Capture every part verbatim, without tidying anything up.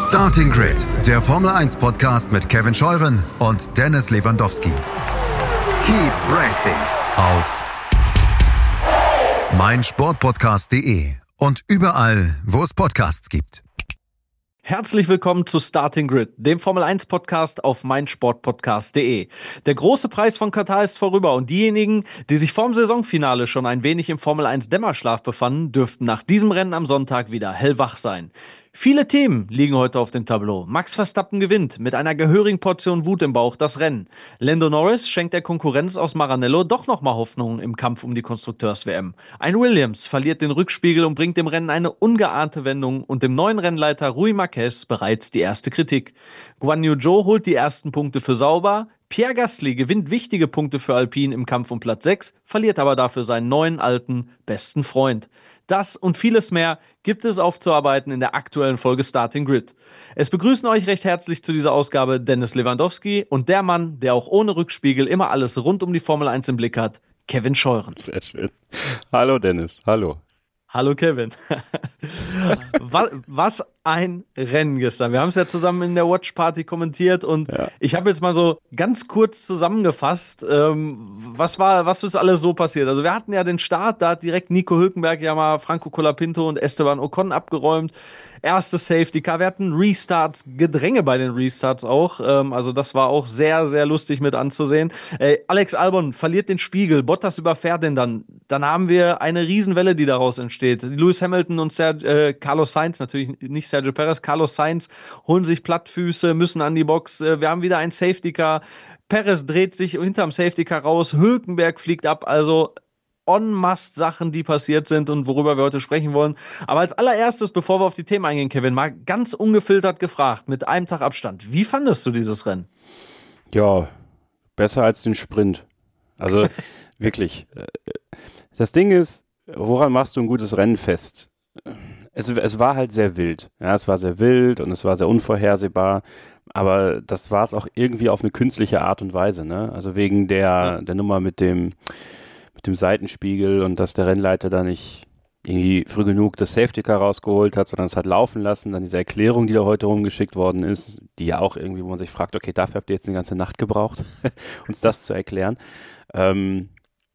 Starting Grid, der Formel eins Podcast mit Kevin Scheuren und Dennis Lewandowski. Keep racing auf meinsportpodcast punkt de und überall, wo es Podcasts gibt. Herzlich willkommen zu Starting Grid, dem Formel eins Podcast auf meinsportpodcast punkt de. Der große Preis von Katar ist vorüber und diejenigen, die sich vorm Saisonfinale schon ein wenig im Formel eins Dämmerschlaf befanden, dürften nach diesem Rennen am Sonntag wieder hellwach sein. Viele Themen liegen heute auf dem Tableau. Max Verstappen gewinnt mit einer gehörigen Portion Wut im Bauch das Rennen. Lando Norris schenkt der Konkurrenz aus Maranello doch nochmal Hoffnung im Kampf um die Konstrukteurs-W M. Ein Williams verliert den Rückspiegel und bringt dem Rennen eine ungeahnte Wendung und dem neuen Rennleiter Rui Marquez bereits die erste Kritik. Guan Yu Zhou holt die ersten Punkte für Sauber. Pierre Gasly gewinnt wichtige Punkte für Alpine im Kampf um Platz sechs, verliert aber dafür seinen neuen alten besten Freund. Das und vieles mehr gibt es aufzuarbeiten in der aktuellen Folge Starting Grid. Es begrüßen euch recht herzlich zu dieser Ausgabe Dennis Lewandowski und der Mann, der auch ohne Rückspiegel immer alles rund um die Formel eins im Blick hat, Kevin Scheuren. Sehr schön. Hallo Dennis, hallo. Hallo Kevin. Was ein Rennen gestern. Wir haben es ja zusammen in der Watch Party kommentiert und ja. Ich habe jetzt mal so ganz kurz zusammengefasst, ähm, was war, was ist alles so passiert. Also wir hatten ja den Start, da hat direkt Nico Hülkenberg ja mal Franco Colapinto und Esteban Ocon abgeräumt. Erstes Safety Car, wir hatten Restarts, Gedränge bei den Restarts auch, ähm, also das war auch sehr, sehr lustig mit anzusehen. Äh, Alex Albon verliert den Spiegel, Bottas überfährt den dann, dann haben wir eine Riesenwelle, die daraus entsteht. Lewis Hamilton und Ser- äh, Carlos Sainz, natürlich nicht Sergio Perez, Carlos Sainz holen sich Plattfüße, müssen an die Box, äh, wir haben wieder ein Safety Car, Perez dreht sich hinterm Safety Car raus, Hülkenberg fliegt ab, also en masse Sachen, die passiert sind und worüber wir heute sprechen wollen. Aber als allererstes, bevor wir auf die Themen eingehen, Kevin, mal ganz ungefiltert gefragt, mit einem Tag Abstand. Wie fandest du dieses Rennen? Ja, besser als den Sprint. Also wirklich. Das Ding ist, woran machst du ein gutes Rennen fest? Es, es war halt sehr wild. Ja, es war sehr wild und es war sehr unvorhersehbar. Aber das war es auch irgendwie auf eine künstliche Art und Weise. Ne? Also wegen der, ja. der Nummer mit dem mit dem Seitenspiegel und dass der Rennleiter da nicht irgendwie früh genug das Safety Car rausgeholt hat, sondern es hat laufen lassen. Dann diese Erklärung, die da heute rumgeschickt worden ist, die ja auch irgendwie, wo man sich fragt, okay, dafür habt ihr jetzt eine ganze Nacht gebraucht, uns das zu erklären. Ähm,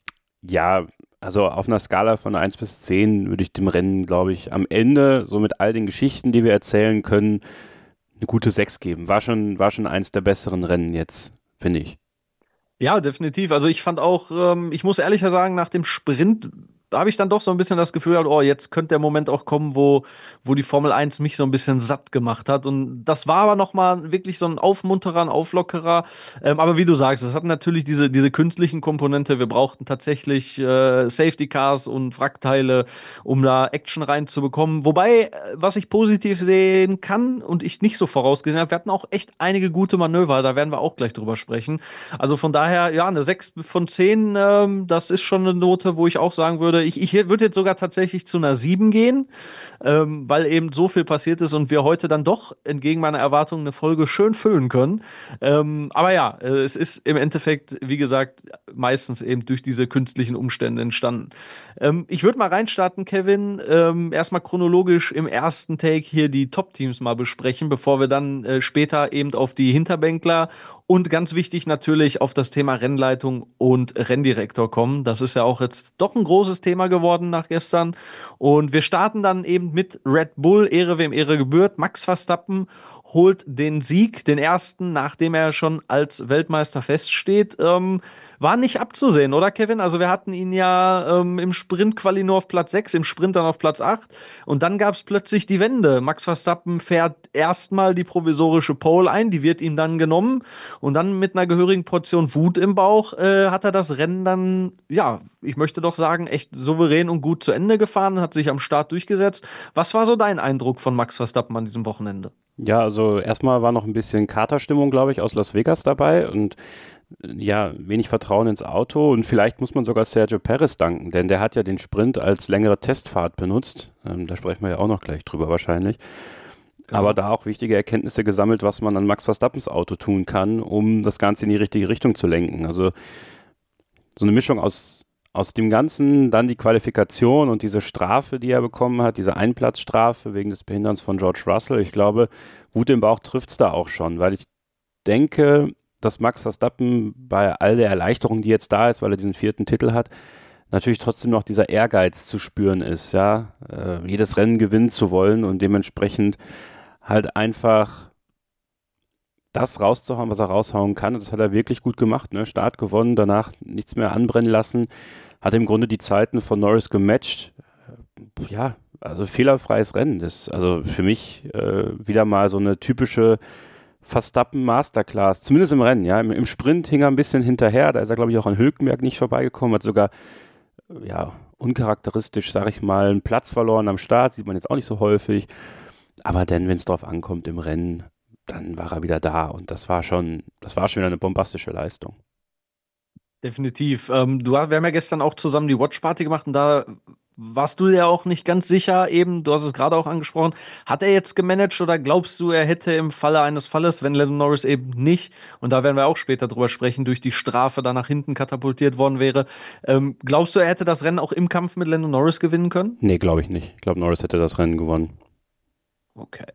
ja, also auf einer Skala von eins bis zehn würde ich dem Rennen, glaube ich, am Ende, so mit all den Geschichten, die wir erzählen können, eine gute sechs geben. War schon, war schon eins der besseren Rennen jetzt, finde ich. Ja, definitiv. Also ich fand auch, ähm, ich muss ehrlicher sagen, nach dem Sprint da habe ich dann doch so ein bisschen das Gefühl, oh, jetzt könnte der Moment auch kommen, wo, wo die Formel eins mich so ein bisschen satt gemacht hat. Und das war aber nochmal wirklich so ein Aufmunterer, ein Auflockerer. Ähm, aber wie du sagst, es hat natürlich diese, diese künstlichen Komponente. Wir brauchten tatsächlich äh, Safety Cars und Wrackteile, um da Action reinzubekommen. Wobei, was ich positiv sehen kann und ich nicht so vorausgesehen habe, wir hatten auch echt einige gute Manöver. Da werden wir auch gleich drüber sprechen. Also von daher, ja, eine sechs von zehn, ähm, das ist schon eine Note, wo ich auch sagen würde, Ich, ich würde jetzt sogar tatsächlich zu einer sieben gehen, ähm, weil eben so viel passiert ist und wir heute dann doch entgegen meiner Erwartungen eine Folge schön füllen können. Ähm, aber ja, äh, es ist im Endeffekt, wie gesagt, meistens eben durch diese künstlichen Umstände entstanden. Ähm, ich würde mal reinstarten, Kevin, ähm, erstmal chronologisch im ersten Take hier die Top-Teams mal besprechen, bevor wir dann äh, später eben auf die Hinterbänkler und ganz wichtig natürlich auf das Thema Rennleitung und Renndirektor kommen. Das ist ja auch jetzt doch ein großes Thema geworden nach gestern. Und wir starten dann eben mit Red Bull, Ehre wem Ehre gebührt. Max Verstappen holt den Sieg, den ersten, nachdem er schon als Weltmeister feststeht. Ähm, war nicht abzusehen, oder Kevin? Also wir hatten ihn ja ähm, im Sprint-Quali nur auf Platz sechs, im Sprint dann auf Platz acht. Und dann gab es plötzlich die Wende. Max Verstappen fährt erstmal die provisorische Pole ein, die wird ihm dann genommen. Und dann mit einer gehörigen Portion Wut im Bauch äh, hat er das Rennen dann, ja, ich möchte doch sagen, echt souverän und gut zu Ende gefahren, hat sich am Start durchgesetzt. Was war so dein Eindruck von Max Verstappen an diesem Wochenende? Ja, also erstmal war noch ein bisschen Katerstimmung, glaube ich, aus Las Vegas dabei und ja, wenig Vertrauen ins Auto und vielleicht muss man sogar Sergio Perez danken, denn der hat ja den Sprint als längere Testfahrt benutzt. Ähm, da sprechen wir ja auch noch gleich drüber wahrscheinlich. Genau. Aber da auch wichtige Erkenntnisse gesammelt, was man an Max Verstappens Auto tun kann, um das Ganze in die richtige Richtung zu lenken. Also so eine Mischung aus aus dem Ganzen dann die Qualifikation und diese Strafe, die er bekommen hat, diese Einplatzstrafe wegen des Behinderns von George Russell, ich glaube, Wut im Bauch trifft es da auch schon, weil ich denke, dass Max Verstappen bei all der Erleichterung, die jetzt da ist, weil er diesen vierten Titel hat, natürlich trotzdem noch dieser Ehrgeiz zu spüren ist, ja, äh, jedes Rennen gewinnen zu wollen und dementsprechend halt einfach das rauszuhauen, was er raushauen kann. Und das hat er wirklich gut gemacht, ne? Start gewonnen, danach nichts mehr anbrennen lassen, hat im Grunde die Zeiten von Norris gematcht. Ja, also fehlerfreies Rennen. Das ist also für mich äh, wieder mal so eine typische Verstappen-Masterclass, zumindest im Rennen, ja. Im, Im Sprint hing er ein bisschen hinterher, da ist er, glaube ich, auch an Hülkenberg nicht vorbeigekommen, hat sogar, ja, uncharakteristisch, sage ich mal, einen Platz verloren am Start, sieht man jetzt auch nicht so häufig. Aber dann, wenn es drauf ankommt im Rennen, dann war er wieder da und das war schon, das war schon wieder eine bombastische Leistung. Definitiv. Ähm, du, wir haben ja gestern auch zusammen die Watchparty gemacht und da warst du ja auch nicht ganz sicher eben, du hast es gerade auch angesprochen, hat er jetzt gemanagt oder glaubst du, er hätte im Falle eines Falles, wenn Lando Norris eben nicht, und da werden wir auch später drüber sprechen, durch die Strafe da nach hinten katapultiert worden wäre, ähm, glaubst du, er hätte das Rennen auch im Kampf mit Lando Norris gewinnen können? Nee, glaube ich nicht. Ich glaube, Norris hätte das Rennen gewonnen. Okay.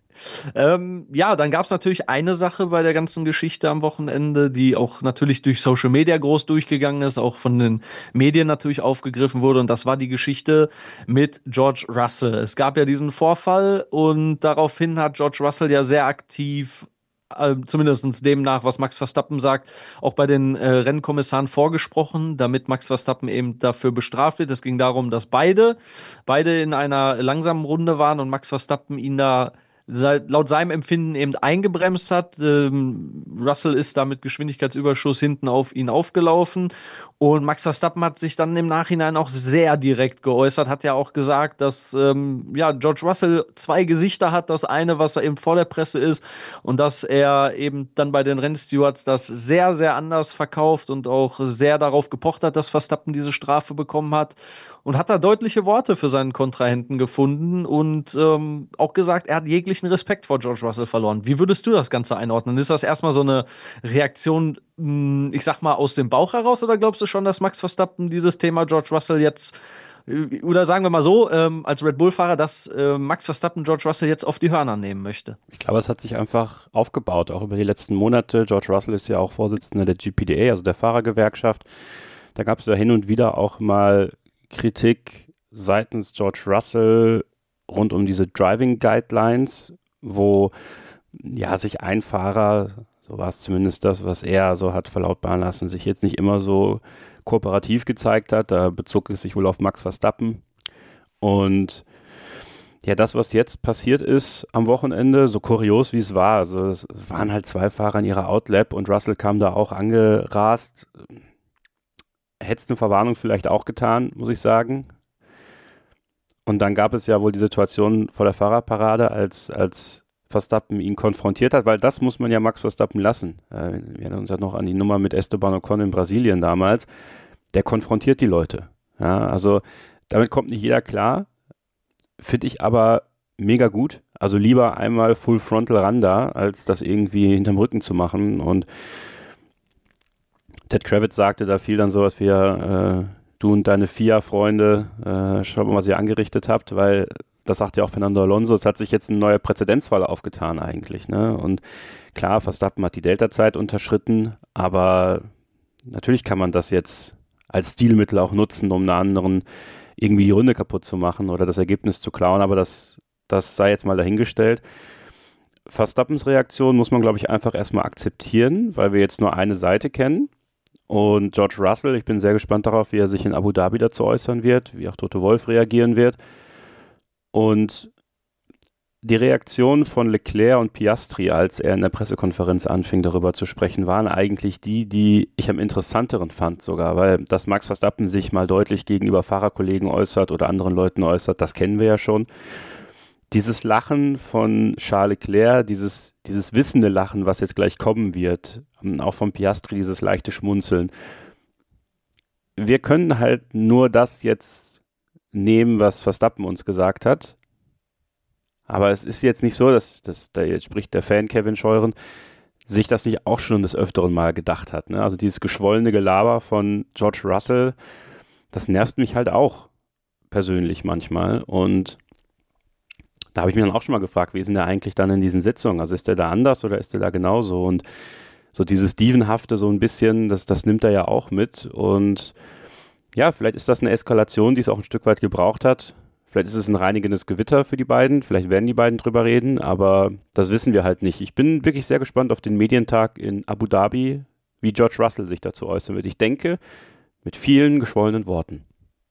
Ähm, ja, dann gab es natürlich eine Sache bei der ganzen Geschichte am Wochenende, die auch natürlich durch Social Media groß durchgegangen ist, auch von den Medien natürlich aufgegriffen wurde, und das war die Geschichte mit George Russell. Es gab ja diesen Vorfall und daraufhin hat George Russell ja sehr aktiv, äh, zumindest demnach, was Max Verstappen sagt, auch bei den äh, Rennkommissaren vorgesprochen, damit Max Verstappen eben dafür bestraft wird. Es ging darum, dass beide, beide in einer langsamen Runde waren und Max Verstappen ihn da laut seinem Empfinden eben eingebremst hat. Ähm, Russell ist da mit Geschwindigkeitsüberschuss hinten auf ihn aufgelaufen und Max Verstappen hat sich dann im Nachhinein auch sehr direkt geäußert, hat ja auch gesagt, dass ähm, ja, George Russell zwei Gesichter hat, das eine, was er eben vor der Presse ist und dass er eben dann bei den Rennstewards das sehr, sehr anders verkauft und auch sehr darauf gepocht hat, dass Verstappen diese Strafe bekommen hat. Und hat da deutliche Worte für seinen Kontrahenten gefunden und ähm, auch gesagt, er hat jeglichen Respekt vor George Russell verloren. Wie würdest du das Ganze einordnen? Ist das erstmal so eine Reaktion, mh, ich sag mal, aus dem Bauch heraus, oder glaubst du schon, dass Max Verstappen dieses Thema George Russell jetzt, äh, oder sagen wir mal so, ähm, als Red Bull-Fahrer, dass äh, Max Verstappen George Russell jetzt auf die Hörner nehmen möchte? Ich glaube, es hat sich einfach aufgebaut, auch über die letzten Monate. George Russell ist ja auch Vorsitzender der G P D A, also der Fahrergewerkschaft. Da gab es ja hin und wieder auch mal Kritik seitens George Russell rund um diese Driving Guidelines, wo ja sich ein Fahrer, so war es zumindest das, was er so hat verlautbaren lassen, sich jetzt nicht immer so kooperativ gezeigt hat. Da bezog es sich wohl auf Max Verstappen. Und ja, das, was jetzt passiert ist am Wochenende, so kurios wie es war, also es waren halt zwei Fahrer in ihrer Outlap und Russell kam da auch angerast. Hätte es eine Verwarnung vielleicht auch getan, muss ich sagen. Und dann gab es ja wohl die Situation vor der Fahrerparade, als, als Verstappen ihn konfrontiert hat, weil das muss man ja Max Verstappen lassen. Äh, wir erinnern uns ja noch an die Nummer mit Esteban Ocon in Brasilien damals. Der konfrontiert die Leute. Ja, also damit kommt nicht jeder klar. Finde ich aber mega gut. Also lieber einmal Full Frontal ran da, als das irgendwie hinterm Rücken zu machen. Und Ted Kravitz sagte da viel dann sowas wie, äh, du und deine F I A-Freunde, äh, schaut mal, was ihr angerichtet habt, weil das sagt ja auch Fernando Alonso, es hat sich jetzt ein neuer Präzedenzfall aufgetan eigentlich, ne? Und klar, Verstappen hat die Delta-Zeit unterschritten, aber natürlich kann man das jetzt als Stilmittel auch nutzen, um einer anderen irgendwie die Runde kaputt zu machen oder das Ergebnis zu klauen, aber das, das sei jetzt mal dahingestellt. Verstappens Reaktion muss man, glaube ich, einfach erstmal akzeptieren, weil wir jetzt nur eine Seite kennen. Und George Russell, ich bin sehr gespannt darauf, wie er sich in Abu Dhabi dazu äußern wird, wie auch Toto Wolff reagieren wird. Und die Reaktionen von Leclerc und Piastri, als er in der Pressekonferenz anfing, darüber zu sprechen, waren eigentlich die, die ich am interessanteren fand sogar, weil dass Max Verstappen sich mal deutlich gegenüber Fahrerkollegen äußert oder anderen Leuten äußert, das kennen wir ja schon. Dieses Lachen von Charles Leclerc, dieses, dieses wissende Lachen, was jetzt gleich kommen wird, auch von Piastri, dieses leichte Schmunzeln. Wir können halt nur das jetzt nehmen, was Verstappen uns gesagt hat. Aber es ist jetzt nicht so, dass, dass da jetzt spricht der Fan Kevin Scheuren, sich das nicht auch schon des Öfteren mal gedacht hat. Ne? Also dieses geschwollene Gelaber von George Russell, das nervt mich halt auch persönlich manchmal und da habe ich mich dann auch schon mal gefragt, wie ist denn der eigentlich dann in diesen Sitzungen? Also ist der da anders oder ist der da genauso? Und so dieses Steven-hafte so ein bisschen, das, das nimmt er ja auch mit und ja, vielleicht ist das eine Eskalation, die es auch ein Stück weit gebraucht hat. Vielleicht ist es ein reinigendes Gewitter für die beiden, vielleicht werden die beiden drüber reden, aber das wissen wir halt nicht. Ich bin wirklich sehr gespannt auf den Medientag in Abu Dhabi, wie George Russell sich dazu äußern wird. Ich denke, mit vielen geschwollenen Worten.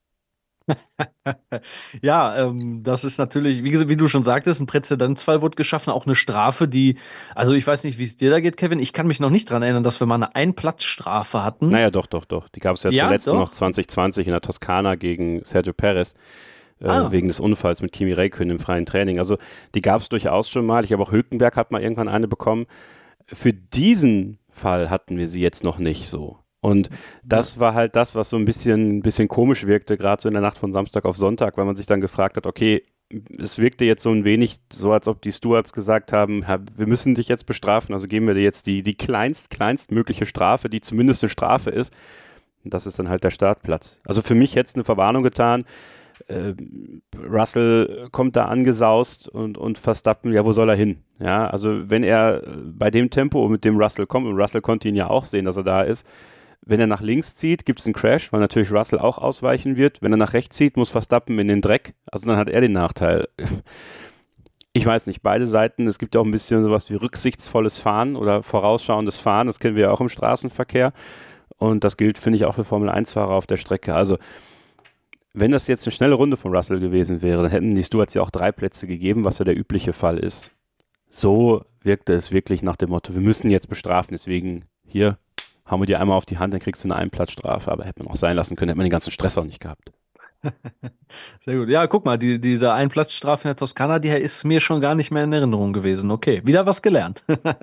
Ja, ähm, das ist natürlich, wie, ges- wie du schon sagtest, ein Präzedenzfall wurde geschaffen, auch eine Strafe, die, also ich weiß nicht, wie es dir da geht, Kevin, ich kann mich noch nicht dran erinnern, dass wir mal eine Einplatzstrafe hatten. Naja, doch, doch, doch. Die gab es ja, Ja, zuletzt doch. noch zwanzig zwanzig in der Toskana gegen Sergio Perez. Äh, Ah. wegen des Unfalls mit Kimi Räikkönen im freien Training. Also die gab es durchaus schon mal. Ich habe auch Hülkenberg hat mal irgendwann eine bekommen. Für diesen Fall hatten wir sie jetzt noch nicht so. Und das war halt das, was so ein bisschen, bisschen komisch wirkte, gerade so in der Nacht von Samstag auf Sonntag, weil man sich dann gefragt hat, okay, es wirkte jetzt so ein wenig so, als ob die Stewards gesagt haben, wir müssen dich jetzt bestrafen, also geben wir dir jetzt die, die kleinst, kleinstmögliche Strafe, die zumindest eine Strafe ist. Und das ist dann halt der Startplatz. Also für mich hätte es eine Verwarnung getan. Äh, Russell kommt da angesaust und, und Verstappen, ja, wo soll er hin? Ja, also wenn er bei dem Tempo, mit dem Russell kommt, und Russell konnte ihn ja auch sehen, dass er da ist, wenn er nach links zieht, gibt es einen Crash, weil natürlich Russell auch ausweichen wird. Wenn er nach rechts zieht, muss Verstappen in den Dreck. Also dann hat er den Nachteil. Ich weiß nicht, beide Seiten, es gibt ja auch ein bisschen sowas wie rücksichtsvolles Fahren oder vorausschauendes Fahren. Das kennen wir ja auch im Straßenverkehr. Und das gilt, finde ich, auch für Formel eins Fahrer auf der Strecke. Also wenn das jetzt eine schnelle Runde von Russell gewesen wäre, dann hätten die Stewards ja auch drei Plätze gegeben, was ja der übliche Fall ist. So wirkte es wirklich nach dem Motto, wir müssen jetzt bestrafen, deswegen hier hauen wir dir einmal auf die Hand, dann kriegst du eine Einplatzstrafe, aber hätte man auch sein lassen können, hätte man den ganzen Stress auch nicht gehabt. Sehr gut. Ja, guck mal, die, diese Einplatzstrafe in der Toskana, die ist mir schon gar nicht mehr in Erinnerung gewesen. Okay, wieder was gelernt.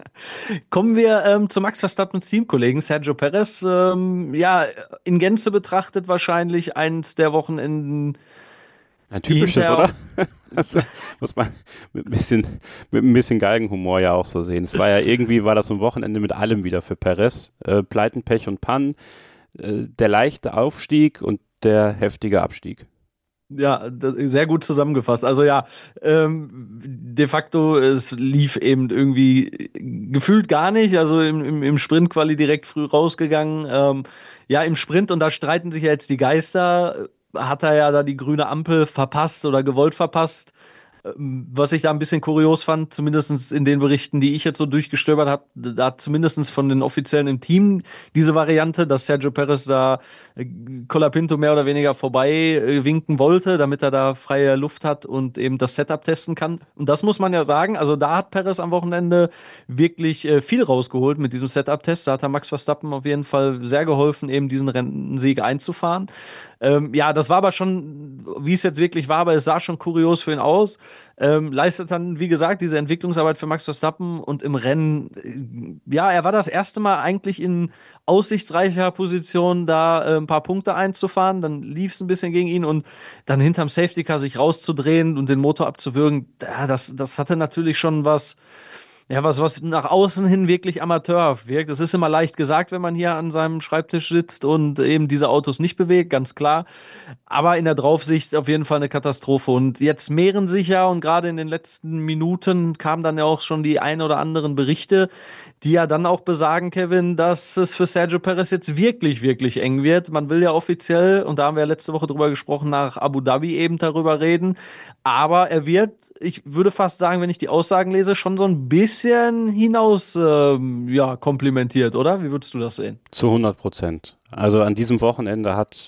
Kommen wir ähm, zu Max Verstappens Teamkollegen Sergio Perez. Ähm, ja, in Gänze betrachtet wahrscheinlich eins der Wochenenden. Ein typisches, hinterher- oder? Also, muss man mit ein bisschen, mit ein bisschen Galgenhumor ja auch so sehen. Es war ja irgendwie, war das so ein Wochenende mit allem wieder für Perez. Äh, Pleiten, Pech und Pannen, äh, der leichte Aufstieg und der heftige Abstieg. Ja, das, sehr gut zusammengefasst. Also ja, ähm, de facto, es lief eben irgendwie gefühlt gar nicht. Also im, im, im Sprint-Quali direkt früh rausgegangen. Ähm, ja, im Sprint, und da streiten sich ja jetzt die Geister, hat er ja da die grüne Ampel verpasst oder gewollt verpasst. Ähm, Was ich da ein bisschen kurios fand, zumindest in den Berichten, die ich jetzt so durchgestöbert habe, da hat zumindest von den Offiziellen im Team diese Variante, dass Sergio Perez da äh, Colapinto mehr oder weniger vorbei äh, winken wollte, damit er da freie Luft hat und eben das Setup testen kann. Und das muss man ja sagen, also da hat Perez am Wochenende wirklich äh, viel rausgeholt mit diesem Setup-Test. Da hat er Max Verstappen auf jeden Fall sehr geholfen, eben diesen Rennsieg einzufahren. Ähm, ja, das war aber schon, wie es jetzt wirklich war, aber es sah schon kurios für ihn aus. Ähm, leistet dann, wie gesagt, diese Entwicklungsarbeit für Max Verstappen und im Rennen, äh, ja, er war das erste Mal eigentlich in aussichtsreicher Position, da äh, ein paar Punkte einzufahren. Dann lief es ein bisschen gegen ihn und dann hinterm Safety Car sich rauszudrehen und den Motor abzuwürgen, ja, das, das hatte natürlich schon was. Ja, was, was nach außen hin wirklich amateurhaft wirkt. Das ist immer leicht gesagt, wenn man hier an seinem Schreibtisch sitzt und eben diese Autos nicht bewegt, ganz klar. Aber in der Draufsicht auf jeden Fall eine Katastrophe. Und jetzt mehren sich ja, und gerade in den letzten Minuten kamen dann ja auch schon die ein oder anderen Berichte, die ja dann auch besagen, Kevin, dass es für Sergio Perez jetzt wirklich, wirklich eng wird. Man will ja offiziell, und da haben wir ja letzte Woche drüber gesprochen, nach Abu Dhabi eben darüber reden. Aber er wird, ich würde fast sagen, wenn ich die Aussagen lese, schon so ein bisschen hinaus ähm, ja, komplimentiert, oder? Wie würdest du das sehen? Zu hundert Prozent. Also an diesem Wochenende hat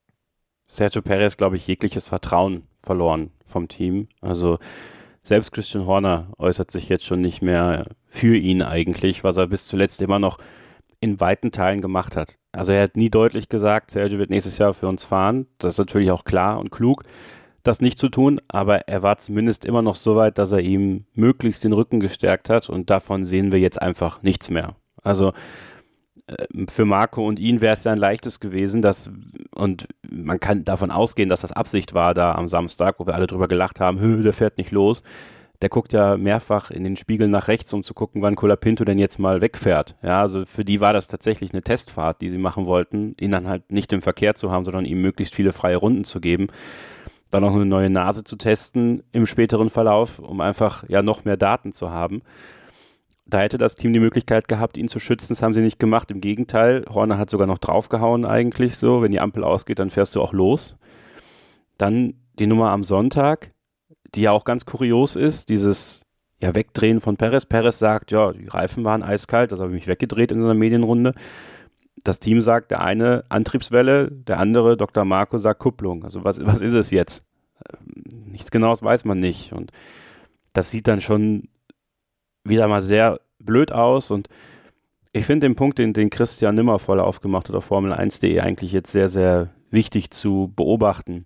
Sergio Perez, glaube ich, jegliches Vertrauen verloren vom Team. Also selbst Christian Horner äußert sich jetzt schon nicht mehr für ihn eigentlich, was er bis zuletzt immer noch in weiten Teilen gemacht hat. Also er hat nie deutlich gesagt, Sergio wird nächstes Jahr für uns fahren. Das ist natürlich auch klar und klug, das nicht zu tun, aber er war zumindest immer noch so weit, dass er ihm möglichst den Rücken gestärkt hat, und davon sehen wir jetzt einfach nichts mehr. Also äh, für Marco und ihn wäre es ja ein leichtes gewesen, dass, und man kann davon ausgehen, dass das Absicht war da am Samstag, wo wir alle drüber gelacht haben, Hö, der fährt nicht los, der guckt ja mehrfach in den Spiegel nach rechts, um zu gucken, wann Colapinto denn jetzt mal wegfährt. Ja, also für die war das tatsächlich eine Testfahrt, die sie machen wollten, ihn dann halt nicht im Verkehr zu haben, sondern ihm möglichst viele freie Runden zu geben. Dann noch eine neue Nase zu testen im späteren Verlauf, um einfach ja noch mehr Daten zu haben. Da hätte das Team die Möglichkeit gehabt, ihn zu schützen. Das haben sie nicht gemacht. Im Gegenteil, Horner hat sogar noch draufgehauen eigentlich so. Wenn die Ampel ausgeht, dann fährst du auch los. Dann die Nummer am Sonntag, die ja auch ganz kurios ist, dieses ja, Wegdrehen von Perez. Perez sagt, ja, die Reifen waren eiskalt, das habe ich mich weggedreht in so einer Medienrunde. Das Team sagt, der eine Antriebswelle, der andere, Doktor Marco, sagt Kupplung. Also was, was ist es jetzt? Nichts Genaues weiß man nicht. Und das sieht dann schon wieder mal sehr blöd aus. Und ich finde den Punkt, den, den Christian Nimmervoll aufgemacht hat auf Formel eins punkt de eigentlich jetzt sehr, sehr wichtig zu beobachten.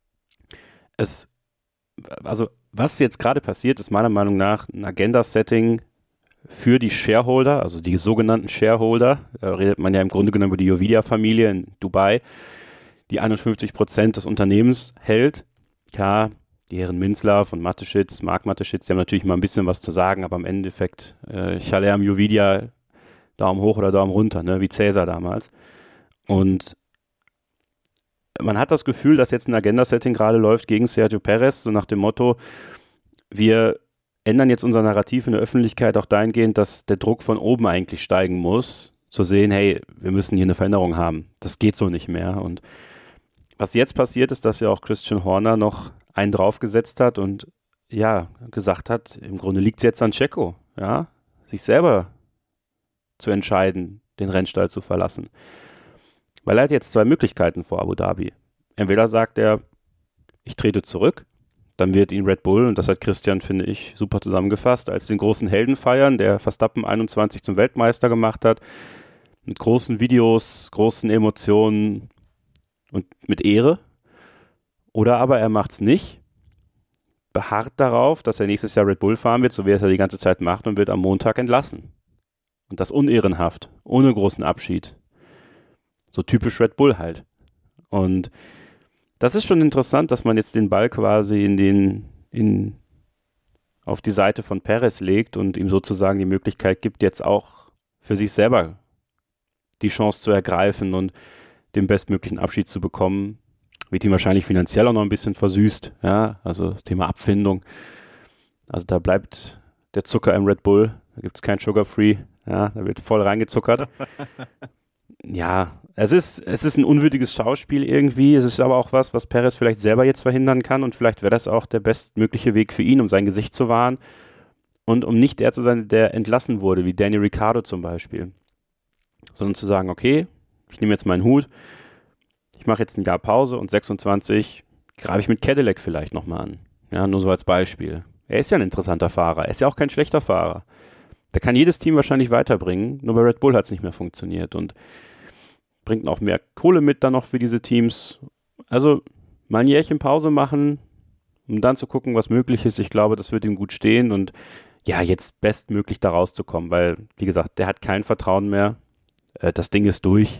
Es, also was jetzt gerade passiert, ist meiner Meinung nach ein Agenda-Setting für die Shareholder, also die sogenannten Shareholder. Da redet man ja im Grunde genommen über die Jovidia-Familie in Dubai, die einundfünfzig Prozent des Unternehmens hält. Ja, die Herren Minzlaff und Mateschitz, Marc Mateschitz, die haben natürlich mal ein bisschen was zu sagen, aber im Endeffekt äh, Chalem Jovidia, Daumen hoch oder Daumen runter, ne, wie Cäsar damals. Und man hat das Gefühl, dass jetzt ein Agenda-Setting gerade läuft gegen Sergio Perez, so nach dem Motto, wir ändern jetzt unser Narrativ in der Öffentlichkeit auch dahingehend, dass der Druck von oben eigentlich steigen muss, zu sehen, hey, wir müssen hier eine Veränderung haben. Das geht so nicht mehr. Und was jetzt passiert ist, dass ja auch Christian Horner noch einen draufgesetzt hat und ja, gesagt hat, im Grunde liegt es jetzt an Checo, ja, sich selber zu entscheiden, den Rennstall zu verlassen. Weil er hat jetzt zwei Möglichkeiten vor Abu Dhabi. Entweder sagt er, ich trete zurück, dann wird ihn Red Bull, und das hat Christian, finde ich, super zusammengefasst, als den großen Helden feiern, der Verstappen einundzwanzig zum Weltmeister gemacht hat, mit großen Videos, großen Emotionen und mit Ehre. Oder aber er macht es nicht, beharrt darauf, dass er nächstes Jahr Red Bull fahren wird, so wie er es ja die ganze Zeit macht, und wird am Montag entlassen. Und das unehrenhaft, ohne großen Abschied. So typisch Red Bull halt. Und das ist schon interessant, dass man jetzt den Ball quasi in den, in, auf die Seite von Perez legt und ihm sozusagen die Möglichkeit gibt, jetzt auch für sich selber die Chance zu ergreifen und den bestmöglichen Abschied zu bekommen. Wird ihm wahrscheinlich finanziell auch noch ein bisschen versüßt, ja, also das Thema Abfindung. Also da bleibt der Zucker im Red Bull, da gibt es kein Sugar Free, ja, da wird voll reingezuckert. Ja, es ist, es ist ein unwürdiges Schauspiel irgendwie, es ist aber auch was, was Perez vielleicht selber jetzt verhindern kann, und vielleicht wäre das auch der bestmögliche Weg für ihn, um sein Gesicht zu wahren und um nicht der zu sein, der entlassen wurde, wie Danny Ricciardo zum Beispiel, sondern zu sagen, okay, ich nehme jetzt meinen Hut, ich mache jetzt ein Jahr Pause und sechsundzwanzig greife ich mit Cadillac vielleicht nochmal an, ja, nur so als Beispiel. Er ist ja ein interessanter Fahrer, er ist ja auch kein schlechter Fahrer. Der kann jedes Team wahrscheinlich weiterbringen, nur bei Red Bull hat es nicht mehr funktioniert und bringt auch mehr Kohle mit dann noch für diese Teams. Also mal ein Jährchen Pause machen, um dann zu gucken, was möglich ist. Ich glaube, das wird ihm gut stehen und ja, jetzt bestmöglich da rauszukommen, weil, wie gesagt, der hat kein Vertrauen mehr. Äh, das Ding ist durch.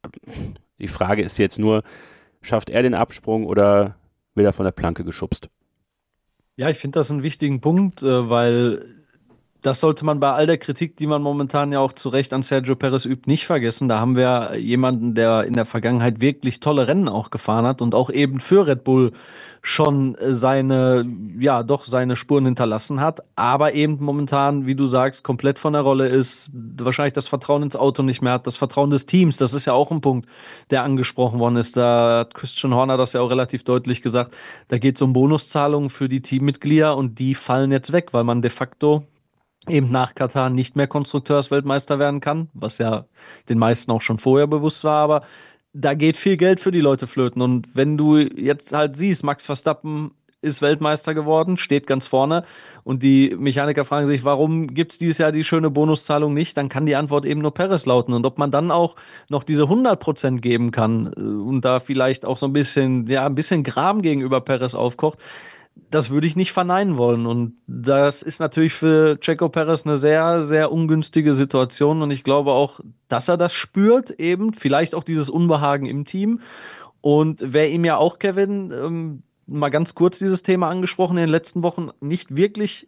Die Frage ist jetzt nur, schafft er den Absprung oder wird er von der Planke geschubst? Ja, ich finde das einen wichtigen Punkt, äh, weil das sollte man bei all der Kritik, die man momentan ja auch zu Recht an Sergio Perez übt, nicht vergessen. Da haben wir jemanden, der in der Vergangenheit wirklich tolle Rennen auch gefahren hat und auch eben für Red Bull schon seine, ja, doch seine Spuren hinterlassen hat, aber eben momentan, wie du sagst, komplett von der Rolle ist, wahrscheinlich das Vertrauen ins Auto nicht mehr hat, das Vertrauen des Teams, das ist ja auch ein Punkt, der angesprochen worden ist. Da hat Christian Horner das ja auch relativ deutlich gesagt, da geht es um Bonuszahlungen für die Teammitglieder und die fallen jetzt weg, weil man de facto eben nach Katar nicht mehr Konstrukteursweltmeister werden kann, was ja den meisten auch schon vorher bewusst war, aber da geht viel Geld für die Leute flöten. Und wenn du jetzt halt siehst, Max Verstappen ist Weltmeister geworden, steht ganz vorne und die Mechaniker fragen sich, warum gibt es dieses Jahr die schöne Bonuszahlung nicht, dann kann die Antwort eben nur Perez lauten. Und ob man dann auch noch diese hundert Prozent geben kann und da vielleicht auch so ein bisschen, ja, ein bisschen Gram gegenüber Perez aufkocht, das würde ich nicht verneinen wollen. Und das ist natürlich für Checo Perez eine sehr, sehr ungünstige Situation. Und ich glaube auch, dass er das spürt eben. Vielleicht auch dieses Unbehagen im Team. Und wer ihm ja auch, Kevin, ähm, mal ganz kurz dieses Thema angesprochen, in den letzten Wochen nicht wirklich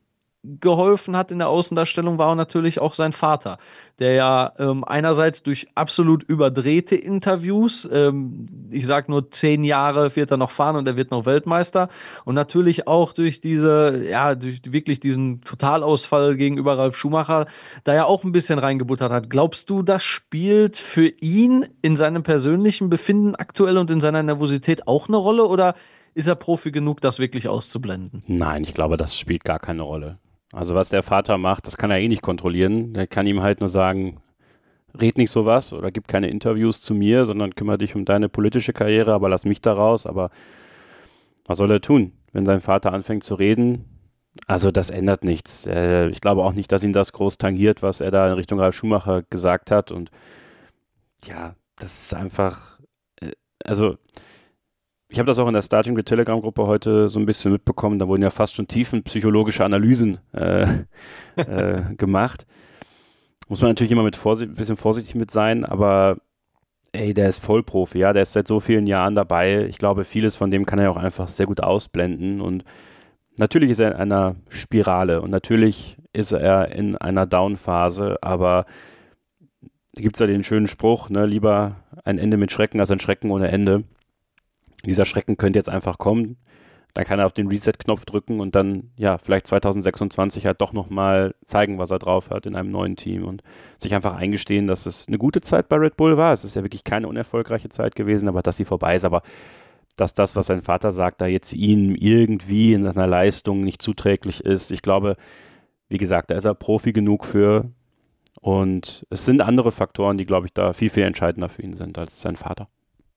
geholfen hat in der Außendarstellung, war natürlich auch sein Vater, der ja ähm, einerseits durch absolut überdrehte Interviews, ähm, ich sag nur zehn Jahre wird er noch fahren und er wird noch Weltmeister, und natürlich auch durch diese, ja, durch wirklich diesen Totalausfall gegenüber Ralf Schumacher, da ja auch ein bisschen reingebuttert hat. Glaubst du, das spielt für ihn in seinem persönlichen Befinden aktuell und in seiner Nervosität auch eine Rolle, oder ist er Profi genug, das wirklich auszublenden? Nein, ich glaube, das spielt gar keine Rolle. Also was der Vater macht, das kann er eh nicht kontrollieren. Der kann ihm halt nur sagen, red nicht sowas oder gib keine Interviews zu mir, sondern kümmere dich um deine politische Karriere, aber lass mich da raus. Aber was soll er tun, wenn sein Vater anfängt zu reden? Also das ändert nichts. Äh, ich glaube auch nicht, dass ihn das groß tangiert, was er da in Richtung Ralf Schumacher gesagt hat. Und ja, das ist einfach, äh, also ich habe das auch in der Starting Grid Telegram-Gruppe heute so ein bisschen mitbekommen, da wurden ja fast schon tiefenpsychologische Analysen äh, äh, gemacht. Muss man natürlich immer mit vorsicht, ein bisschen vorsichtig mit sein, aber ey, der ist Vollprofi, ja, der ist seit so vielen Jahren dabei. Ich glaube, vieles von dem kann er auch einfach sehr gut ausblenden, und natürlich ist er in einer Spirale und natürlich ist er in einer Down-Phase, aber da gibt es ja den schönen Spruch, ne, lieber ein Ende mit Schrecken als ein Schrecken ohne Ende. Dieser Schrecken könnte jetzt einfach kommen, dann kann er auf den Reset-Knopf drücken und dann, ja, vielleicht zwanzig sechsundzwanzig halt doch nochmal zeigen, was er drauf hat in einem neuen Team und sich einfach eingestehen, dass es eine gute Zeit bei Red Bull war. Es ist ja wirklich keine unerfolgreiche Zeit gewesen, aber dass sie vorbei ist, aber dass das, was sein Vater sagt, da jetzt ihm irgendwie in seiner Leistung nicht zuträglich ist. Ich glaube, wie gesagt, da ist er Profi genug für, und es sind andere Faktoren, die, glaube ich, da viel, viel entscheidender für ihn sind als sein Vater.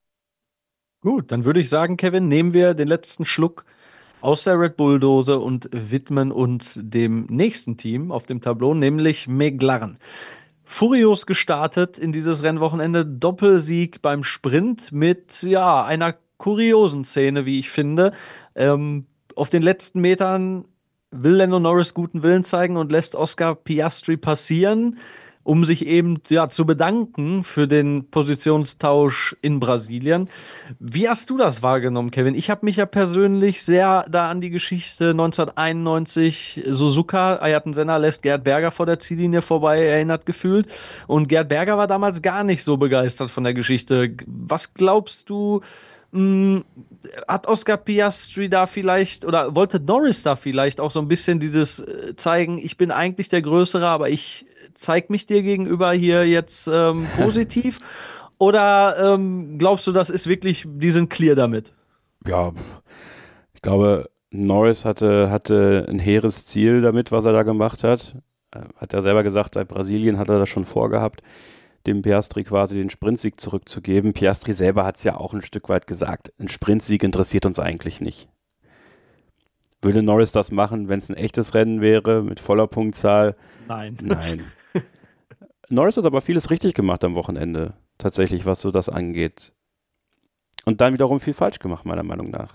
Gut, dann würde ich sagen, Kevin, nehmen wir den letzten Schluck aus der Red Bull-Dose und widmen uns dem nächsten Team auf dem Tableau, nämlich McLaren. Furios gestartet in dieses Rennwochenende, Doppelsieg beim Sprint mit, ja, einer kuriosen Szene, wie ich finde. Ähm, auf den letzten Metern will Lando Norris guten Willen zeigen und lässt Oscar Piastri passieren, um sich eben, ja, zu bedanken für den Positionstausch in Brasilien. Wie hast du das wahrgenommen, Kevin? Ich habe mich ja persönlich sehr da an die Geschichte neunzehnhunderteinundneunzig Suzuka, Ayrton Senna lässt Gerd Berger vor der Ziellinie vorbei erinnert gefühlt. Und Gerd Berger war damals gar nicht so begeistert von der Geschichte. Was glaubst du, mh, hat Oscar Piastri da vielleicht, oder wollte Norris da vielleicht auch so ein bisschen dieses äh, zeigen, ich bin eigentlich der Größere, aber ich zeig mich dir gegenüber hier jetzt ähm, positiv? Oder ähm, glaubst du, das ist wirklich, die sind clear damit? Ja, ich glaube, Norris hatte, hatte ein hehres Ziel damit, was er da gemacht hat. Hat er selber gesagt, seit Brasilien hat er das schon vorgehabt, dem Piastri quasi den Sprintsieg zurückzugeben. Piastri selber hat es ja auch ein Stück weit gesagt, ein Sprintsieg interessiert uns eigentlich nicht. Würde Norris das machen, wenn es ein echtes Rennen wäre, mit voller Punktzahl? Nein. Nein. Norris hat aber vieles richtig gemacht am Wochenende, tatsächlich, was so das angeht. Und dann wiederum viel falsch gemacht, meiner Meinung nach.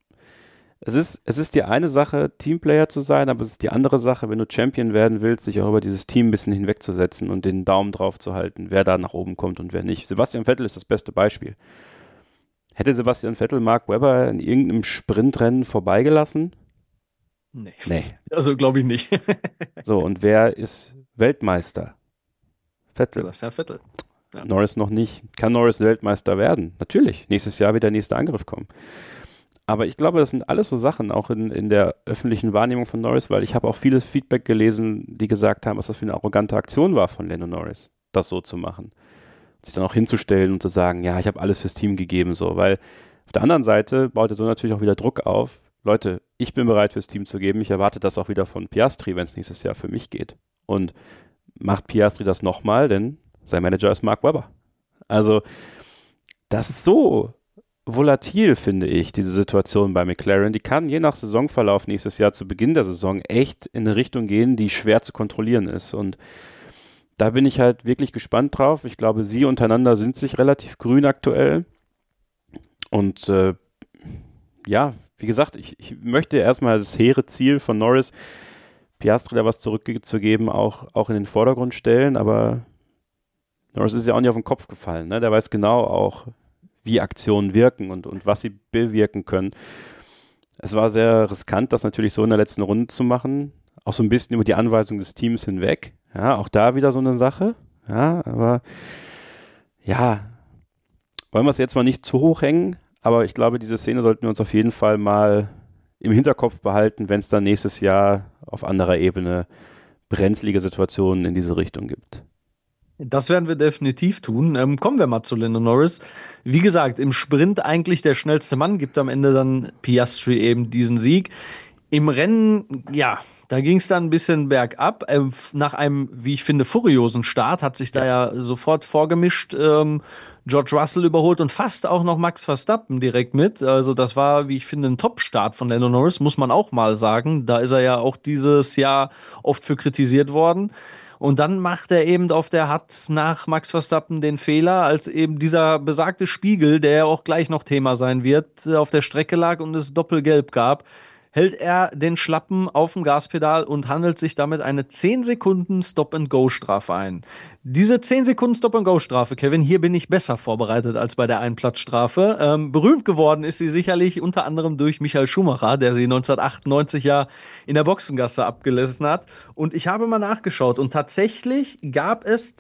Es ist, es ist die eine Sache, Teamplayer zu sein, aber es ist die andere Sache, wenn du Champion werden willst, sich auch über dieses Team ein bisschen hinwegzusetzen und den Daumen drauf zu halten, wer da nach oben kommt und wer nicht. Sebastian Vettel ist das beste Beispiel. Hätte Sebastian Vettel Mark Webber in irgendeinem Sprintrennen vorbeigelassen? Nee. Nee. Also glaube ich nicht. So, und wer ist Weltmeister? Vettel. Sebastian Vettel. Ja. Norris noch nicht. Kann Norris Weltmeister werden? Natürlich. Nächstes Jahr wird der nächste Angriff kommen. Aber ich glaube, das sind alles so Sachen, auch in, in der öffentlichen Wahrnehmung von Norris, weil ich habe auch vieles Feedback gelesen, die gesagt haben, was das für eine arrogante Aktion war von Lando Norris, das so zu machen. Sich dann auch hinzustellen und zu sagen, ja, ich habe alles fürs Team gegeben, so. Weil auf der anderen Seite baut er so natürlich auch wieder Druck auf. Leute, ich bin bereit fürs Team zu geben. Ich erwarte das auch wieder von Piastri, wenn es nächstes Jahr für mich geht. Und macht Piastri das nochmal, denn sein Manager ist Mark Webber. Also, das ist so volatil, finde ich, diese Situation bei McLaren. Die kann je nach Saisonverlauf nächstes Jahr zu Beginn der Saison echt in eine Richtung gehen, die schwer zu kontrollieren ist. Und da bin ich halt wirklich gespannt drauf. Ich glaube, sie untereinander sind sich relativ grün aktuell. Und äh, ja, wie gesagt, ich, ich möchte erstmal das hehre Ziel von Norris, Piastri da was zurückzugeben, auch, auch in den Vordergrund stellen, aber Norris ist ja auch nicht auf den Kopf gefallen, ne? Der weiß genau auch, wie Aktionen wirken und, und was sie bewirken können. Es war sehr riskant, das natürlich so in der letzten Runde zu machen, auch so ein bisschen über die Anweisung des Teams hinweg. Ja, auch da wieder so eine Sache. Ja, aber ja, wollen wir es jetzt mal nicht zu hoch hängen, aber ich glaube, diese Szene sollten wir uns auf jeden Fall mal im Hinterkopf behalten, wenn es dann nächstes Jahr auf anderer Ebene brenzlige Situationen in diese Richtung gibt. Das werden wir definitiv tun. Ähm, kommen wir mal zu Lando Norris. Wie gesagt, im Sprint eigentlich der schnellste Mann, gibt am Ende dann Piastri eben diesen Sieg. Im Rennen, ja, da ging es dann ein bisschen bergab. Ähm, nach einem, wie ich finde, furiosen Start hat sich da ja, ja sofort vorgemischt, ähm, George Russell überholt und fast auch noch Max Verstappen direkt mit. Also das war, wie ich finde, ein Top-Start von Lando Norris, muss man auch mal sagen. Da ist er ja auch dieses Jahr oft für kritisiert worden. Und dann macht er eben auf der Harz nach Max Verstappen den Fehler, als eben dieser besagte Spiegel, der ja auch gleich noch Thema sein wird, auf der Strecke lag und es doppelgelb gab, hält er den Schlappen auf dem Gaspedal und handelt sich damit eine zehn Sekunden Stop-and-Go-Strafe ein. Diese zehn Sekunden Stop-and-Go-Strafe, Kevin, hier bin ich besser vorbereitet als bei der Einplatzstrafe. Ähm, berühmt geworden ist sie sicherlich unter anderem durch Michael Schumacher, der sie neunzehnhundertachtundneunzig ja in der Boxengasse abgelassen hat. Und ich habe mal nachgeschaut und tatsächlich gab es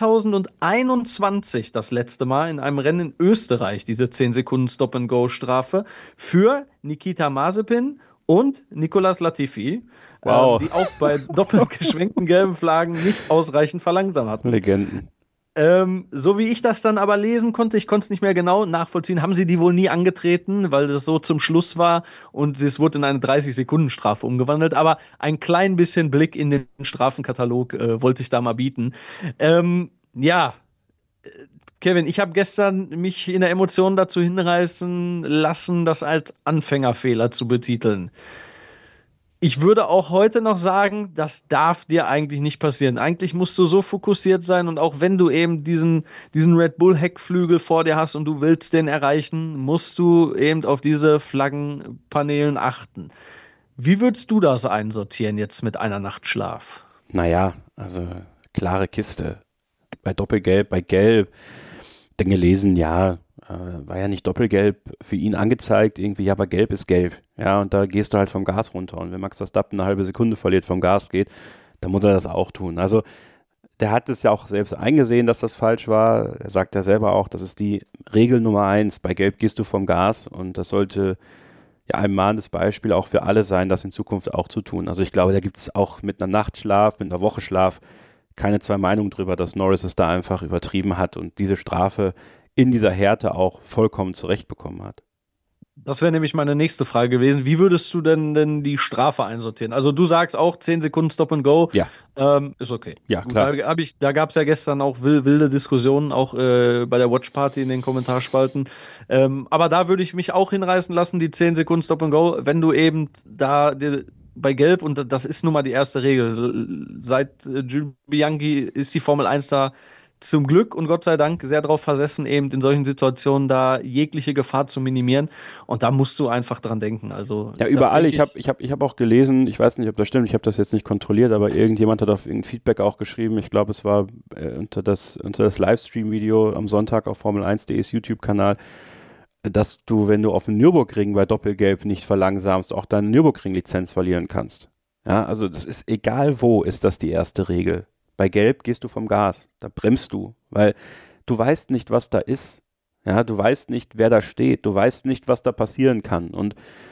zweitausendeinundzwanzig das letzte Mal in einem Rennen in Österreich diese zehn Sekunden Stop-and-Go-Strafe für Nikita Mazepin und Nicolas Latifi, wow. äh, die auch bei doppelt geschwenkten gelben Flaggen nicht ausreichend verlangsamt hatten. Legenden. Ähm, so wie ich das dann aber lesen konnte, ich konnte es nicht mehr genau nachvollziehen, haben sie die wohl nie angetreten, weil das so zum Schluss war und es wurde in eine dreißig Sekunden Strafe umgewandelt. Aber ein klein bisschen Blick in den Strafenkatalog äh, wollte ich da mal bieten. Ähm, ja, Kevin, ich habe gestern mich in der Emotion dazu hinreißen lassen, das als Anfängerfehler zu betiteln. Ich würde auch heute noch sagen, das darf dir eigentlich nicht passieren. Eigentlich musst du so fokussiert sein und auch wenn du eben diesen, diesen Red Bull Heckflügel vor dir hast und du willst den erreichen, musst du eben auf diese Flaggenpaneelen achten. Wie würdest du das einsortieren jetzt mit einer Nacht Schlaf? Naja, also klare Kiste. Bei Doppelgelb, bei Gelb, dann gelesen, ja, äh, war ja nicht Doppelgelb für ihn angezeigt, irgendwie, ja, aber Gelb ist Gelb. Ja, und da gehst du halt vom Gas runter. Und wenn Max Verstappen eine halbe Sekunde verliert, vom Gas geht, dann muss er das auch tun. Also der hat es ja auch selbst eingesehen, dass das falsch war. Er sagt ja selber auch, das ist die Regel Nummer eins. Bei Gelb gehst du vom Gas und das sollte ja ein mahnendes Beispiel auch für alle sein, das in Zukunft auch zu tun. Also ich glaube, da gibt es auch mit einer Nachtschlaf, mit einer Woche Schlaf keine zwei Meinungen drüber, dass Norris es da einfach übertrieben hat und diese Strafe in dieser Härte auch vollkommen zurechtbekommen hat. Das wäre nämlich meine nächste Frage gewesen. Wie würdest du denn, denn die Strafe einsortieren? Also du sagst auch zehn Sekunden Stop and Go. Ja. Ähm, ist okay. Ja, klar. Da, hab ich, da gab es ja gestern auch wilde Diskussionen, auch äh, bei der Watch Party in den Kommentarspalten. Ähm, aber da würde ich mich auch hinreißen lassen, die zehn Sekunden Stop and Go, wenn du eben da die, bei Gelb, und das ist nun mal die erste Regel, seit äh, Jules Bianchi ist die Formel eins da zum Glück und Gott sei Dank sehr darauf versessen, eben in solchen Situationen da jegliche Gefahr zu minimieren. Und da musst du einfach dran denken. Also ja, überall. Ich habe ich hab, ich hab auch gelesen, ich weiß nicht, ob das stimmt, ich habe das jetzt nicht kontrolliert, aber irgendjemand hat auf irgendein Feedback auch geschrieben. Ich glaube, es war äh, unter das, unter das Livestream-Video am Sonntag auf Formel eins punkt de's YouTube-Kanal, dass du, wenn du auf dem Nürburgring bei Doppelgelb nicht verlangsamst, auch deine Nürburgring-Lizenz verlieren kannst. Ja, also das ist egal wo, ist das die erste Regel. Bei Gelb gehst du vom Gas, da bremst du, weil du weißt nicht, was da ist. Ja, du weißt nicht, wer da steht, du weißt nicht, was da passieren kann. Und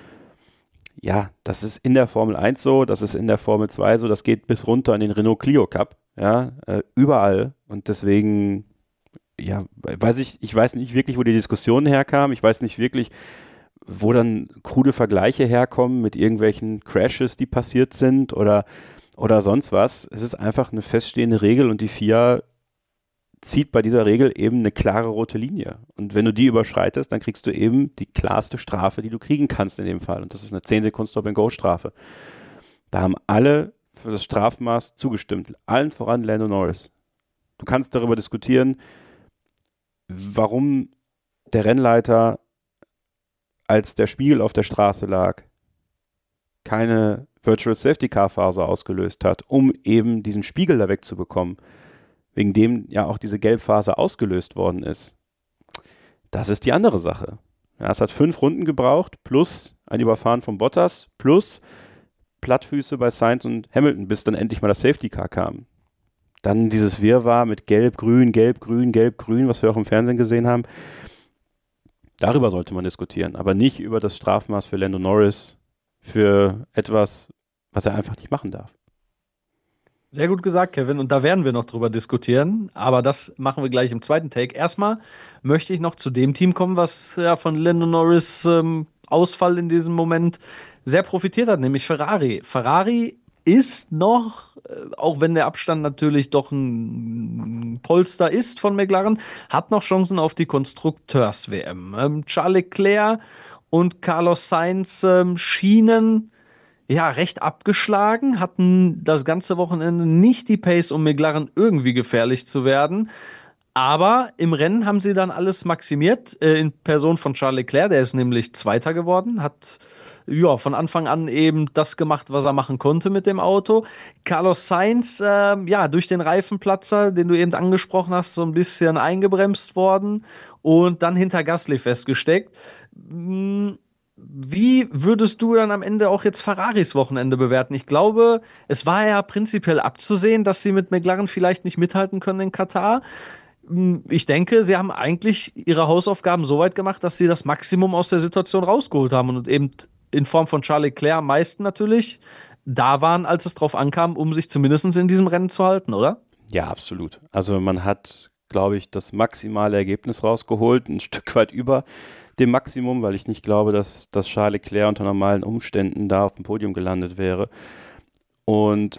ja, das ist in der Formel eins so, das ist in der Formel zwei so, das geht bis runter in den Renault Clio Cup, ja, äh, überall. Und deswegen, ja, weiß ich, ich weiß nicht wirklich, wo die Diskussion herkam, ich weiß nicht wirklich, wo dann krude Vergleiche herkommen mit irgendwelchen Crashes, die passiert sind oder oder sonst was. Es ist einfach eine feststehende Regel und die F I A zieht bei dieser Regel eben eine klare rote Linie. Und wenn du die überschreitest, dann kriegst du eben die klarste Strafe, die du kriegen kannst in dem Fall. Und das ist eine zehn Sekunden Stop-and-Go-Strafe. Da haben alle für das Strafmaß zugestimmt. Allen voran Lando Norris. Du kannst darüber diskutieren, warum der Rennleiter, als der Spiegel auf der Straße lag, keine Virtual Safety Car Phase ausgelöst hat, um eben diesen Spiegel da wegzubekommen, wegen dem ja auch diese Gelbphase ausgelöst worden ist. Das ist die andere Sache. Ja, es hat fünf Runden gebraucht, plus ein Überfahren von Bottas, plus Plattfüße bei Sainz und Hamilton, bis dann endlich mal das Safety Car kam. Dann dieses Wirrwarr mit Gelb, Grün, Gelb, Grün, Gelb, Grün, was wir auch im Fernsehen gesehen haben. Darüber sollte man diskutieren, aber nicht über das Strafmaß für Lando Norris, für etwas, was er einfach nicht machen darf. Sehr gut gesagt, Kevin. Und da werden wir noch drüber diskutieren. Aber das machen wir gleich im zweiten Take. Erstmal möchte ich noch zu dem Team kommen, was ja von Lando Norris ähm, Ausfall in diesem Moment sehr profitiert hat, nämlich Ferrari. Ferrari ist noch, äh, auch wenn der Abstand natürlich doch ein Polster ist von McLaren, hat noch Chancen auf die Konstrukteurs-W M. Ähm, Charles Leclerc und Carlos Sainz ähm, schienen ja, recht abgeschlagen, hatten das ganze Wochenende nicht die Pace, um McLaren irgendwie gefährlich zu werden. Aber im Rennen haben sie dann alles maximiert, äh, in Person von Charles Leclerc, der ist nämlich Zweiter geworden, hat ja von Anfang an eben das gemacht, was er machen konnte mit dem Auto. Carlos Sainz, äh, ja, durch den Reifenplatzer, den du eben angesprochen hast, so ein bisschen eingebremst worden und dann hinter Gasly festgesteckt. Hm, Wie würdest du dann am Ende auch jetzt Ferraris Wochenende bewerten? Ich glaube, es war ja prinzipiell abzusehen, dass sie mit McLaren vielleicht nicht mithalten können in Katar. Ich denke, sie haben eigentlich ihre Hausaufgaben so weit gemacht, dass sie das Maximum aus der Situation rausgeholt haben und eben in Form von Charles Leclerc am meisten natürlich da waren, als es drauf ankam, um sich zumindest in diesem Rennen zu halten, oder? Ja, absolut. Also man hat, glaube ich, das maximale Ergebnis rausgeholt, ein Stück weit über dem Maximum, weil ich nicht glaube, dass, dass Charles Leclerc unter normalen Umständen da auf dem Podium gelandet wäre. Und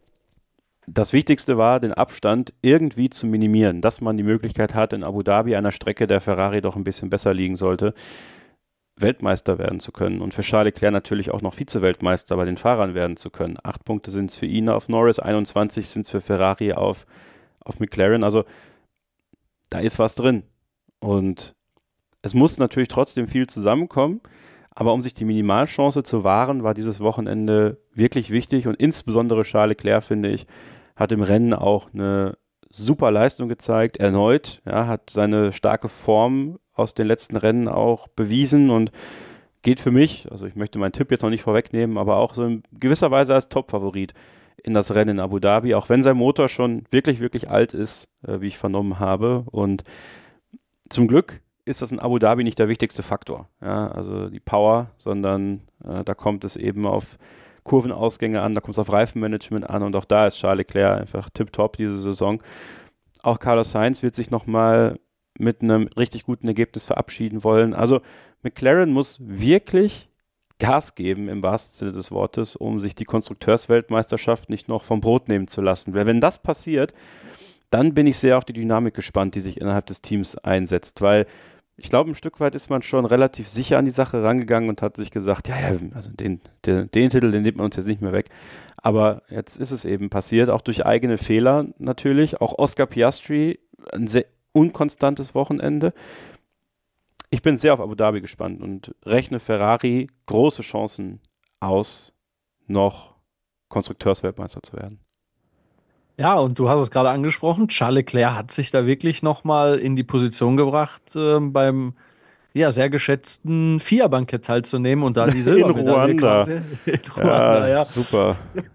das Wichtigste war, den Abstand irgendwie zu minimieren, dass man die Möglichkeit hat, in Abu Dhabi, einer Strecke, der Ferrari doch ein bisschen besser liegen sollte, Weltmeister werden zu können. Und für Charles Leclerc natürlich auch noch Vize-Weltmeister bei den Fahrern werden zu können. Acht Punkte sind es für ihn auf Norris, einundzwanzig sind es für Ferrari auf, auf McLaren. Also da ist was drin. Und es muss natürlich trotzdem viel zusammenkommen, aber um sich die Minimalchance zu wahren, war dieses Wochenende wirklich wichtig und insbesondere Charles Leclerc, finde ich, hat im Rennen auch eine super Leistung gezeigt, erneut, ja, hat seine starke Form aus den letzten Rennen auch bewiesen und geht für mich, also ich möchte meinen Tipp jetzt noch nicht vorwegnehmen, aber auch so in gewisser Weise als Top-Favorit in das Rennen in Abu Dhabi, auch wenn sein Motor schon wirklich, wirklich alt ist, äh, wie ich vernommen habe, und zum Glück ist das in Abu Dhabi nicht der wichtigste Faktor, ja, also die Power, sondern äh, da kommt es eben auf Kurvenausgänge an, da kommt es auf Reifenmanagement an und auch da ist Charles Leclerc einfach tipptopp diese Saison. Auch Carlos Sainz wird sich nochmal mit einem richtig guten Ergebnis verabschieden wollen. Also McLaren muss wirklich Gas geben im wahrsten Sinne des Wortes, um sich die Konstrukteursweltmeisterschaft nicht noch vom Brot nehmen zu lassen. Weil wenn das passiert, dann bin ich sehr auf die Dynamik gespannt, die sich innerhalb des Teams einsetzt, weil ich glaube, ein Stück weit ist man schon relativ sicher an die Sache rangegangen und hat sich gesagt, ja, ja, also den, den, den Titel, den nimmt man uns jetzt nicht mehr weg. Aber jetzt ist es eben passiert, auch durch eigene Fehler natürlich. Auch Oscar Piastri, ein sehr unkonstantes Wochenende. Ich bin sehr auf Abu Dhabi gespannt und rechne Ferrari große Chancen aus, noch Konstrukteursweltmeister zu werden. Ja, und du hast es gerade angesprochen, Charles Leclerc hat sich da wirklich nochmal in die Position gebracht, äh, beim ja, sehr geschätzten F I A-Bankett teilzunehmen und da die Silbermedaille in Ruanda. quasi in Ruanda, Ja, ja. super.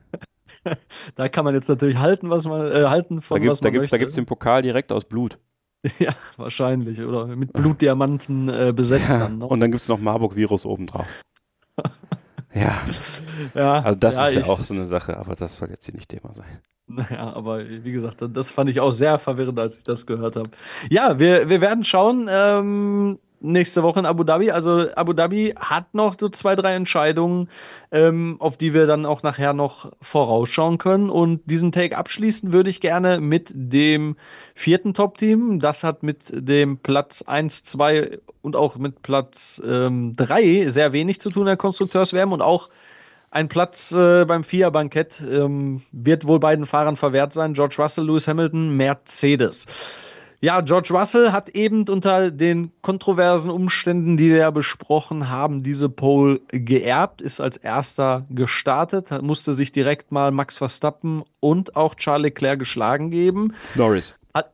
Da kann man jetzt natürlich halten, was man äh, halten von Da gibt was da man gibt, möchte. da gibt's den Pokal direkt aus Blut. Ja, wahrscheinlich. Oder mit Blutdiamanten äh, besetzt Ja, dann noch. und dann gibt es noch Marburg-Virus obendrauf. Ja, ja, also das ja, ist ja ich, auch so eine Sache, aber das soll jetzt hier nicht Thema sein. Naja, aber wie gesagt, das fand ich auch sehr verwirrend, als ich das gehört habe. Ja, wir, wir werden schauen. Ähm, nächste Woche in Abu Dhabi. Also Abu Dhabi hat noch so zwei, drei Entscheidungen, ähm, auf die wir dann auch nachher noch vorausschauen können. Und diesen Take abschließen würde ich gerne mit dem vierten Top-Team. Das hat mit dem Platz eins, zwei und auch mit Platz ähm, drei sehr wenig zu tun in der Konstrukteurs-W M und auch ein Platz äh, beim F I A-Bankett ähm, wird wohl beiden Fahrern verwehrt sein. George Russell, Lewis Hamilton, Mercedes. Ja, George Russell hat eben unter den kontroversen Umständen, die wir ja besprochen haben, diese Pole geerbt, ist als erster gestartet, musste sich direkt mal Max Verstappen und auch Charles Leclerc geschlagen geben. Norris.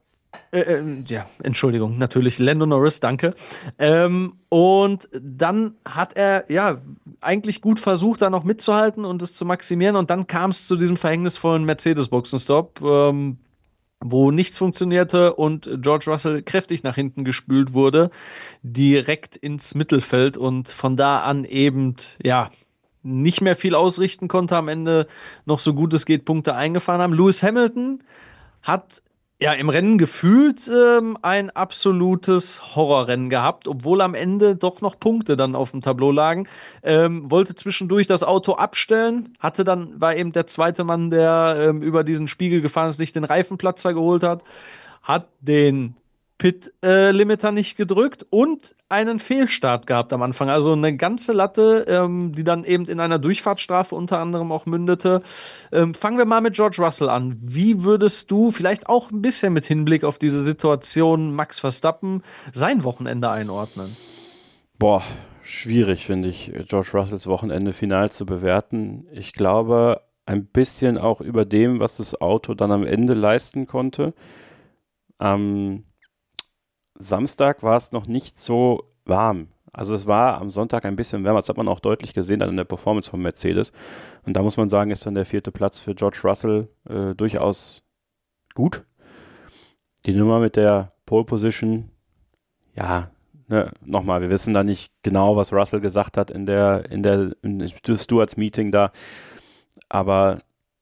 Äh, äh, ja, Entschuldigung, natürlich, Lando Norris, danke. Ähm, und dann hat er, ja, eigentlich gut versucht, da noch mitzuhalten und es zu maximieren. Und dann kam es zu diesem verhängnisvollen Mercedes-Boxenstopp, ähm, wo nichts funktionierte und George Russell kräftig nach hinten gespült wurde, direkt ins Mittelfeld und von da an eben, ja, nicht mehr viel ausrichten konnte, am Ende noch so gut es geht Punkte eingefahren haben. Lewis Hamilton hat ja im Rennen gefühlt ähm, ein absolutes Horrorrennen gehabt, obwohl am Ende doch noch Punkte dann auf dem Tableau lagen. Ähm, wollte zwischendurch das Auto abstellen, hatte dann, war eben der zweite Mann, der ähm, über diesen Spiegel gefahren ist, sich den Reifenplatzer geholt hat, hat den Pit-Limiter nicht gedrückt und einen Fehlstart gehabt am Anfang. Also eine ganze Latte, ähm, die dann eben in einer Durchfahrtsstrafe unter anderem auch mündete. Ähm, fangen wir mal mit George Russell an. Wie würdest du vielleicht auch ein bisschen mit Hinblick auf diese Situation Max Verstappen sein Wochenende einordnen? Boah, schwierig finde ich, George Russells Wochenende final zu bewerten. Ich glaube, ein bisschen auch über dem, was das Auto dann am Ende leisten konnte. Am Samstag war es noch nicht so warm. Also es war am Sonntag ein bisschen wärmer. Das hat man auch deutlich gesehen dann in der Performance von Mercedes. Und da muss man sagen, ist dann der vierte Platz für George Russell äh, durchaus gut. Die Nummer mit der Pole Position, ja, ne, nochmal, wir wissen da nicht genau, was Russell gesagt hat in der, in der in Stewards Meeting da. Aber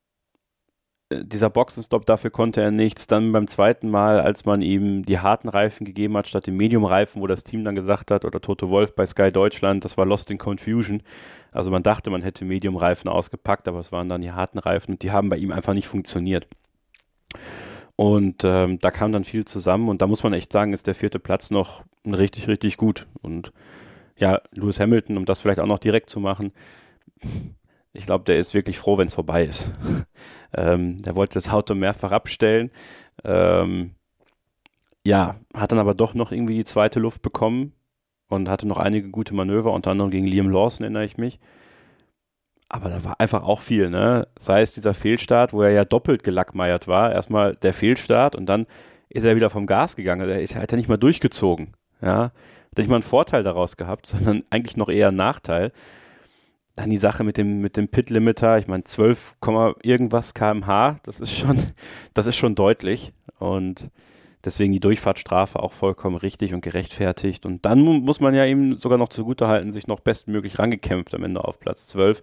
dieser Boxenstopp, dafür konnte er nichts. Dann beim zweiten Mal, als man ihm die harten Reifen gegeben hat, statt den Medium-Reifen, wo das Team dann gesagt hat, oder Toto Wolff bei Sky Deutschland, das war Lost in Confusion. Also man dachte, man hätte Medium-Reifen ausgepackt, aber es waren dann die harten Reifen und die haben bei ihm einfach nicht funktioniert. Und ähm, da kam dann viel zusammen und da muss man echt sagen, ist der vierte Platz noch richtig, richtig gut. Und ja, Lewis Hamilton, um das vielleicht auch noch direkt zu machen, ich glaube, der ist wirklich froh, wenn es vorbei ist. ähm, der wollte das Auto mehrfach abstellen. Ähm, ja, hat dann aber doch noch irgendwie die zweite Luft bekommen und hatte noch einige gute Manöver, unter anderem gegen Liam Lawson, erinnere ich mich. Aber da war einfach auch viel, ne? Sei es dieser Fehlstart, wo er ja doppelt gelackmeiert war. Erstmal der Fehlstart und dann ist er wieder vom Gas gegangen. Er ist hat ja nicht mal durchgezogen. Ja? Hat nicht mal einen Vorteil daraus gehabt, sondern eigentlich noch eher einen Nachteil. Dann die Sache mit dem, mit dem Pit-Limiter, ich meine zwölf, irgendwas Kilometer pro Stunde, das ist schon, das ist schon deutlich und deswegen die Durchfahrtsstrafe auch vollkommen richtig und gerechtfertigt und dann muss man ja ihm sogar noch zugutehalten, sich noch bestmöglich rangekämpft am Ende auf Platz zwölf.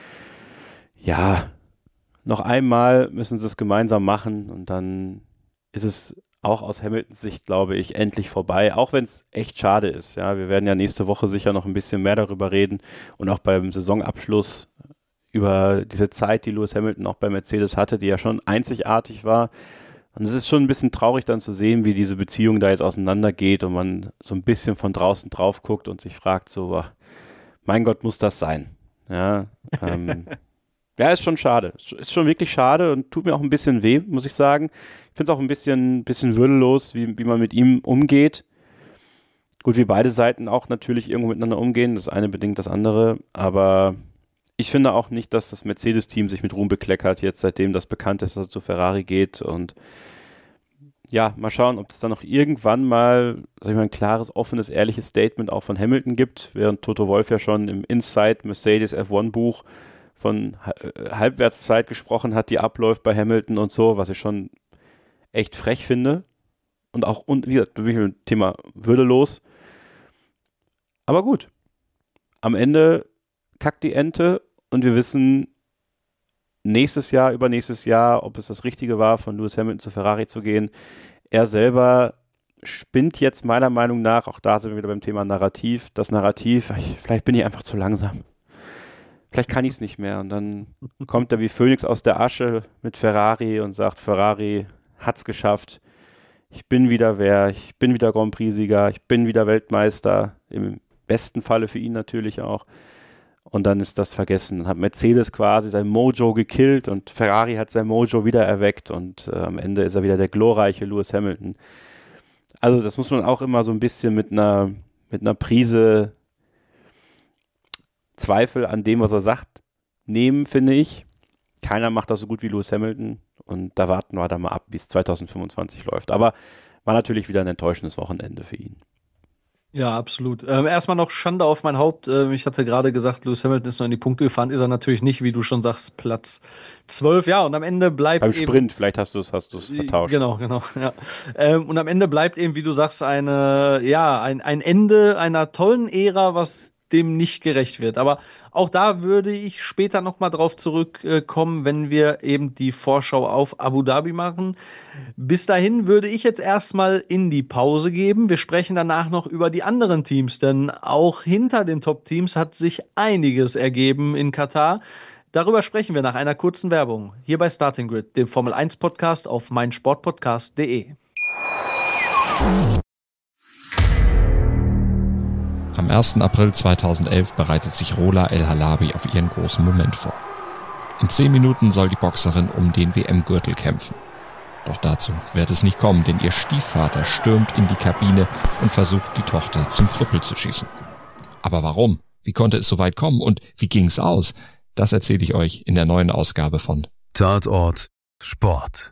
Ja, noch einmal müssen sie es gemeinsam machen und dann ist es auch aus Hamiltons Sicht, glaube ich, endlich vorbei, auch wenn es echt schade ist. Ja, wir werden ja nächste Woche sicher noch ein bisschen mehr darüber reden und auch beim Saisonabschluss über diese Zeit, die Lewis Hamilton auch bei Mercedes hatte, die ja schon einzigartig war. Und es ist schon ein bisschen traurig dann zu sehen, wie diese Beziehung da jetzt auseinandergeht und man so ein bisschen von draußen drauf guckt und sich fragt so, mein Gott, muss das sein? Ja, ähm, ja, ist schon schade. Ist schon wirklich schade und tut mir auch ein bisschen weh, muss ich sagen. Ich finde es auch ein bisschen, bisschen würdelos, wie, wie man mit ihm umgeht. Gut, wie beide Seiten auch natürlich irgendwo miteinander umgehen. Das eine bedingt das andere. Aber ich finde auch nicht, dass das Mercedes-Team sich mit Ruhm bekleckert, jetzt seitdem das bekannt ist, dass er zu Ferrari geht. Und ja, mal schauen, ob es dann noch irgendwann mal, sag ich mal, ein klares, offenes, ehrliches Statement auch von Hamilton gibt, während Toto Wolff ja schon im Inside Mercedes F eins Buch von Halbwertszeit gesprochen hat, die abläuft bei Hamilton und so, was ich schon echt frech finde und auch, und wie gesagt, Thema würdelos. Aber gut, am Ende kackt die Ente und wir wissen nächstes Jahr, übernächstes Jahr, ob es das Richtige war, von Lewis Hamilton zu Ferrari zu gehen. Er selber spinnt jetzt meiner Meinung nach, auch da sind wir wieder beim Thema Narrativ, das Narrativ, vielleicht bin ich einfach zu langsam. Vielleicht kann ich es nicht mehr und dann kommt er wie Phönix aus der Asche mit Ferrari und sagt, Ferrari hat's geschafft, ich bin wieder wer, ich bin wieder Grand Prix-Sieger, ich bin wieder Weltmeister, im besten Falle für ihn natürlich auch. Und dann ist das vergessen. Dann hat Mercedes quasi sein Mojo gekillt und Ferrari hat sein Mojo wieder erweckt und äh, am Ende ist er wieder der glorreiche Lewis Hamilton. Also das muss man auch immer so ein bisschen mit einer, mit einer Prise Zweifel an dem, was er sagt, nehmen, finde ich. Keiner macht das so gut wie Lewis Hamilton und da warten wir da mal ab, wie es zwanzig fünfundzwanzig läuft. Aber war natürlich wieder ein enttäuschendes Wochenende für ihn. Ja, absolut. Ähm, erstmal noch Schande auf mein Haupt. Ähm, ich hatte gerade gesagt, Lewis Hamilton ist noch in die Punkte gefahren. Ist er natürlich nicht, wie du schon sagst, Platz zwölf. Ja, und am Ende bleibt Beim eben... Sprint, vielleicht hast du es hast du's vertauscht. Genau, genau, ja. Ähm, und am Ende bleibt eben, wie du sagst, eine, ja, ein, ein Ende einer tollen Ära, was dem nicht gerecht wird. Aber auch da würde ich später nochmal drauf zurückkommen, wenn wir eben die Vorschau auf Abu Dhabi machen. Bis dahin würde ich jetzt erstmal in die Pause geben. Wir sprechen danach noch über die anderen Teams, denn auch hinter den Top-Teams hat sich einiges ergeben in Katar. Darüber sprechen wir nach einer kurzen Werbung. Hier bei Starting Grid, dem Formel eins Podcast auf meinsportpodcast punkt de. Am ersten April zweitausendelf bereitet sich Rola El Halabi auf ihren großen Moment vor. In zehn Minuten soll die Boxerin um den W M-Gürtel kämpfen. Doch dazu wird es nicht kommen, denn ihr Stiefvater stürmt in die Kabine und versucht, die Tochter zum Krüppel zu schießen. Aber warum? Wie konnte es so weit kommen und wie ging's aus? Das erzähle ich euch in der neuen Ausgabe von Tatort Sport.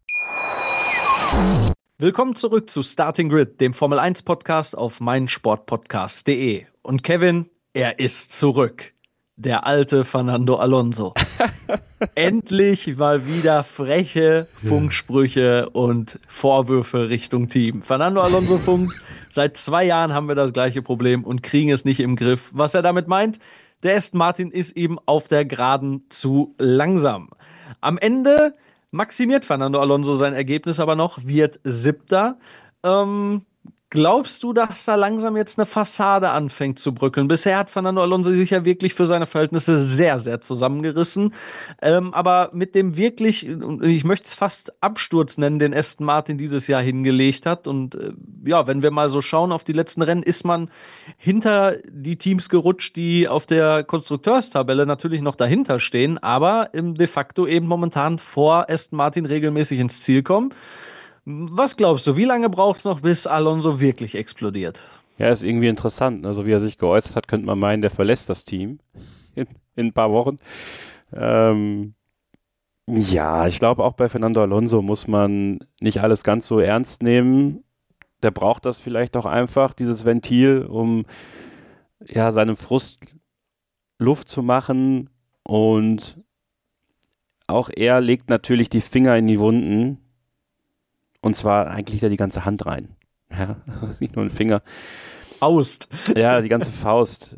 Willkommen zurück zu Starting Grid, dem Formel eins Podcast auf meinsportpodcast punkt de. Und Kevin, er ist zurück. Der alte Fernando Alonso. Endlich mal wieder freche Funksprüche und Vorwürfe Richtung Team. Fernando Alonso funkt, seit zwei Jahren haben wir das gleiche Problem und kriegen es nicht im Griff. Was er damit meint? Der Aston Martin ist eben auf der Geraden zu langsam. Am Ende maximiert Fernando Alonso sein Ergebnis aber noch, wird Siebter. Ähm, glaubst du, dass da langsam jetzt eine Fassade anfängt zu bröckeln? Bisher hat Fernando Alonso sich ja wirklich für seine Verhältnisse sehr, sehr zusammengerissen. Ähm, aber mit dem wirklich, ich möchte es fast Absturz nennen, den Aston Martin dieses Jahr hingelegt hat. Und äh, ja, wenn wir mal so schauen auf die letzten Rennen, ist man hinter die Teams gerutscht, die auf der Konstrukteurstabelle natürlich noch dahinter stehen, aber ähm, de facto eben momentan vor Aston Martin regelmäßig ins Ziel kommen. Was glaubst du, wie lange braucht es noch, bis Alonso wirklich explodiert? Ja, ist irgendwie interessant. Also wie er sich geäußert hat, könnte man meinen, der verlässt das Team in, in ein paar Wochen. Ähm, ja, ich glaube auch bei Fernando Alonso muss man nicht alles ganz so ernst nehmen. Der braucht das vielleicht auch einfach, dieses Ventil, um ja seinem Frust Luft zu machen. Und auch er legt natürlich die Finger in die Wunden. Und zwar eigentlich da die ganze Hand rein. Ja, nicht nur ein Finger. Faust. Ja, die ganze Faust.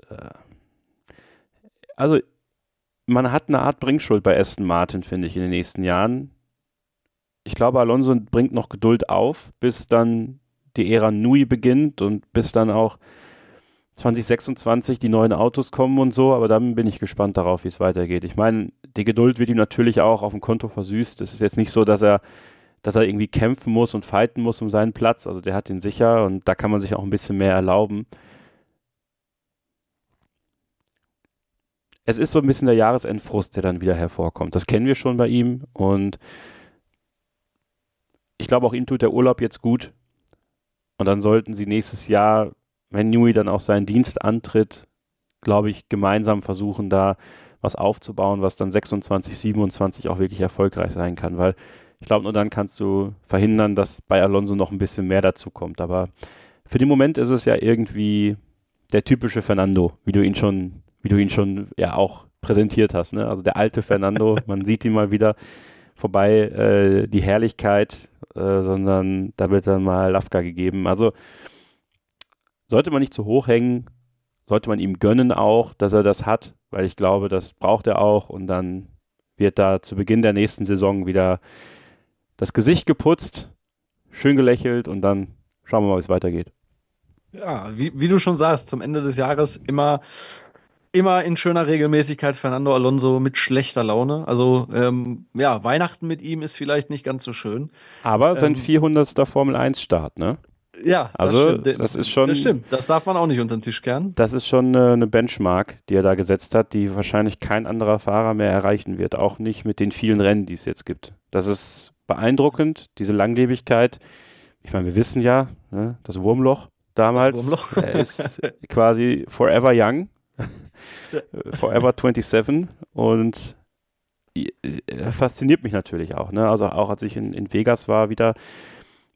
Also, man hat eine Art Bringschuld bei Aston Martin, finde ich, in den nächsten Jahren. Ich glaube, Alonso bringt noch Geduld auf, bis dann die Ära Nui beginnt und bis dann auch zwanzig sechsundzwanzig die neuen Autos kommen und so. Aber dann bin ich gespannt darauf, wie es weitergeht. Ich meine, die Geduld wird ihm natürlich auch auf dem Konto versüßt. Es ist jetzt nicht so, dass er dass er irgendwie kämpfen muss und fighten muss um seinen Platz. Also der hat den sicher und da kann man sich auch ein bisschen mehr erlauben. Es ist so ein bisschen der Jahresendfrust, der dann wieder hervorkommt. Das kennen wir schon bei ihm und ich glaube auch ihm tut der Urlaub jetzt gut und dann sollten sie nächstes Jahr, wenn Newey dann auch seinen Dienst antritt, glaube ich, gemeinsam versuchen, da was aufzubauen, was dann sechsundzwanzig, siebenundzwanzig auch wirklich erfolgreich sein kann, weil ich glaube, nur dann kannst du verhindern, dass bei Alonso noch ein bisschen mehr dazu kommt. Aber für den Moment ist es ja irgendwie der typische Fernando, wie du ihn schon, wie du ihn schon ja auch präsentiert hast. Ne? Also der alte Fernando, man sieht ihn mal wieder vorbei, äh, die Herrlichkeit, äh, sondern da wird dann mal Lafka gegeben. Also sollte man nicht zu hoch hängen, sollte man ihm gönnen auch, dass er das hat, weil ich glaube, das braucht er auch und dann wird da zu Beginn der nächsten Saison wieder das Gesicht geputzt, schön gelächelt und dann schauen wir mal, wie es weitergeht. Ja, wie, wie du schon sagst, zum Ende des Jahres immer, immer in schöner Regelmäßigkeit Fernando Alonso mit schlechter Laune. Also ähm, ja, Weihnachten mit ihm ist vielleicht nicht ganz so schön. Aber sein ähm, vierhundertster Formel eins Start, ne? Ja, also das, das ist schon. Das stimmt, das darf man auch nicht unter den Tisch kehren. Das ist schon äh, eine Benchmark, die er da gesetzt hat, die wahrscheinlich kein anderer Fahrer mehr erreichen wird. Auch nicht mit den vielen Rennen, die es jetzt gibt. Das ist beeindruckend, diese Langlebigkeit. Ich meine, wir wissen ja, ne, das Wurmloch damals, das Wurmloch. Er ist quasi forever young, forever siebenundzwanzig und er fasziniert mich natürlich auch. Ne? Also auch als ich in, in Vegas war wieder,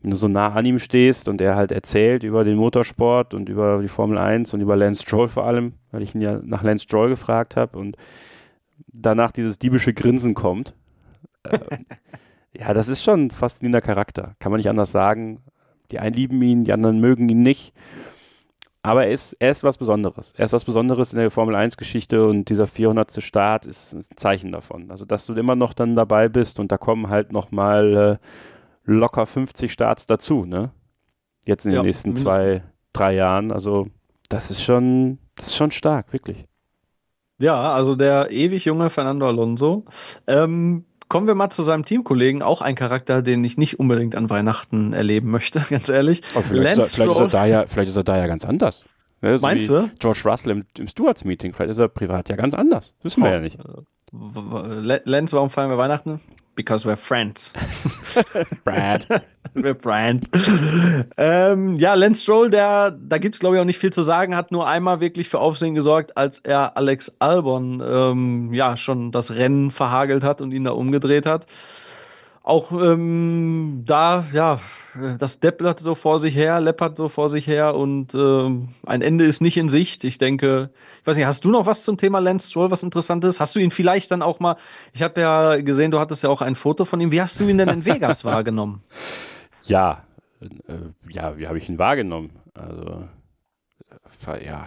wenn du so nah an ihm stehst und er halt erzählt über den Motorsport und über die Formel eins und über Lance Stroll vor allem, weil ich ihn ja nach Lance Stroll gefragt habe und danach dieses diebische Grinsen kommt. äh, ja, das ist schon ein faszinierender Charakter, kann man nicht anders sagen. Die einen lieben ihn, die anderen mögen ihn nicht. Aber er ist, er ist was Besonderes. Er ist was Besonderes in der Formel eins Geschichte und dieser vierhundertste Start ist ein Zeichen davon. Also, dass du immer noch dann dabei bist und da kommen halt nochmal äh, locker fünfzig Starts dazu, ne? Jetzt in den ja, nächsten mindestens. zwei, drei Jahren. Also, das ist schon, das ist schon stark, wirklich. Ja, also der ewig junge Fernando Alonso. Ähm, kommen wir mal zu seinem Teamkollegen, auch ein Charakter, den ich nicht unbedingt an Weihnachten erleben möchte, ganz ehrlich. Oh, vielleicht, ist er, vielleicht, ist er da ja, vielleicht ist er da ja ganz anders. Ja, so Meinst du? George Russell im, im Stewards-Meeting, vielleicht ist er privat ja ganz anders. Das wissen oh. wir ja nicht. Lance, warum feiern wir Weihnachten? Because we're friends. Brad. We're friends. ähm, ja, Lance Stroll, der, da gibt es glaube ich auch nicht viel zu sagen, hat nur einmal wirklich für Aufsehen gesorgt, als er Alex Albon ähm, ja schon das Rennen verhagelt hat und ihn da umgedreht hat. Auch ähm, da, ja, das deppert so vor sich her, läppert so vor sich her und ähm, ein Ende ist nicht in Sicht. Ich denke, ich weiß nicht, hast du noch was zum Thema Lance Stroll, was Interessantes? Hast du ihn vielleicht dann auch mal, ich habe ja gesehen, du hattest ja auch ein Foto von ihm. Wie hast du ihn denn in Vegas wahrgenommen? Ja, äh, ja, wie habe ich ihn wahrgenommen? Also, äh, ja.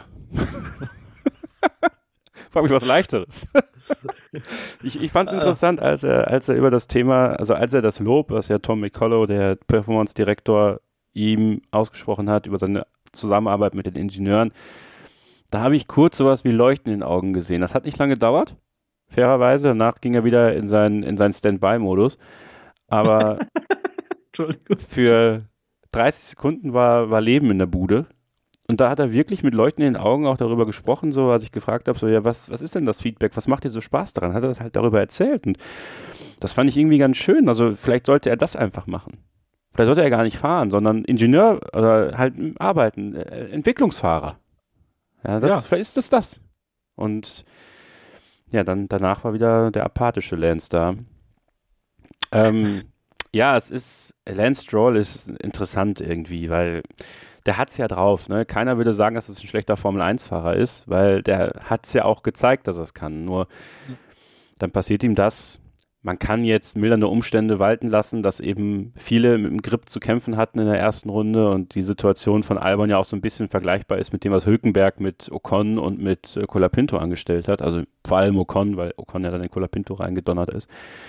Frag mich was Leichteres. ich ich fand es interessant, als er, als er über das Thema, also als er das Lob, was ja Tom McCullough, der Performance-Direktor, ihm ausgesprochen hat, über seine Zusammenarbeit mit den Ingenieuren, da habe ich kurz sowas wie Leuchten in den Augen gesehen. Das hat nicht lange gedauert, fairerweise. Danach ging er wieder in seinen, in seinen Standby-Modus. Aber für dreißig Sekunden war, war Leben in der Bude. Und da hat er wirklich mit Leuchten in den Augen auch darüber gesprochen, so als ich gefragt habe, so ja, was, was ist denn das Feedback, was macht dir so Spaß daran? Hat er das halt darüber erzählt und das fand ich irgendwie ganz schön, also vielleicht sollte er das einfach machen. Vielleicht sollte er gar nicht fahren, sondern Ingenieur oder halt arbeiten, äh, Entwicklungsfahrer. Ja, das, ja. Vielleicht ist das das. Und ja, dann danach war wieder der apathische Lance da. Ähm, ja, es ist, Lance Stroll ist interessant irgendwie, weil der hat's ja drauf, ne? Keiner würde sagen, dass es ein schlechter Formel eins Fahrer ist, weil der hat's ja auch gezeigt, dass er es kann. Nur dann passiert ihm das. Man kann jetzt mildernde Umstände walten lassen, dass eben viele mit dem Grip zu kämpfen hatten in der ersten Runde und die Situation von Albon ja auch so ein bisschen vergleichbar ist mit dem, was Hülkenberg mit Ocon und mit äh, Colapinto angestellt hat. Also vor allem Ocon, weil Ocon ja dann in Colapinto reingedonnert ist.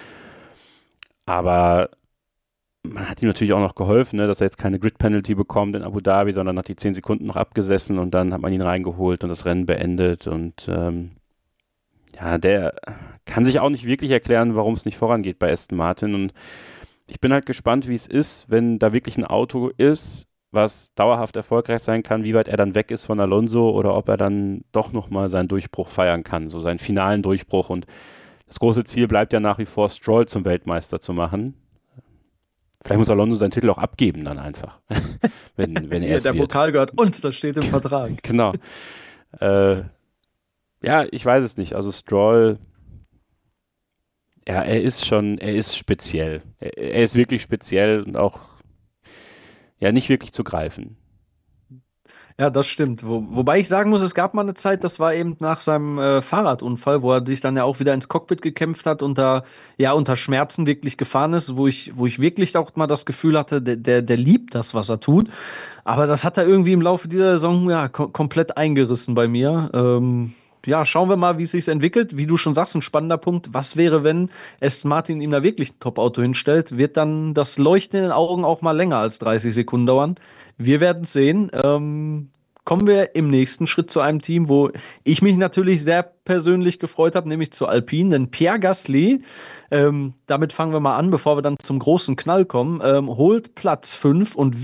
Aber man hat ihm natürlich auch noch geholfen, ne, dass er jetzt keine Grid-Penalty bekommt in Abu Dhabi, sondern hat die zehn Sekunden noch abgesessen und dann hat man ihn reingeholt und das Rennen beendet. Und ähm, ja, der kann sich auch nicht wirklich erklären, warum es nicht vorangeht bei Aston Martin. Und ich bin halt gespannt, wie es ist, wenn da wirklich ein Auto ist, was dauerhaft erfolgreich sein kann, wie weit er dann weg ist von Alonso oder ob er dann doch nochmal seinen Durchbruch feiern kann, so seinen finalen Durchbruch. Und das große Ziel bleibt ja nach wie vor, Stroll zum Weltmeister zu machen. Vielleicht muss Alonso seinen Titel auch abgeben dann einfach, wenn, wenn er ja, es der wird. Pokal gehört uns, das steht im Vertrag. Genau. Äh, ja, ich weiß es nicht. Also Stroll, ja, er ist schon, er ist speziell. Er, er ist wirklich speziell und auch ja nicht wirklich zu greifen. Ja, das stimmt. Wo, wobei ich sagen muss, es gab mal eine Zeit, das war eben nach seinem äh, Fahrradunfall, wo er sich dann ja auch wieder ins Cockpit gekämpft hat und da ja unter Schmerzen wirklich gefahren ist, wo ich, wo ich wirklich auch mal das Gefühl hatte, der, der, der liebt das, was er tut. Aber das hat er irgendwie im Laufe dieser Saison ja ko- komplett eingerissen bei mir. Ähm, ja, schauen wir mal, wie es sich entwickelt. Wie du schon sagst, ein spannender Punkt. Was wäre, wenn Aston Martin ihm da wirklich ein Top-Auto hinstellt? Wird dann das Leuchten in den Augen auch mal länger als dreißig Sekunden dauern? Wir werden es sehen. Ähm, kommen wir im nächsten Schritt zu einem Team, wo ich mich natürlich sehr persönlich gefreut habe, nämlich zu Alpine. Denn Pierre Gasly, ähm, damit fangen wir mal an, bevor wir dann zum großen Knall kommen, ähm, holt Platz fünf und wichtig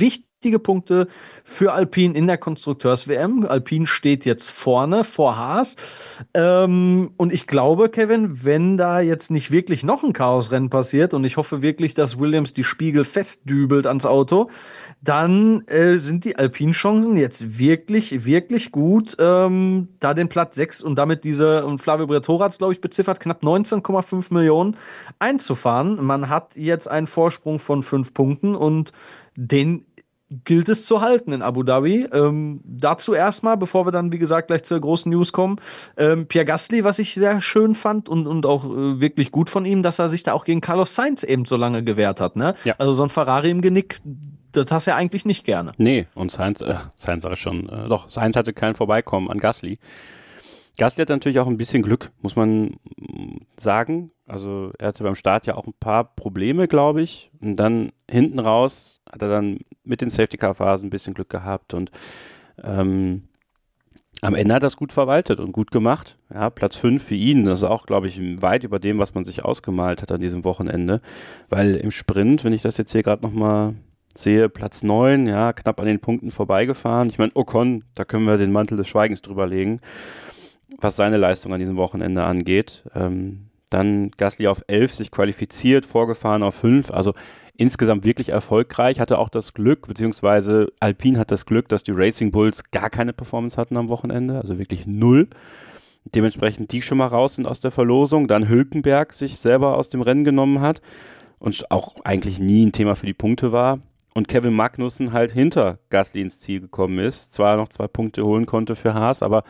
wichtige Punkte für Alpine in der Konstrukteurs-W M. Alpine steht jetzt vorne vor Haas. Ähm, und ich glaube, Kevin, wenn da jetzt nicht wirklich noch ein Chaosrennen passiert, und ich hoffe wirklich, dass Williams die Spiegel festdübelt ans Auto, dann äh, sind die Alpine-Chancen jetzt wirklich, wirklich gut, ähm, da den Platz sechs und damit diese, und Flavio Briatore hat es, glaube ich, beziffert, knapp neunzehn Komma fünf Millionen einzufahren. Man hat jetzt einen Vorsprung von fünf Punkten und den gilt es zu halten in Abu Dhabi. Ähm, dazu erstmal, bevor wir dann, wie gesagt, gleich zur großen News kommen, ähm, Pierre Gasly, was ich sehr schön fand und, und auch äh, wirklich gut von ihm, dass er sich da auch gegen Carlos Sainz eben so lange gewehrt hat. Ne? Ja. Also so ein Ferrari im Genick, das hast du ja eigentlich nicht gerne. Nee, und Sainz, äh, Sainz sag ich schon, äh, doch, Sainz hatte kein Vorbeikommen an Gasly. Gasly hat natürlich auch ein bisschen Glück, muss man sagen. Also er hatte beim Start ja auch ein paar Probleme, glaube ich. Und dann hinten raus hat er dann mit den Safety-Car-Phasen ein bisschen Glück gehabt. Und ähm, am Ende hat er es gut verwaltet und gut gemacht. Ja, Platz fünf für ihn, das ist auch, glaube ich, weit über dem, was man sich ausgemalt hat an diesem Wochenende. Weil im Sprint, wenn ich das jetzt hier gerade nochmal sehe, Platz neun, ja, knapp an den Punkten vorbeigefahren. Ich meine, Ocon, da können wir den Mantel des Schweigens drüber legen, was seine Leistung an diesem Wochenende angeht. Ähm, dann Gasly auf elf, sich qualifiziert, vorgefahren auf fünf, also insgesamt wirklich erfolgreich, hatte auch das Glück, beziehungsweise Alpine hat das Glück, dass die Racing Bulls gar keine Performance hatten am Wochenende, also wirklich null. Dementsprechend die schon mal raus sind aus der Verlosung, dann Hülkenberg sich selber aus dem Rennen genommen hat und auch eigentlich nie ein Thema für die Punkte war. Und Kevin Magnussen halt hinter Gasly ins Ziel gekommen ist, zwar noch zwei Punkte holen konnte für Haas, aber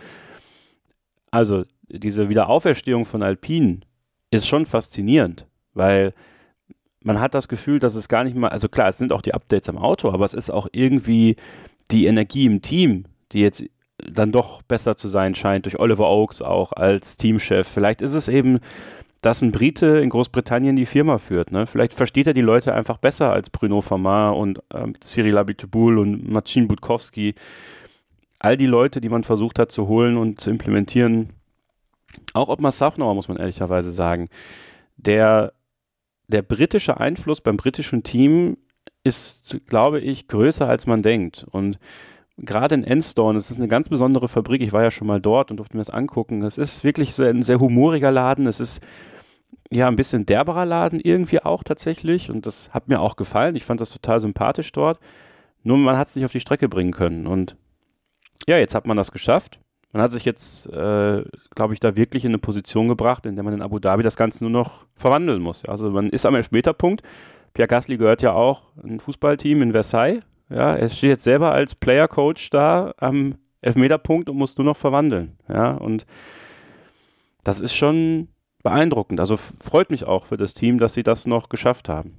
also diese Wiederauferstehung von Alpine ist schon faszinierend, weil man hat das Gefühl, dass es gar nicht mal, also klar, es sind auch die Updates am Auto, aber es ist auch irgendwie die Energie im Team, die jetzt dann doch besser zu sein scheint, durch Oliver Oakes auch als Teamchef. Vielleicht ist es eben, dass ein Brite in Großbritannien die Firma führt. Ne? Vielleicht versteht er die Leute einfach besser als Bruno Famar und ähm, Cyril Abiteboul und Marcin Budkowski. All die Leute, die man versucht hat zu holen und zu implementieren, auch Ottmar Safnauer, muss man ehrlicherweise sagen, der, der britische Einfluss beim britischen Team ist, glaube ich, größer als man denkt. Und gerade in Enstone, das ist eine ganz besondere Fabrik, ich war ja schon mal dort und durfte mir das angucken. Es ist wirklich so ein sehr humoriger Laden, es ist ja ein bisschen derberer Laden irgendwie auch tatsächlich und das hat mir auch gefallen. Ich fand das total sympathisch dort, nur man hat es nicht auf die Strecke bringen können und ja, jetzt hat man das geschafft. Man hat sich jetzt, äh, glaube ich, da wirklich in eine Position gebracht, in der man in Abu Dhabi das Ganze nur noch verwandeln muss. Also man ist am Elfmeterpunkt. Pierre Gasly gehört ja auch ein Fußballteam in Versailles. Ja, er steht jetzt selber als Player-Coach da am Elfmeterpunkt und muss nur noch verwandeln. Ja, und das ist schon beeindruckend. Also freut mich auch für das Team, dass sie das noch geschafft haben.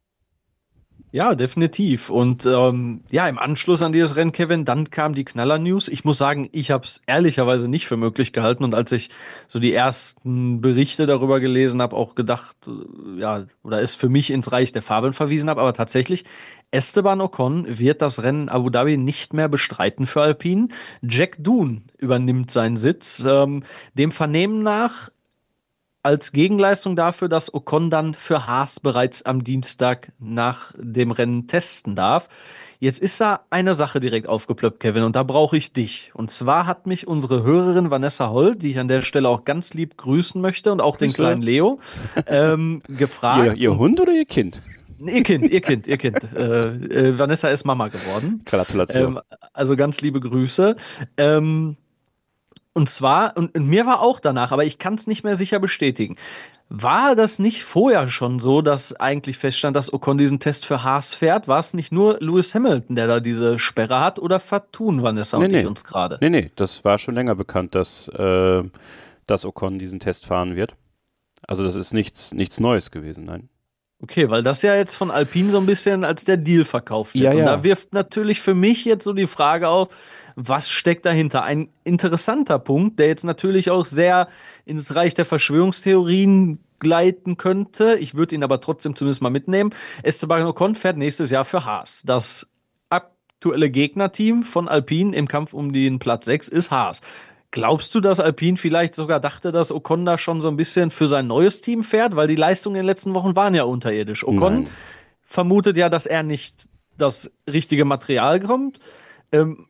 Ja, definitiv. Und ähm, ja, im Anschluss an dieses Rennen, Kevin, dann kam die Knaller-News. Ich muss sagen, ich habe es ehrlicherweise nicht für möglich gehalten. Und als ich so die ersten Berichte darüber gelesen habe, auch gedacht, äh, ja, oder es für mich ins Reich der Fabeln verwiesen habe. Aber tatsächlich, Esteban Ocon wird das Rennen Abu Dhabi nicht mehr bestreiten für Alpine. Jack Doohan übernimmt seinen Sitz. Ähm, dem Vernehmen nach als Gegenleistung dafür, dass Ocon dann für Haas bereits am Dienstag nach dem Rennen testen darf. Jetzt ist da eine Sache direkt aufgeplöppt, Kevin, und da brauche ich dich. Und zwar hat mich unsere Hörerin Vanessa Holl, die ich an der Stelle auch ganz lieb grüßen möchte, und auch Grüße. Den kleinen Leo, ähm, gefragt. Ihr, ihr Hund oder ihr Kind? Ihr Kind, ihr Kind, ihr Kind. Äh, äh, Vanessa ist Mama geworden. Gratulation. Ähm, also ganz liebe Grüße. Ähm, Und zwar, und, und mir war auch danach, aber ich kann es nicht mehr sicher bestätigen, war das nicht vorher schon so, dass eigentlich feststand, dass Ocon diesen Test für Haas fährt? War es nicht nur Lewis Hamilton, der da diese Sperre hat, oder vertun Vanessa nee, und nee. ich uns gerade? Nee, nee, das war schon länger bekannt, dass, äh, dass Ocon diesen Test fahren wird. Also das ist nichts, nichts Neues gewesen, nein. Okay, weil das ja jetzt von Alpine so ein bisschen als der Deal verkauft wird. Ja, und ja. da wirft natürlich für mich jetzt so die Frage auf, was steckt dahinter? Ein interessanter Punkt, der jetzt natürlich auch sehr ins Reich der Verschwörungstheorien gleiten könnte. Ich würde ihn aber trotzdem zumindest mal mitnehmen. Esteban Ocon fährt nächstes Jahr für Haas. Das aktuelle Gegnerteam von Alpine im Kampf um den Platz sechs ist Haas. Glaubst du, dass Alpine vielleicht sogar dachte, dass Ocon da schon so ein bisschen für sein neues Team fährt? Weil die Leistungen in den letzten Wochen waren ja unterirdisch. Ocon Nein. vermutet ja, dass er nicht das richtige Material kommt. Ähm,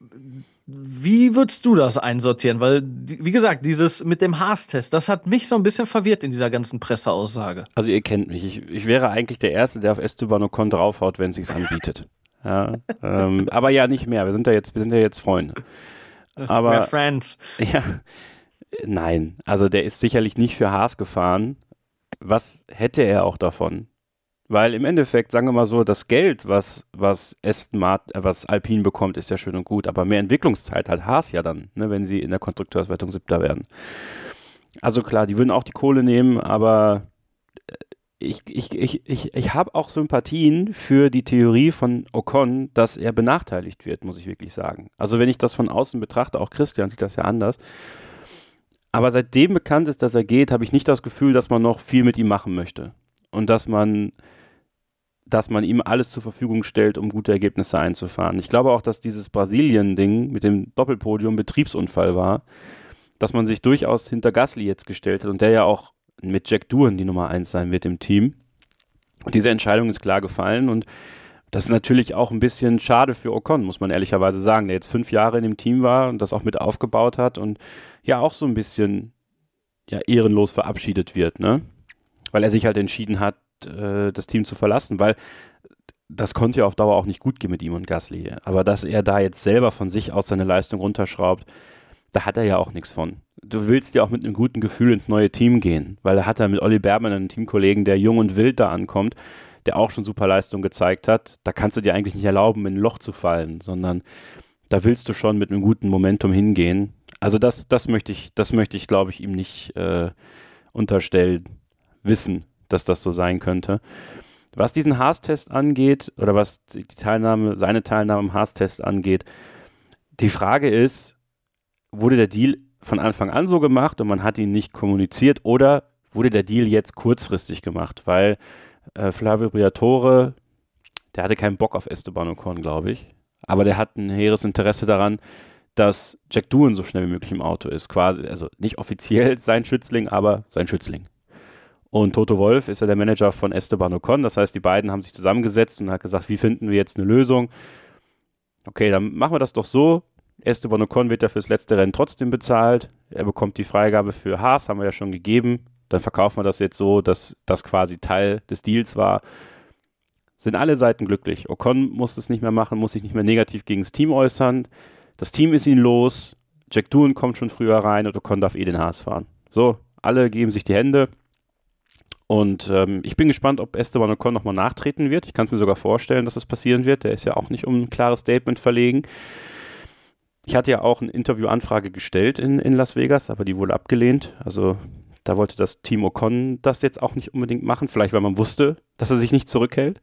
wie würdest du das einsortieren? Weil, wie gesagt, dieses mit dem Haas-Test, das hat mich so ein bisschen verwirrt in dieser ganzen Presseaussage. Also ihr kennt mich. Ich, ich wäre eigentlich der Erste, der auf Esteban Ocon draufhaut, wenn es sich anbietet. Ja, ähm, aber ja, nicht mehr. Wir sind ja jetzt, wir sind ja jetzt Freunde. Aber, We're friends. Ja, nein. Also der ist sicherlich nicht für Haas gefahren. Was hätte er auch davon? Weil im Endeffekt, sagen wir mal so, das Geld, was, was Aston Martin, äh, was Alpine bekommt, ist ja schön und gut, aber mehr Entwicklungszeit hat Haas ja dann, ne, wenn sie in der Konstrukteurswertung Siebter werden. Also klar, die würden auch die Kohle nehmen, aber ich, ich, ich, ich, ich habe auch Sympathien für die Theorie von Ocon, dass er benachteiligt wird, muss ich wirklich sagen. Also wenn ich das von außen betrachte, auch Christian sieht das ja anders. Aber seitdem bekannt ist, dass er geht, habe ich nicht das Gefühl, dass man noch viel mit ihm machen möchte. Und dass man dass man ihm alles zur Verfügung stellt, um gute Ergebnisse einzufahren. Ich glaube auch, dass dieses Brasilien-Ding mit dem Doppelpodium Betriebsunfall war, dass man sich durchaus hinter Gasly jetzt gestellt hat und der ja auch mit Jack Doohan die Nummer eins sein wird im Team. Und diese Entscheidung ist klar gefallen und das ist natürlich auch ein bisschen schade für Ocon, muss man ehrlicherweise sagen, der jetzt fünf Jahre in dem Team war und das auch mit aufgebaut hat und ja auch so ein bisschen ja, ehrenlos verabschiedet wird, ne? Weil er sich halt entschieden hat, das Team zu verlassen, weil das konnte ja auf Dauer auch nicht gut gehen mit ihm und Gasly. Aber dass er da jetzt selber von sich aus seine Leistung runterschraubt, da hat er ja auch nichts von. Du willst ja auch mit einem guten Gefühl ins neue Team gehen, weil er hat da mit Olli Bergmann einen Teamkollegen, der jung und wild da ankommt, der auch schon super Leistung gezeigt hat. Da kannst du dir eigentlich nicht erlauben, in ein Loch zu fallen, sondern da willst du schon mit einem guten Momentum hingehen. Also das, das möchte ich, das möchte ich, glaube ich, ihm nicht äh, unterstellen, wissen, dass das so sein könnte. Was diesen Haas-Test angeht, oder was die Teilnahme, seine Teilnahme am Haas-Test angeht, die Frage ist, wurde der Deal von Anfang an so gemacht und man hat ihn nicht kommuniziert oder wurde der Deal jetzt kurzfristig gemacht? Weil äh, Flavio Briatore, der hatte keinen Bock auf Esteban Ocon, glaube ich, aber der hat ein hehres Interesse daran, dass Jack Doohan so schnell wie möglich im Auto ist. Quasi, also nicht offiziell sein Schützling, aber sein Schützling. Und Toto Wolff ist ja der Manager von Esteban Ocon. Das heißt, die beiden haben sich zusammengesetzt und hat gesagt, wie finden wir jetzt eine Lösung? Okay, dann machen wir das doch so. Esteban Ocon wird ja fürs letzte Rennen trotzdem bezahlt. Er bekommt die Freigabe für Haas, haben wir ja schon gegeben. Dann verkaufen wir das jetzt so, dass das quasi Teil des Deals war. Sind alle Seiten glücklich. Ocon muss es nicht mehr machen, muss sich nicht mehr negativ gegen das Team äußern. Das Team ist ihn los. Jack Doohan kommt schon früher rein und Ocon darf eh den Haas fahren. So, alle geben sich die Hände. Und ähm, ich bin gespannt, ob Esteban Ocon nochmal nachtreten wird. Ich kann es mir sogar vorstellen, dass das passieren wird. Der ist ja auch nicht um ein klares Statement verlegen. Ich hatte ja auch eine Interviewanfrage gestellt in, in Las Vegas, aber die wurde abgelehnt. Also da wollte das Team Ocon das jetzt auch nicht unbedingt machen. Vielleicht, weil man wusste, dass er sich nicht zurückhält.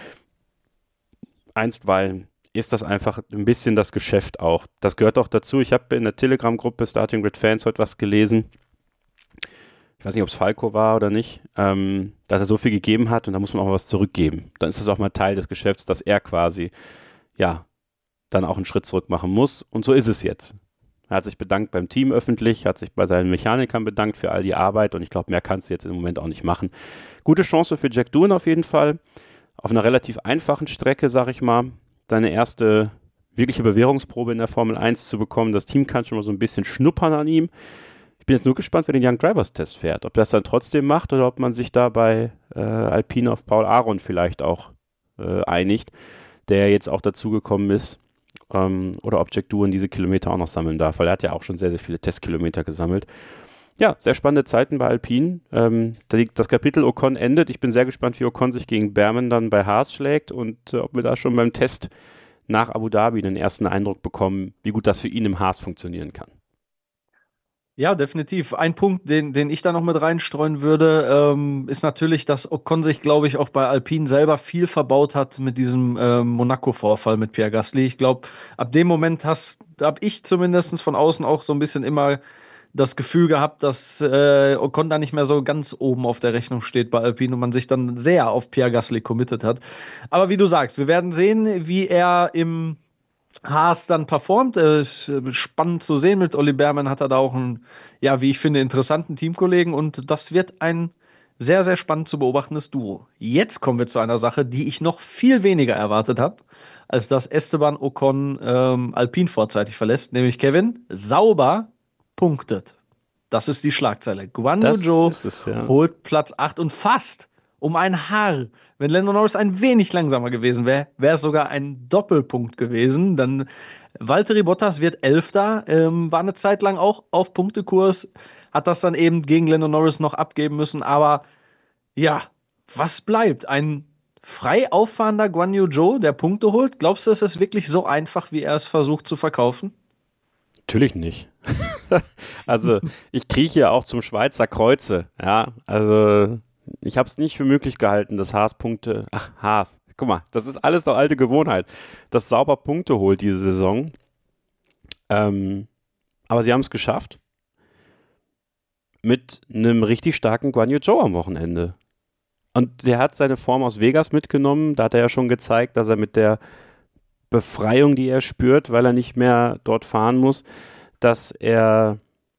Einstweilen ist das einfach ein bisschen das Geschäft auch. Das gehört auch dazu. Ich habe in der Telegram-Gruppe Starting Grid Fans heute was gelesen. Ich weiß nicht, ob es Falco war oder nicht, ähm, dass er so viel gegeben hat und da muss man auch was zurückgeben. Dann ist es auch mal Teil des Geschäfts, dass er quasi, ja, dann auch einen Schritt zurück machen muss. Und so ist es jetzt. Er hat sich bedankt beim Team öffentlich, hat sich bei seinen Mechanikern bedankt für all die Arbeit und ich glaube, mehr kannst du jetzt im Moment auch nicht machen. Gute Chance für Jack Doohan auf jeden Fall. Auf einer relativ einfachen Strecke, sag ich mal, seine erste wirkliche Bewährungsprobe in der Formel eins zu bekommen. Das Team kann schon mal so ein bisschen schnuppern an ihm. Ich bin jetzt nur gespannt, wer den Young Drivers Test fährt. Ob das dann trotzdem macht oder ob man sich da bei äh, Alpine auf Paul Aron vielleicht auch äh, einigt, der jetzt auch dazugekommen ist. Ähm, oder ob Jack Doohan diese Kilometer auch noch sammeln darf, weil er hat ja auch schon sehr, sehr viele Testkilometer gesammelt. Ja, sehr spannende Zeiten bei Alpine. Ähm, das Kapitel Ocon endet. Ich bin sehr gespannt, wie Ocon sich gegen Berman dann bei Haas schlägt und äh, ob wir da schon beim Test nach Abu Dhabi den ersten Eindruck bekommen, wie gut das für ihn im Haas funktionieren kann. Ja, definitiv. Ein Punkt, den, den ich da noch mit reinstreuen würde, ähm, ist natürlich, dass Ocon sich, glaube ich, auch bei Alpine selber viel verbaut hat mit diesem ähm, Monaco-Vorfall mit Pierre Gasly. Ich glaube, ab dem Moment hast, habe ich zumindest von außen auch so ein bisschen immer das Gefühl gehabt, dass äh, Ocon da nicht mehr so ganz oben auf der Rechnung steht bei Alpine und man sich dann sehr auf Pierre Gasly committed hat. Aber wie du sagst, wir werden sehen, wie er im Haas dann performt. Äh, spannend zu sehen. Mit Olli Bergmann hat er da auch einen, ja, wie ich finde, interessanten Teamkollegen und das wird ein sehr, sehr spannend zu beobachtendes Duo. Jetzt kommen wir zu einer Sache, die ich noch viel weniger erwartet habe, als dass Esteban Ocon ähm, Alpine vorzeitig verlässt, nämlich Kevin, sauber punktet. Das ist die Schlagzeile. Guan Yu Zhou ja. holt Platz acht und fast um ein Haar. Wenn Lando Norris ein wenig langsamer gewesen wäre, wäre es sogar ein Doppelpunkt gewesen. Dann Valtteri Bottas wird Elfter, ähm, war eine Zeit lang auch auf Punktekurs, hat das dann eben gegen Lando Norris noch abgeben müssen. Aber ja, was bleibt? Ein frei auffahrender Guan Yu Zhou, der Punkte holt? Glaubst du, es ist wirklich so einfach, wie er es versucht zu verkaufen? Natürlich nicht. Also ich krieche ja auch zum Schweizer Kreuze. Ja, also ich habe es nicht für möglich gehalten, dass Haas Punkte, ach Haas, guck mal, das ist alles doch alte Gewohnheit, dass sauber Punkte holt diese Saison. Ähm, aber sie haben es geschafft mit einem richtig starken Guan Yu Zhou am Wochenende. Und der hat seine Form aus Vegas mitgenommen, da hat er ja schon gezeigt, dass er mit der Befreiung, die er spürt, weil er nicht mehr dort fahren muss, dass er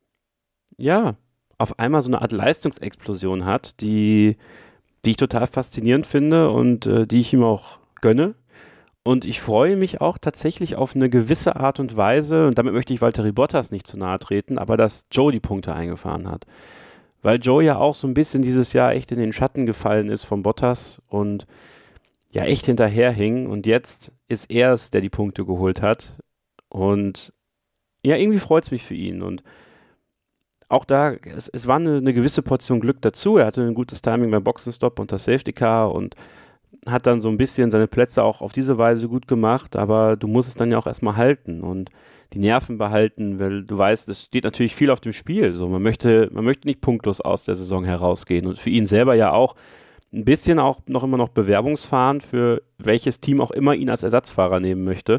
ja auf einmal so eine Art Leistungsexplosion hat, die, die ich total faszinierend finde und äh, die ich ihm auch gönne. Und ich freue mich auch tatsächlich auf eine gewisse Art und Weise, und damit möchte ich Valtteri Bottas nicht zu nahe treten, aber dass Zhou die Punkte eingefahren hat. Weil Zhou ja auch so ein bisschen dieses Jahr echt in den Schatten gefallen ist von Bottas und ja echt hinterherhing, und jetzt ist er es, der die Punkte geholt hat, und ja, irgendwie freut es mich für ihn, und auch da, es, es war eine, eine gewisse Portion Glück dazu. Er hatte ein gutes Timing beim Boxenstopp und das Safety Car und hat dann so ein bisschen seine Plätze auch auf diese Weise gut gemacht, aber du musst es dann ja auch erstmal halten und die Nerven behalten, weil du weißt, es steht natürlich viel auf dem Spiel. So, man möchte, man möchte nicht punktlos aus der Saison herausgehen, und für ihn selber ja auch ein bisschen auch noch immer noch Bewerbungsfahren für welches Team auch immer ihn als Ersatzfahrer nehmen möchte.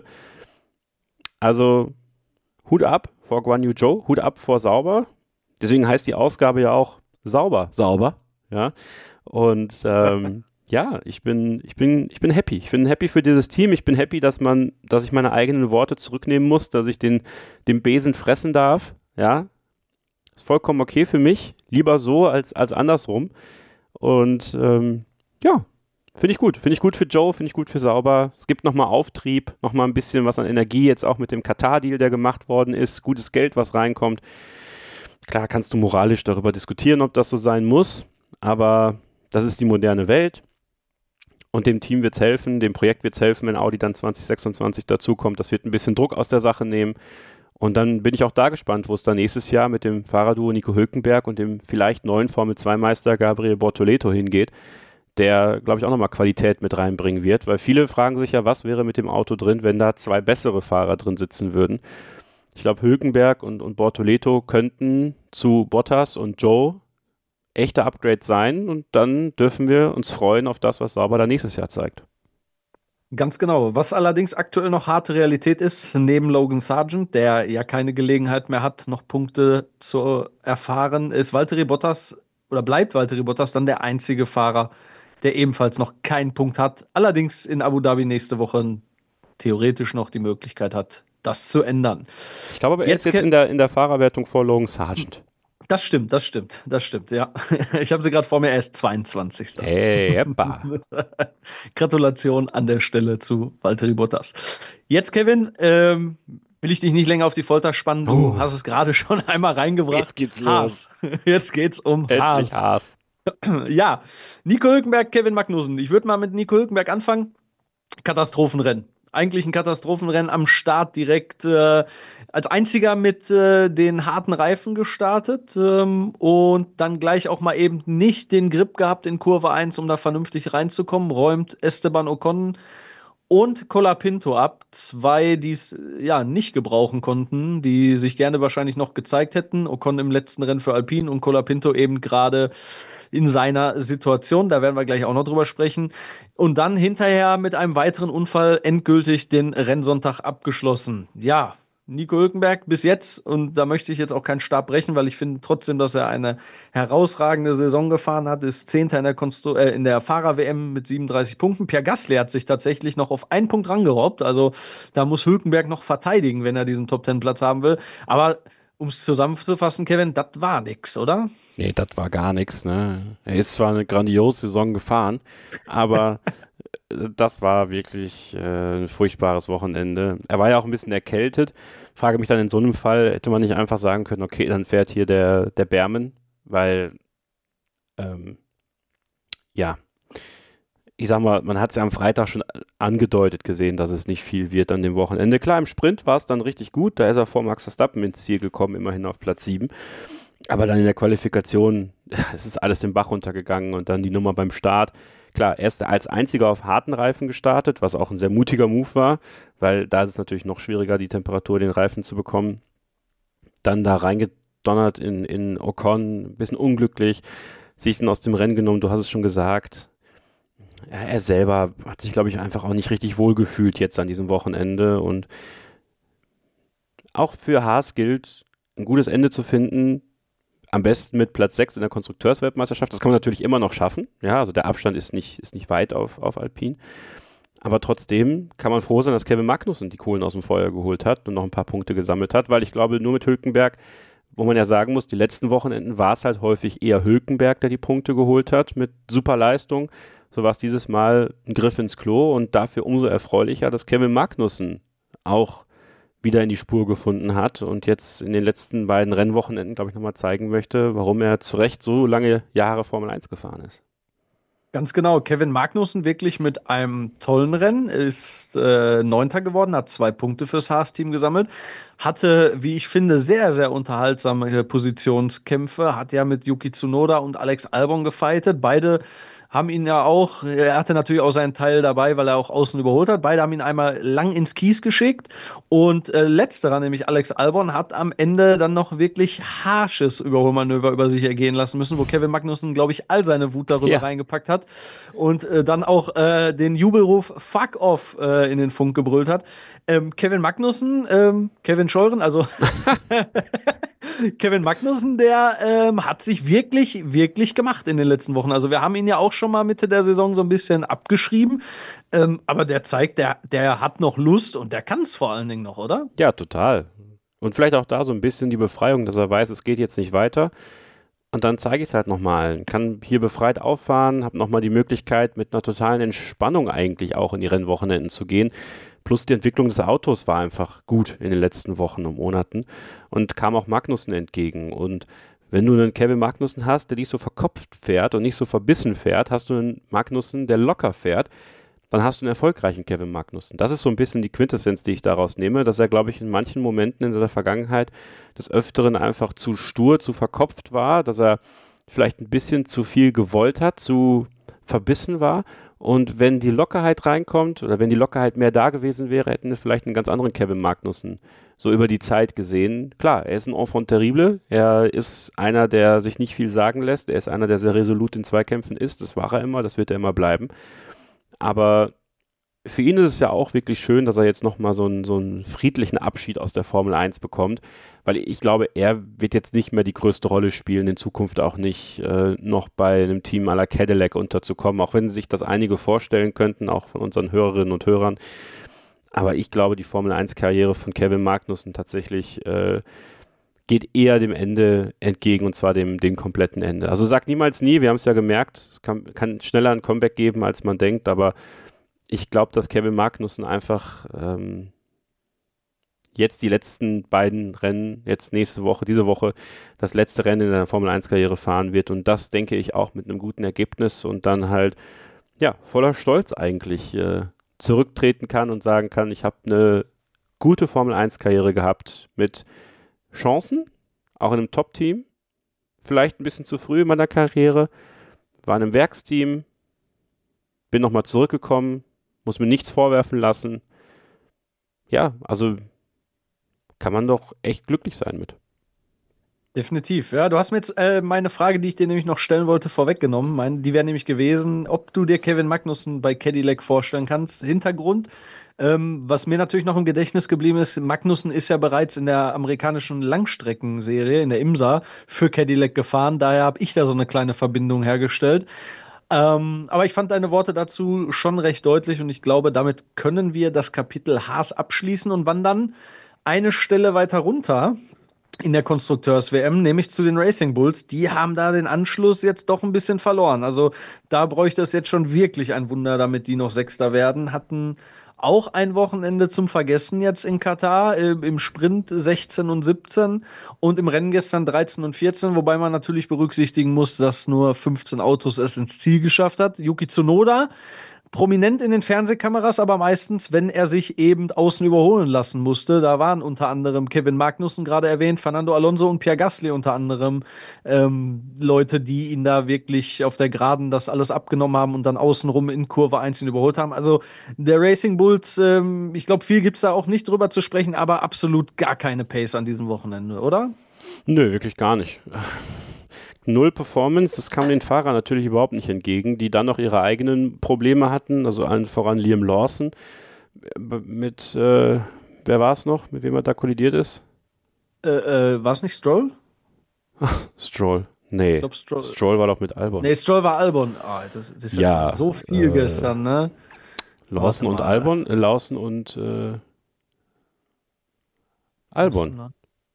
Also Hut ab vor Guan Yu Zhou, Hut ab vor Sauber. Deswegen heißt die Ausgabe ja auch Sauber, sauber, ja. Und ähm, ja, ich bin, ich bin, ich bin happy. Ich bin happy für dieses Team. Ich bin happy, dass man, dass ich meine eigenen Worte zurücknehmen muss, dass ich den, den Besen fressen darf. Ja, ist vollkommen okay für mich. Lieber so als als andersrum. Und ähm, ja, finde ich gut. Finde ich gut für Zhou, finde ich gut für Sauber. Es gibt nochmal Auftrieb, nochmal ein bisschen was an Energie, jetzt auch mit dem Katar-Deal, der gemacht worden ist. Gutes Geld, was reinkommt. Klar kannst du moralisch darüber diskutieren, ob das so sein muss, aber das ist die moderne Welt, und dem Team wird es helfen, dem Projekt wird es helfen, wenn Audi dann zwanzig sechsundzwanzig dazukommt. Das wird ein bisschen Druck aus der Sache nehmen, und dann bin ich auch da gespannt, wo es dann nächstes Jahr mit dem Fahrerduo Nico Hülkenberg und dem vielleicht neuen Formel zwei Meister Gabriel Bortoleto hingeht, der, glaube ich, auch nochmal Qualität mit reinbringen wird, weil viele fragen sich ja, was wäre mit dem Auto drin, wenn da zwei bessere Fahrer drin sitzen würden. Ich glaube, Hülkenberg und, und Bortoleto könnten zu Bottas und Zhou echte Upgrades sein, und dann dürfen wir uns freuen auf das, was Sauber da nächstes Jahr zeigt. Ganz genau. Was allerdings aktuell noch harte Realität ist, neben Logan Sargent, der ja keine Gelegenheit mehr hat, noch Punkte zu erfahren, ist Valtteri Bottas, oder bleibt Valtteri Bottas dann der einzige Fahrer, der ebenfalls noch keinen Punkt hat, allerdings in Abu Dhabi nächste Woche theoretisch noch die Möglichkeit hat, das zu ändern. Ich glaube aber, er ist jetzt in der, in der Fahrerwertung vor Logan Sargent. Das stimmt, das stimmt, das stimmt, ja. Ich habe sie gerade vor mir, er ist zweiundzwanzigster Hey, jeppa. Gratulation an der Stelle zu Valtteri Bottas. Jetzt, Kevin, ähm, will ich dich nicht länger auf die Folter spannen. Du Oh. hast es gerade schon einmal reingebracht. Jetzt geht's los. Haas. Jetzt geht's um Endlich Haas. Haas. Ja, Nico Hülkenberg, Kevin Magnussen. Ich würde mal mit Nico Hülkenberg anfangen. Katastrophenrennen. Eigentlich ein Katastrophenrennen am Start direkt äh, als einziger mit äh, den harten Reifen gestartet ähm, und dann gleich auch mal eben nicht den Grip gehabt in Kurve eins, um da vernünftig reinzukommen. Räumt Esteban Ocon und Colapinto ab. Zwei, die es ja nicht gebrauchen konnten, die sich gerne wahrscheinlich noch gezeigt hätten. Ocon im letzten Rennen für Alpine und Colapinto eben gerade in seiner Situation. Da werden wir gleich auch noch drüber sprechen. Und dann hinterher mit einem weiteren Unfall endgültig den Rennsonntag abgeschlossen. Ja, Nico Hülkenberg bis jetzt, und da möchte ich jetzt auch keinen Stab brechen, weil ich finde trotzdem, dass er eine herausragende Saison gefahren hat, ist Zehnter in der, Konstru- äh, in der Fahrer-W M mit siebenunddreißig Punkten. Pierre Gasly hat sich tatsächlich noch auf einen Punkt rangerobbt, also da muss Hülkenberg noch verteidigen, wenn er diesen Top-Ten-Platz haben will. Aber um es zusammenzufassen, Kevin, das war nix, oder? Nee, das war gar nichts. Ne? Er ist zwar eine grandiose Saison gefahren, aber das war wirklich äh, ein furchtbares Wochenende. Er war ja auch ein bisschen erkältet. Frage mich dann, in so einem Fall hätte man nicht einfach sagen können, okay, dann fährt hier der, der Behrmann, weil, ähm, ja, ich sag mal, man hat es ja am Freitag schon angedeutet gesehen, dass es nicht viel wird an dem Wochenende. Klar, im Sprint war es dann richtig gut, da ist er vor Max Verstappen ins Ziel gekommen, immerhin auf Platz sieben. Aber dann in der Qualifikation, es ist alles den Bach runtergegangen und dann die Nummer beim Start. Klar, er ist als einziger auf harten Reifen gestartet, was auch ein sehr mutiger Move war, weil da ist es natürlich noch schwieriger, die Temperatur den Reifen zu bekommen. Dann da reingedonnert in, in Ocon, ein bisschen unglücklich, sich dann aus dem Rennen genommen, du hast es schon gesagt. Ja, er selber hat sich, glaube ich, einfach auch nicht richtig wohlgefühlt jetzt an diesem Wochenende und auch für Haas gilt, ein gutes Ende zu finden, am besten mit Platz sechs in der Konstrukteursweltmeisterschaft. Das kann man natürlich immer noch schaffen. Ja, also der Abstand ist nicht, ist nicht weit auf, auf Alpine. Aber trotzdem kann man froh sein, dass Kevin Magnussen die Kohlen aus dem Feuer geholt hat und noch ein paar Punkte gesammelt hat, weil ich glaube, nur mit Hülkenberg, wo man ja sagen muss, die letzten Wochenenden war es halt häufig eher Hülkenberg, der die Punkte geholt hat mit super Leistung. So war es dieses Mal ein Griff ins Klo und dafür umso erfreulicher, dass Kevin Magnussen auch wieder in die Spur gefunden hat und jetzt in den letzten beiden Rennwochenenden, glaube ich, nochmal zeigen möchte, warum er zu Recht so lange Jahre Formel eins gefahren ist. Ganz genau, Kevin Magnussen wirklich mit einem tollen Rennen, ist äh, Neunter geworden, hat zwei Punkte fürs Haas-Team gesammelt, hatte, wie ich finde, sehr, sehr unterhaltsame Positionskämpfe, hat ja mit Yuki Tsunoda und Alex Albon gefightet, beide haben ihn ja auch, er hatte natürlich auch seinen Teil dabei, weil er auch außen überholt hat. Beide haben ihn einmal lang ins Kies geschickt. Und äh, letzterer, nämlich Alex Albon, hat am Ende dann noch wirklich harsches Überholmanöver über sich ergehen lassen müssen, wo Kevin Magnussen, glaube ich, all seine Wut darüber ja. reingepackt hat. Und äh, dann auch äh, den Jubelruf Fuck off äh, in den Funk gebrüllt hat. Ähm, Kevin Magnussen, ähm, Kevin Scheuren, also Kevin Magnussen, der ähm, hat sich wirklich, wirklich gemacht in den letzten Wochen. Also wir haben ihn ja auch schon mal Mitte der Saison so ein bisschen abgeschrieben. Ähm, aber der zeigt, der, der hat noch Lust und der kann es vor allen Dingen noch, oder? Ja, total. Und vielleicht auch da so ein bisschen die Befreiung, dass er weiß, es geht jetzt nicht weiter. Und dann zeige ich es halt nochmal. Kann hier befreit auffahren, habe nochmal die Möglichkeit, mit einer totalen Entspannung eigentlich auch in die Rennwochenenden zu gehen. Plus die Entwicklung des Autos war einfach gut in den letzten Wochen und Monaten und kam auch Magnussen entgegen. Und wenn du einen Kevin Magnussen hast, der nicht so verkopft fährt und nicht so verbissen fährt, hast du einen Magnussen, der locker fährt, dann hast du einen erfolgreichen Kevin Magnussen. Das ist so ein bisschen die Quintessenz, die ich daraus nehme, dass er, glaube ich, in manchen Momenten in seiner Vergangenheit des Öfteren einfach zu stur, zu verkopft war, dass er vielleicht ein bisschen zu viel gewollt hat, zu verbissen war. Und wenn die Lockerheit reinkommt oder wenn die Lockerheit mehr da gewesen wäre, hätten wir vielleicht einen ganz anderen Kevin Magnussen so über die Zeit gesehen. Klar, er ist ein Enfant terrible, er ist einer, der sich nicht viel sagen lässt, er ist einer, der sehr resolut in Zweikämpfen ist, das war er immer, das wird er immer bleiben. Aber für ihn ist es ja auch wirklich schön, dass er jetzt nochmal so einen, so einen friedlichen Abschied aus der Formel eins bekommt, weil ich glaube, er wird jetzt nicht mehr die größte Rolle spielen, in Zukunft auch nicht äh, noch bei einem Team à la Cadillac unterzukommen, auch wenn sich das einige vorstellen könnten, auch von unseren Hörerinnen und Hörern. Aber ich glaube, die Formel eins Karriere von Kevin Magnussen tatsächlich äh, geht eher dem Ende entgegen, und zwar dem, dem kompletten Ende. Also sag niemals nie, wir haben es ja gemerkt, es kann, kann schneller ein Comeback geben, als man denkt, aber ich glaube, dass Kevin Magnussen einfach ähm, jetzt die letzten beiden Rennen, jetzt nächste Woche, diese Woche, das letzte Rennen in der Formel eins Karriere fahren wird, und das denke ich auch mit einem guten Ergebnis und dann halt, ja, voller Stolz eigentlich äh, zurücktreten kann und sagen kann, ich habe eine gute Formel eins Karriere gehabt mit Chancen, auch in einem Top-Team, vielleicht ein bisschen zu früh in meiner Karriere, war in einem Werksteam, bin nochmal zurückgekommen, muss mir nichts vorwerfen lassen. Ja, also kann man doch echt glücklich sein mit. Definitiv, ja. Du hast mir jetzt äh, meine Frage, die ich dir nämlich noch stellen wollte, vorweggenommen. Mein, die wäre nämlich gewesen, ob du dir Kevin Magnussen bei Cadillac vorstellen kannst. Hintergrund, ähm, was mir natürlich noch im Gedächtnis geblieben ist, Magnussen ist ja bereits in der amerikanischen Langstreckenserie, in der IMSA, für Cadillac gefahren. Daher habe ich da so eine kleine Verbindung hergestellt. Ähm, aber ich fand deine Worte dazu schon recht deutlich und ich glaube, damit können wir das Kapitel Haas abschließen und wandern eine Stelle weiter runter in der Konstrukteurs-W M, nämlich zu den Racing Bulls. Die haben da den Anschluss jetzt doch ein bisschen verloren. Also da bräuchte es jetzt schon wirklich ein Wunder, damit die noch Sechster werden. Hatten auch ein Wochenende zum Vergessen jetzt in Katar, äh, im Sprint sechzehn und siebzehn und im Rennen gestern dreizehn und vierzehn, wobei man natürlich berücksichtigen muss, dass nur fünfzehn Autos es ins Ziel geschafft hat. Yuki Tsunoda, prominent in den Fernsehkameras, aber meistens, wenn er sich eben außen überholen lassen musste. Da waren unter anderem Kevin Magnussen gerade erwähnt, Fernando Alonso und Pierre Gasly unter anderem ähm, Leute, die ihn da wirklich auf der Geraden das alles abgenommen haben und dann außenrum in Kurve eins ihn überholt haben. Also der Racing Bulls, ähm, ich glaube, viel gibt's da auch nicht drüber zu sprechen, aber absolut gar keine Pace an diesem Wochenende, oder? Nö, wirklich gar nicht. Null Performance, das kam den Fahrern natürlich überhaupt nicht entgegen, die dann noch ihre eigenen Probleme hatten, also allen voran Liam Lawson mit, äh, wer war es noch, mit wem er da kollidiert ist? Äh, äh, war es nicht Stroll? Ach, Stroll, nee, ich glaub, Stroll. Stroll war doch mit Albon. Nee, Stroll war Albon. Oh, das, das ist ja, ja so viel äh, gestern, ne? Lawson und Albon, äh, Lawson und äh, Albon.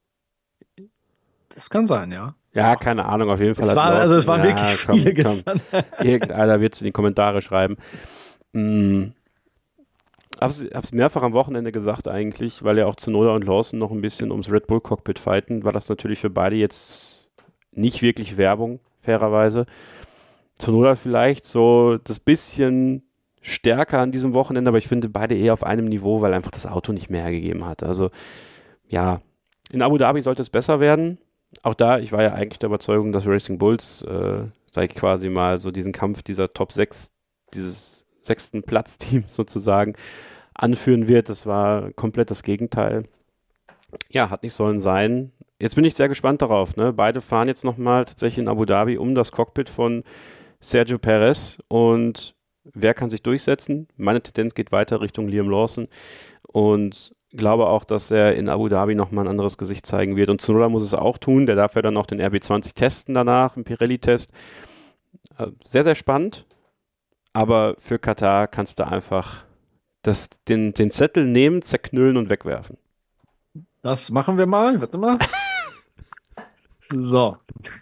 Das kann sein, ja. Ja, keine Ahnung, auf jeden Fall. Es hat war, Lawson, also es waren ja, wirklich komm, viele komm. gestern. Irgendeiner wird es in die Kommentare schreiben. Hm. Hab's, hab's mehrfach am Wochenende gesagt eigentlich, weil ja auch Tsunoda und Lawson noch ein bisschen ums Red Bull Cockpit fighten, war das natürlich für beide jetzt nicht wirklich Werbung, fairerweise. Tsunoda vielleicht so das bisschen stärker an diesem Wochenende, aber ich finde beide eher auf einem Niveau, weil einfach das Auto nicht mehr hergegeben hat. Also ja, in Abu Dhabi sollte es besser werden. Auch da, ich war ja eigentlich der Überzeugung, dass Racing Bulls, äh, sag ich quasi mal, so diesen Kampf dieser Top sechs, dieses sechsten Platzteam sozusagen anführen wird. Das war komplett das Gegenteil. Ja, hat nicht sollen sein. Jetzt bin ich sehr gespannt darauf. Ne? Beide fahren jetzt nochmal tatsächlich in Abu Dhabi um das Cockpit von Sergio Perez und wer kann sich durchsetzen? Meine Tendenz geht weiter Richtung Liam Lawson und glaube auch, dass er in Abu Dhabi nochmal ein anderes Gesicht zeigen wird. Und Tsunoda muss es auch tun. Der darf ja dann auch den R B zwanzig testen danach, einen Pirelli-Test. Sehr, sehr spannend. Aber für Katar kannst du einfach das, den, den Zettel nehmen, zerknüllen und wegwerfen. Das machen wir mal. Warte mal. So.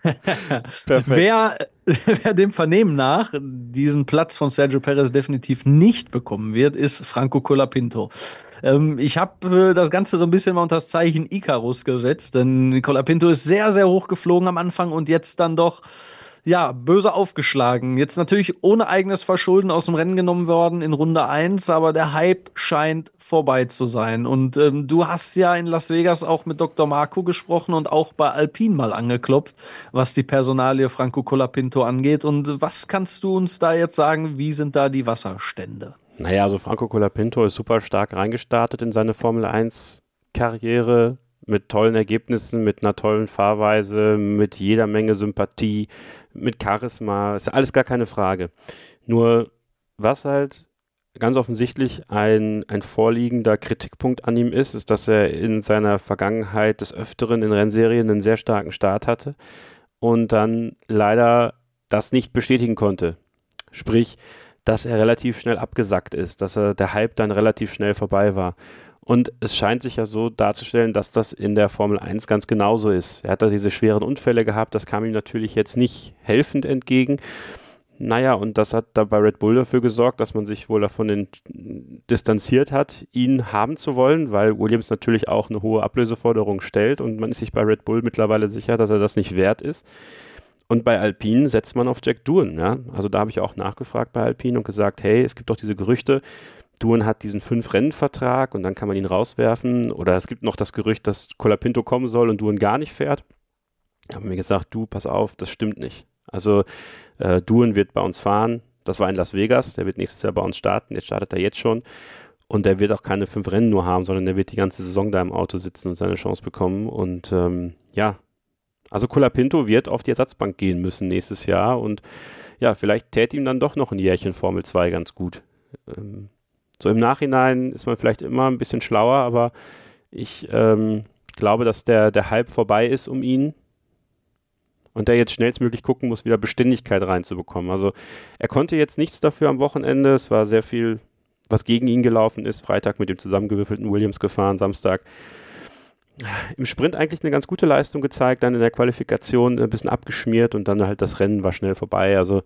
Perfekt. Wer, wer dem Vernehmen nach diesen Platz von Sergio Perez definitiv nicht bekommen wird, ist Franco Colapinto. Ähm, ich habe äh, das Ganze so ein bisschen mal unter das Zeichen Icarus gesetzt, denn Colapinto ist sehr, sehr hoch geflogen am Anfang und jetzt dann doch ja, böse aufgeschlagen. Jetzt natürlich ohne eigenes Verschulden aus dem Rennen genommen worden in Runde eins, aber der Hype scheint vorbei zu sein. Und ähm, du hast ja in Las Vegas auch mit Doktor Marco gesprochen und auch bei Alpine mal angeklopft, was die Personalie Franco Colapinto angeht. Und was kannst du uns da jetzt sagen? Wie sind da die Wasserstände? Naja, also Franco Colapinto ist super stark reingestartet in seine Formel eins Karriere. Mit tollen Ergebnissen, mit einer tollen Fahrweise, mit jeder Menge Sympathie, mit Charisma, ist alles gar keine Frage. Nur was halt ganz offensichtlich ein, ein vorliegender Kritikpunkt an ihm ist, ist, dass er in seiner Vergangenheit des Öfteren in Rennserien einen sehr starken Start hatte und dann leider das nicht bestätigen konnte. Sprich, dass er relativ schnell abgesackt ist, dass er der Hype dann relativ schnell vorbei war. Und es scheint sich ja so darzustellen, dass das in der Formel eins ganz genauso ist. Er hat da diese schweren Unfälle gehabt, das kam ihm natürlich jetzt nicht helfend entgegen. Naja, und das hat da bei Red Bull dafür gesorgt, dass man sich wohl davon in, distanziert hat, ihn haben zu wollen, weil Williams natürlich auch eine hohe Ablöseforderung stellt und man ist sich bei Red Bull mittlerweile sicher, dass er das nicht wert ist. Und bei Alpine setzt man auf Jack Doohan. Ja? Also da habe ich auch nachgefragt bei Alpine und gesagt, hey, es gibt doch diese Gerüchte, Doohan hat diesen Fünf-Rennen-Vertrag und dann kann man ihn rauswerfen. Oder es gibt noch das Gerücht, dass Colapinto kommen soll und Doohan gar nicht fährt. Da haben wir gesagt, du, pass auf, das stimmt nicht. Also äh, Doohan wird bei uns fahren. Das war in Las Vegas. Der wird nächstes Jahr bei uns starten. Jetzt startet er jetzt schon. Und der wird auch keine fünf Rennen nur haben, sondern der wird die ganze Saison da im Auto sitzen und seine Chance bekommen. Und ähm, ja, also Colapinto wird auf die Ersatzbank gehen müssen nächstes Jahr. Und ja, vielleicht täte ihm dann doch noch ein Jährchen Formel zwei ganz gut. Ähm, So im Nachhinein ist man vielleicht immer ein bisschen schlauer, aber ich ähm, glaube, dass der, der Hype vorbei ist um ihn und der jetzt schnellstmöglich gucken muss, wieder Beständigkeit reinzubekommen. Also er konnte jetzt nichts dafür am Wochenende. Es war sehr viel, was gegen ihn gelaufen ist. Freitag mit dem zusammengewürfelten Williams gefahren, Samstag im Sprint eigentlich eine ganz gute Leistung gezeigt, dann in der Qualifikation ein bisschen abgeschmiert und dann halt das Rennen war schnell vorbei. Also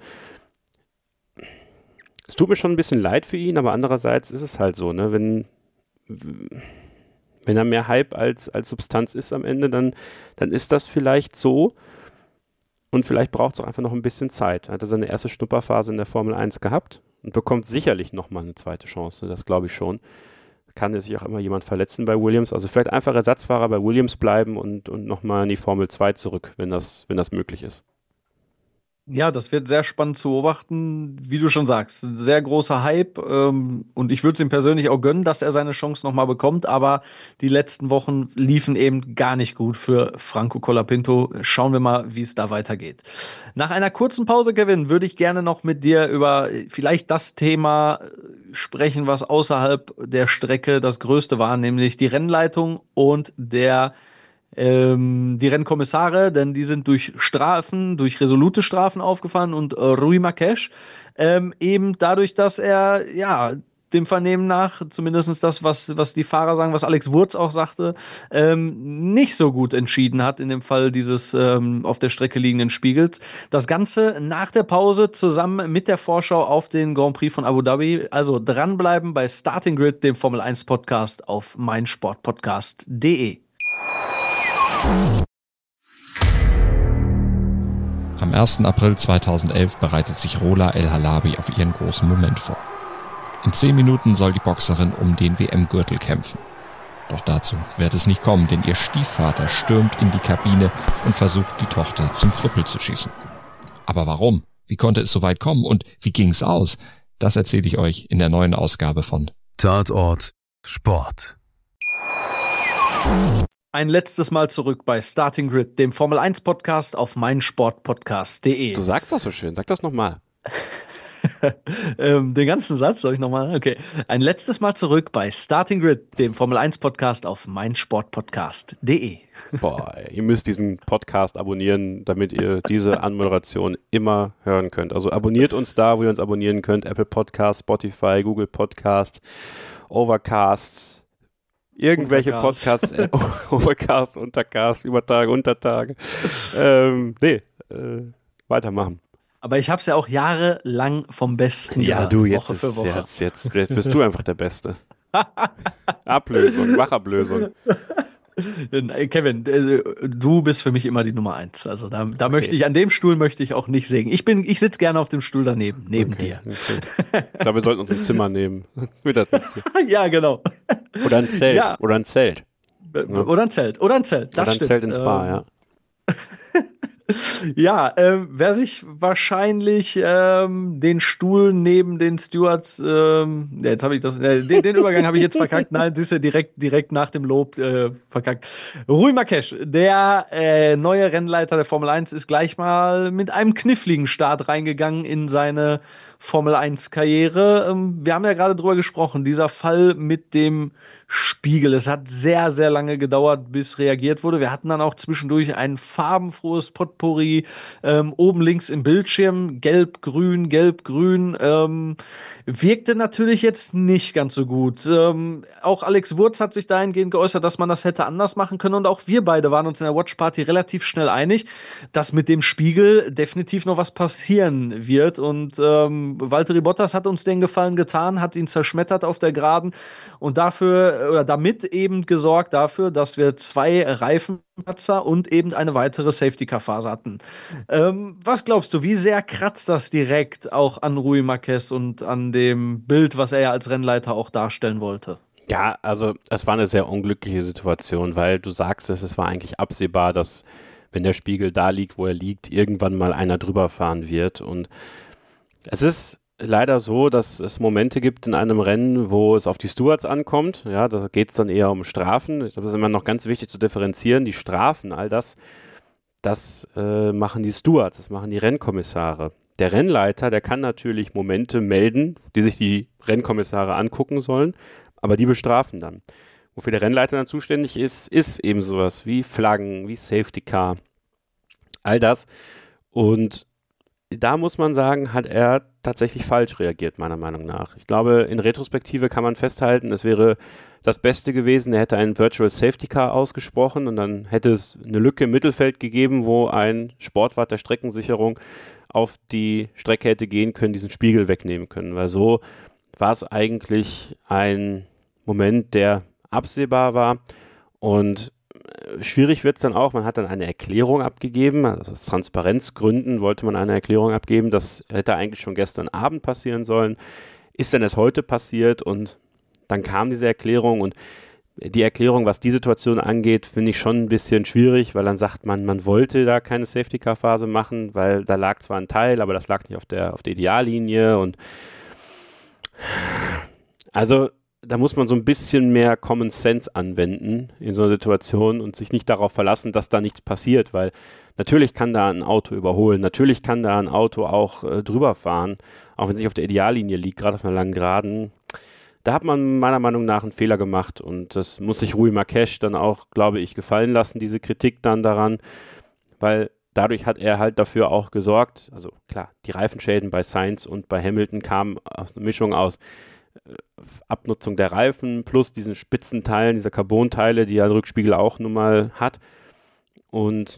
es tut mir schon ein bisschen leid für ihn, aber andererseits ist es halt so, ne, wenn wenn er mehr Hype als, als Substanz ist am Ende, dann, dann ist das vielleicht so und vielleicht braucht es auch einfach noch ein bisschen Zeit. Er hat seine erste Schnupperphase in der Formel eins gehabt und bekommt sicherlich nochmal eine zweite Chance, das glaube ich schon. Kann sich auch immer jemand verletzen bei Williams, also vielleicht einfach Ersatzfahrer bei Williams bleiben und, und nochmal in die Formel zwei zurück, wenn das, wenn das möglich ist. Ja, das wird sehr spannend zu beobachten, wie du schon sagst. Sehr großer Hype ähm, und ich würde es ihm persönlich auch gönnen, dass er seine Chance nochmal bekommt, aber die letzten Wochen liefen eben gar nicht gut für Franco Colapinto. Schauen wir mal, wie es da weitergeht. Nach einer kurzen Pause, Kevin, würde ich gerne noch mit dir über vielleicht das Thema sprechen, was außerhalb der Strecke das Größte war, nämlich die Rennleitung und der Ähm, die Rennkommissare, denn die sind durch Strafen, durch resolute Strafen aufgefallen und äh, Rui Marques ähm, eben dadurch, dass er, ja, dem Vernehmen nach, zumindest das, was, was die Fahrer sagen, was Alex Wurz auch sagte, ähm, nicht so gut entschieden hat in dem Fall dieses ähm, auf der Strecke liegenden Spiegels. Das Ganze nach der Pause zusammen mit der Vorschau auf den Grand Prix von Abu Dhabi. Also dranbleiben bei Starting Grid, dem Formel eins Podcast auf meinsportpodcast punkt de. Am ersten April zweitausendelf bereitet sich Rola El Halabi auf ihren großen Moment vor. In zehn Minuten soll die Boxerin um den W M-Gürtel kämpfen. Doch dazu wird es nicht kommen, denn ihr Stiefvater stürmt in die Kabine und versucht, die Tochter zum Krüppel zu schießen. Aber warum? Wie konnte es so weit kommen und wie ging's aus? Das erzähle ich euch in der neuen Ausgabe von Tatort Sport. Ein letztes Mal zurück bei Starting Grid, dem Formel eins Podcast auf meinsportpodcast punkt de. Du sagst das so schön, sag das nochmal. ähm, den ganzen Satz soll ich nochmal? Okay. Ein letztes Mal zurück bei Starting Grid, dem Formel eins Podcast auf meinsportpodcast punkt de. Boah, ihr müsst diesen Podcast abonnieren, damit ihr diese Anmoderation immer hören könnt. Also abonniert uns da, wo ihr uns abonnieren könnt. Apple Podcast, Spotify, Google Podcast, Overcast, irgendwelche Untercast. Podcasts, äh, Overcast, Untercast, Übertage, Untertage. Ähm, nee, äh, weitermachen. Aber ich habe es ja auch jahrelang vom Besten Ja, gehört, du, jetzt, Woche ist, für Woche. jetzt, jetzt, jetzt bist du einfach der Beste. Ablösung, Wachablösung. Kevin, du bist für mich immer die Nummer eins. Also da, da Okay. möchte ich, an dem Stuhl möchte ich auch nicht sägen. Ich bin, ich sitze gerne auf dem Stuhl daneben, neben Okay, dir. okay. Ich glaube, wir sollten uns ein Zimmer nehmen. Wird das nichts hier. Ja, genau. Oder ein Zelt. Ja. Oder ein Zelt. Oder ein Zelt. Oder ein Zelt. Das Oder ein stimmt. Zelt ins Bar, Ähm, ja. Ja, ähm, wer sich wahrscheinlich ähm, den Stuhl neben den Stewards, ähm, ja, jetzt habe ich das, äh, den, den Übergang habe ich jetzt verkackt. Nein, das ist ja direkt, direkt nach dem Lob äh, verkackt. Rui Marques, der äh, neue Rennleiter der Formel eins, ist gleich mal mit einem kniffligen Start reingegangen in seine Formel eins Karriere. Ähm, wir haben ja gerade drüber gesprochen, dieser Fall mit dem Spiegel. Es hat sehr, sehr lange gedauert, bis reagiert wurde. Wir hatten dann auch zwischendurch ein farbenfrohes Potpourri ähm, oben links im Bildschirm. Gelb, grün, gelb, grün. Ähm, wirkte natürlich jetzt nicht ganz so gut. Ähm, auch Alex Wurz hat sich dahingehend geäußert, dass man das hätte anders machen können. Und auch wir beide waren uns in der Watchparty relativ schnell einig, dass mit dem Spiegel definitiv noch was passieren wird. Und ähm, Valtteri Bottas hat uns den Gefallen getan, hat ihn zerschmettert auf der Geraden und dafür oder damit eben gesorgt dafür, dass wir zwei Reifenpatzer und eben eine weitere Safety-Car-Phase hatten. Ähm, was glaubst du, wie sehr kratzt das direkt auch an Rui Marques und an dem Bild, was er ja als Rennleiter auch darstellen wollte? Ja, also es war eine sehr unglückliche Situation, weil du sagst es, es war eigentlich absehbar, dass wenn der Spiegel da liegt, wo er liegt, irgendwann mal einer drüber fahren wird. Und es ist leider so, dass es Momente gibt in einem Rennen, wo es auf die Stewards ankommt. Ja, da geht es dann eher um Strafen. Ich glaube, das ist immer noch ganz wichtig zu differenzieren. Die Strafen, all das, das äh, machen die Stewards, das machen die Rennkommissare. Der Rennleiter, der kann natürlich Momente melden, die sich die Rennkommissare angucken sollen, aber die bestrafen dann. Wofür der Rennleiter dann zuständig ist, ist eben sowas wie Flaggen, wie Safety Car, all das. Und da muss man sagen, hat er tatsächlich falsch reagiert, meiner Meinung nach. Ich glaube, in Retrospektive kann man festhalten, es wäre das Beste gewesen, er hätte einen Virtual Safety Car ausgesprochen und dann hätte es eine Lücke im Mittelfeld gegeben, wo ein Sportwart der Streckensicherung auf die Strecke hätte gehen können, diesen Spiegel wegnehmen können, weil so war es eigentlich ein Moment, der absehbar war und schwierig wird es dann auch, man hat dann eine Erklärung abgegeben, also aus Transparenzgründen wollte man eine Erklärung abgeben, das hätte eigentlich schon gestern Abend passieren sollen, ist denn es heute passiert und dann kam diese Erklärung und die Erklärung, was die Situation angeht, finde ich schon ein bisschen schwierig, weil dann sagt man, man wollte da keine Safety-Car-Phase machen, weil da lag zwar ein Teil, aber das lag nicht auf der, auf der Ideallinie und also da muss man so ein bisschen mehr Common Sense anwenden in so einer Situation und sich nicht darauf verlassen, dass da nichts passiert, weil natürlich kann da ein Auto überholen, natürlich kann da ein Auto auch äh, drüber fahren, auch wenn es nicht auf der Ideallinie liegt, gerade auf einer langen Geraden. Da hat man meiner Meinung nach einen Fehler gemacht und das muss sich Rui Marques dann auch, glaube ich, gefallen lassen, diese Kritik dann daran, weil dadurch hat er halt dafür auch gesorgt, also klar, die Reifenschäden bei Sainz und bei Hamilton kamen aus einer Mischung aus äh, Abnutzung der Reifen plus diesen Spitzenteilen, dieser Carbonteile, die ja ein Rückspiegel auch nun mal hat und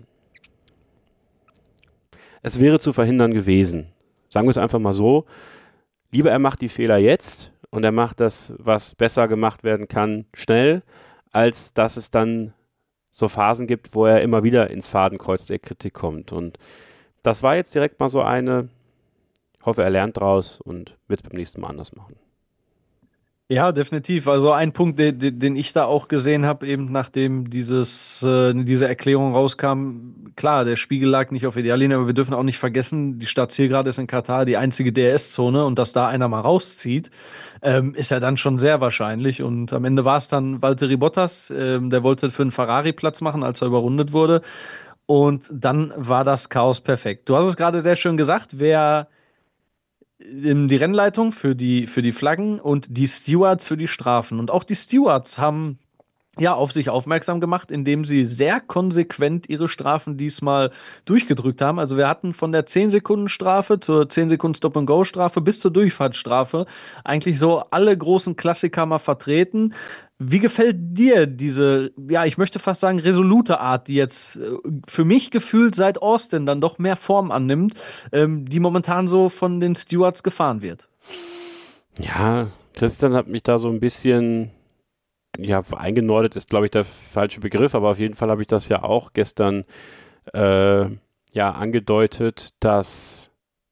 es wäre zu verhindern gewesen. Sagen wir es einfach mal so, lieber er macht die Fehler jetzt und er macht das, was besser gemacht werden kann, schnell, als dass es dann so Phasen gibt, wo er immer wieder ins Fadenkreuz der Kritik kommt. Und das war jetzt direkt mal so eine, ich hoffe, er lernt draus und wird es beim nächsten Mal anders machen. Ja, definitiv. Also ein Punkt, den, den ich da auch gesehen habe, eben nachdem dieses, äh, diese Erklärung rauskam, klar, der Spiegel lag nicht auf Ideallinie, aber wir dürfen auch nicht vergessen, die Startzielgerade ist in Katar die einzige D R S-Zone und dass da einer mal rauszieht, ähm, ist ja dann schon sehr wahrscheinlich. Und am Ende war es dann Valtteri Bottas, ähm, der wollte für einen Ferrari Platz machen, als er überrundet wurde. Und dann war das Chaos perfekt. Du hast es gerade sehr schön gesagt, wer die Rennleitung für die, für die Flaggen und die Stewards für die Strafen. Und auch die Stewards haben ja auf sich aufmerksam gemacht, indem sie sehr konsequent ihre Strafen diesmal durchgedrückt haben. Also wir hatten von der zehn-Sekunden-Strafe zur zehn-Sekunden-Stop-and-Go-Strafe bis zur Durchfahrtsstrafe eigentlich so alle großen Klassiker mal vertreten. Wie gefällt dir diese, ja, ich möchte fast sagen, resolute Art, die jetzt äh, für mich gefühlt seit Austin dann doch mehr Form annimmt, ähm, die momentan so von den Stewards gefahren wird? Ja, Christian hat mich da so ein bisschen, ja, eingenordet ist, glaube ich, der falsche Begriff, aber auf jeden Fall habe ich das ja auch gestern äh, ja angedeutet, dass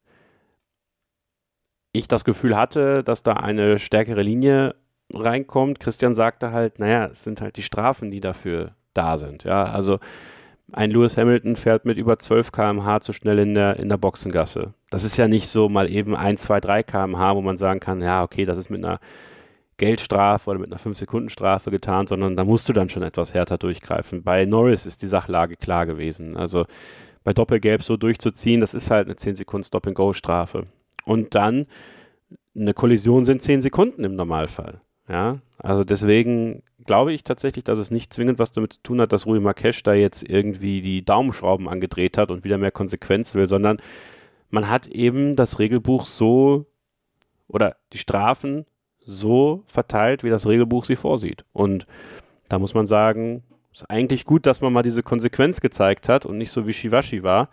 ich das Gefühl hatte, dass da eine stärkere Linie reinkommt. Christian sagte halt, naja, es sind halt die Strafen, die dafür da sind. Ja, also ein Lewis Hamilton fährt mit über zwölf Kilometer pro Stunde zu schnell in der, in der Boxengasse. Das ist ja nicht so mal eben eins, zwei, drei Kilometer pro Stunde, wo man sagen kann, ja, okay, das ist mit einer Geldstrafe oder mit einer fünf-Sekunden-Strafe getan, sondern da musst du dann schon etwas härter durchgreifen. Bei Norris ist die Sachlage klar gewesen. Also bei Doppelgelb so durchzuziehen, das ist halt eine zehn-Sekunden-Stop-and-Go-Strafe. Und dann eine Kollision sind zehn Sekunden im Normalfall. Ja, also deswegen glaube ich tatsächlich, dass es nicht zwingend was damit zu tun hat, dass Rui Marques da jetzt irgendwie die Daumenschrauben angedreht hat und wieder mehr Konsequenz will, sondern man hat eben das Regelbuch so oder die Strafen so verteilt, wie das Regelbuch sie vorsieht. Und da muss man sagen, es ist eigentlich gut, dass man mal diese Konsequenz gezeigt hat und nicht so wischiwaschi war.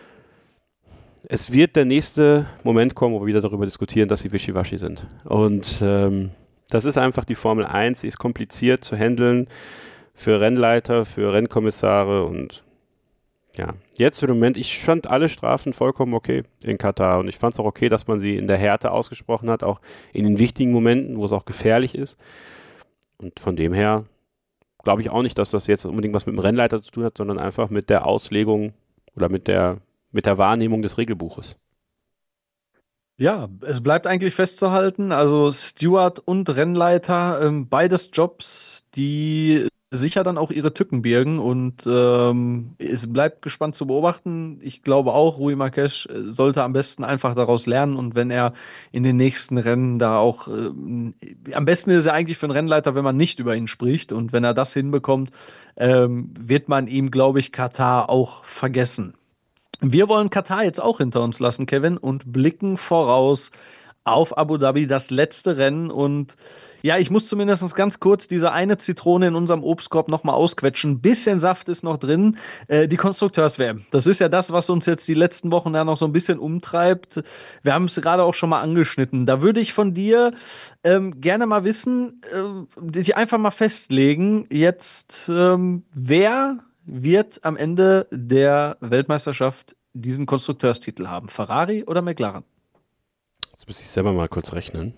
Es wird der nächste Moment kommen, wo wir wieder darüber diskutieren, dass sie wischiwaschi sind. Und ähm, das ist einfach die Formel eins, sie ist kompliziert zu handeln für Rennleiter, für Rennkommissare und ja, jetzt im Moment, ich fand alle Strafen vollkommen okay in Katar und ich fand es auch okay, dass man sie in der Härte ausgesprochen hat, auch in den wichtigen Momenten, wo es auch gefährlich ist und von dem her glaube ich auch nicht, dass das jetzt unbedingt was mit dem Rennleiter zu tun hat, sondern einfach mit der Auslegung oder mit der, mit der Wahrnehmung des Regelbuches. Ja, es bleibt eigentlich festzuhalten, also Steward und Rennleiter, ähm, beides Jobs, die sicher dann auch ihre Tücken birgen und ähm, es bleibt gespannt zu beobachten. Ich glaube auch, Rui Marques sollte am besten einfach daraus lernen und wenn er in den nächsten Rennen da auch, ähm, am besten ist er eigentlich für einen Rennleiter, wenn man nicht über ihn spricht und wenn er das hinbekommt, ähm, wird man ihm, glaube ich, Katar auch vergessen. Wir wollen Katar jetzt auch hinter uns lassen, Kevin, und blicken voraus auf Abu Dhabi, das letzte Rennen. Und ja, ich muss zumindest ganz kurz diese eine Zitrone in unserem Obstkorb nochmal ausquetschen. Ein bisschen Saft ist noch drin. Äh, die Konstrukteurs-W M. Das ist ja das, was uns jetzt die letzten Wochen ja noch so ein bisschen umtreibt. Wir haben es gerade auch schon mal angeschnitten. Da würde ich von dir ähm, gerne mal wissen, äh, dich einfach mal festlegen, jetzt, ähm, wer wird am Ende der Weltmeisterschaft diesen Konstrukteurstitel haben? Ferrari oder McLaren? Jetzt muss ich selber mal kurz rechnen.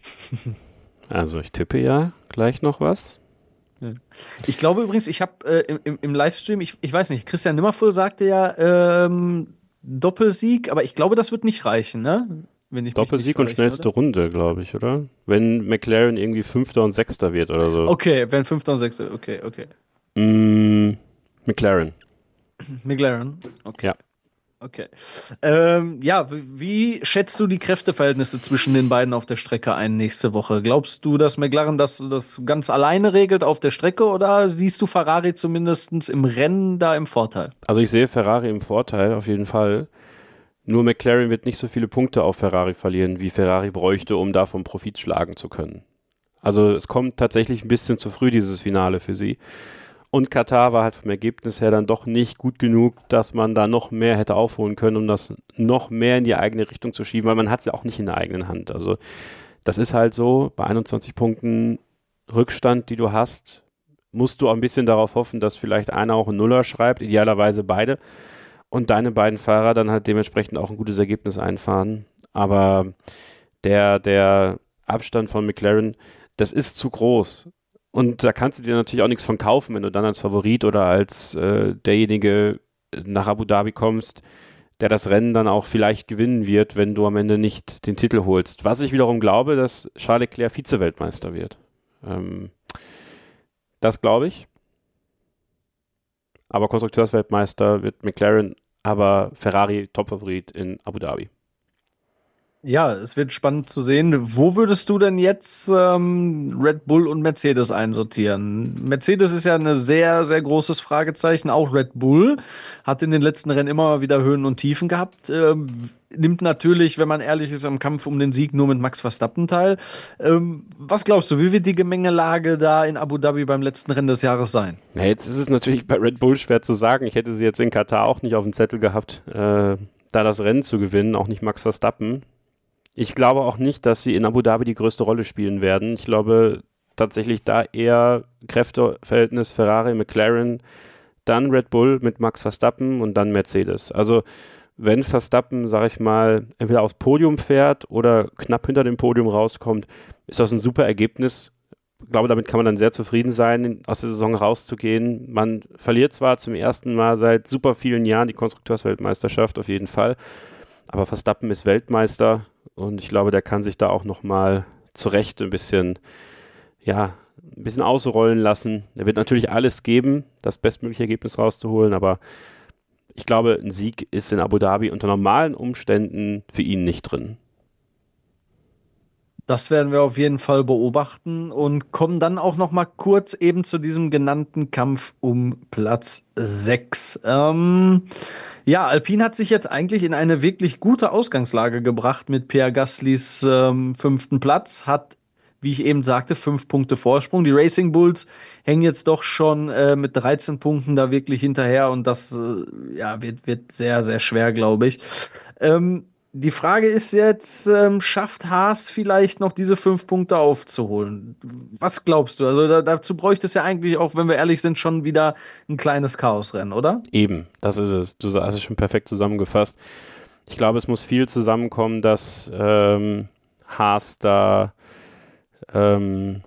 Also ich tippe ja gleich noch was. Ich glaube übrigens, ich habe äh, im, im Livestream, ich, ich weiß nicht, Christian Nimmervoll sagte ja ähm, Doppelsieg, aber ich glaube, das wird nicht reichen, ne? Wenn ich Doppelsieg und schnellste oder? Runde, glaube ich, oder? Wenn McLaren irgendwie Fünfter und Sechster wird oder so. Okay, wenn Fünfter und Sechster, okay, okay. Mm, McLaren. McLaren, okay. Ja. Okay. Ähm, ja, wie schätzt du die Kräfteverhältnisse zwischen den beiden auf der Strecke ein nächste Woche? Glaubst du, dass McLaren das, das ganz alleine regelt auf der Strecke oder siehst du Ferrari zumindest im Rennen da im Vorteil? Also ich sehe Ferrari im Vorteil, auf jeden Fall. Nur McLaren wird nicht so viele Punkte auf Ferrari verlieren, wie Ferrari bräuchte, um davon Profit schlagen zu können. Also es kommt tatsächlich ein bisschen zu früh, dieses Finale für sie. Und Katar war halt vom Ergebnis her dann doch nicht gut genug, dass man da noch mehr hätte aufholen können, um das noch mehr in die eigene Richtung zu schieben, weil man hat es ja auch nicht in der eigenen Hand. Also das ist halt so, bei einundzwanzig Punkten Rückstand, die du hast, musst du auch ein bisschen darauf hoffen, dass vielleicht einer auch einen Nuller schreibt, idealerweise beide, und deine beiden Fahrer dann halt dementsprechend auch ein gutes Ergebnis einfahren. Aber der, der Abstand von McLaren, das ist zu groß. Und da kannst du dir natürlich auch nichts von kaufen, wenn du dann als Favorit oder als äh, derjenige nach Abu Dhabi kommst, der das Rennen dann auch vielleicht gewinnen wird, wenn du am Ende nicht den Titel holst. Was ich wiederum glaube, dass Charles Leclerc Vize-Weltmeister wird. Ähm, das glaube ich. Aber Konstrukteursweltmeister wird McLaren, aber Ferrari Topfavorit in Abu Dhabi. Ja, es wird spannend zu sehen. Wo würdest du denn jetzt ähm, Red Bull und Mercedes einsortieren? Mercedes ist ja ein sehr, sehr großes Fragezeichen. Auch Red Bull hat in den letzten Rennen immer mal wieder Höhen und Tiefen gehabt. Ähm, nimmt natürlich, wenn man ehrlich ist, am Kampf um den Sieg nur mit Max Verstappen teil. Ähm, was glaubst du, wie wird die Gemengelage da in Abu Dhabi beim letzten Rennen des Jahres sein? Ja, jetzt ist es natürlich bei Red Bull schwer zu sagen. Ich hätte sie jetzt in Katar auch nicht auf dem Zettel gehabt, äh, da das Rennen zu gewinnen, auch nicht Max Verstappen. Ich glaube auch nicht, dass sie in Abu Dhabi die größte Rolle spielen werden. Ich glaube tatsächlich da eher Kräfteverhältnis Ferrari, McLaren, dann Red Bull mit Max Verstappen und dann Mercedes. Also wenn Verstappen, sage ich mal, entweder aufs Podium fährt oder knapp hinter dem Podium rauskommt, ist das ein super Ergebnis. Ich glaube, damit kann man dann sehr zufrieden sein, aus der Saison rauszugehen. Man verliert zwar zum ersten Mal seit super vielen Jahren die Konstrukteursweltmeisterschaft, auf jeden Fall, aber Verstappen ist Weltmeister. Und ich glaube, der kann sich da auch nochmal zu Recht ein bisschen, ja, ein bisschen ausrollen lassen. Er wird natürlich alles geben, das bestmögliche Ergebnis rauszuholen, aber ich glaube, ein Sieg ist in Abu Dhabi unter normalen Umständen für ihn nicht drin. Das werden wir auf jeden Fall beobachten und kommen dann auch noch mal kurz eben zu diesem genannten Kampf um Platz sechs. Ähm, ja, Alpine hat sich jetzt eigentlich in eine wirklich gute Ausgangslage gebracht mit Pierre Gaslys ähm, fünften Platz, hat, wie ich eben sagte, fünf Punkte Vorsprung. Die Racing Bulls hängen jetzt doch schon äh, mit dreizehn Punkten da wirklich hinterher und das äh, ja, wird, wird sehr, sehr schwer, glaube ich. Ähm, Die Frage ist jetzt, ähm, schafft Haas vielleicht noch diese fünf Punkte aufzuholen? Was glaubst du? Also da, dazu bräuchte es ja eigentlich auch, wenn wir ehrlich sind, schon wieder ein kleines Chaosrennen, oder? Eben, das ist es. Du hast es schon perfekt zusammengefasst. Ich glaube, es muss viel zusammenkommen, dass ähm, Haas da ähm,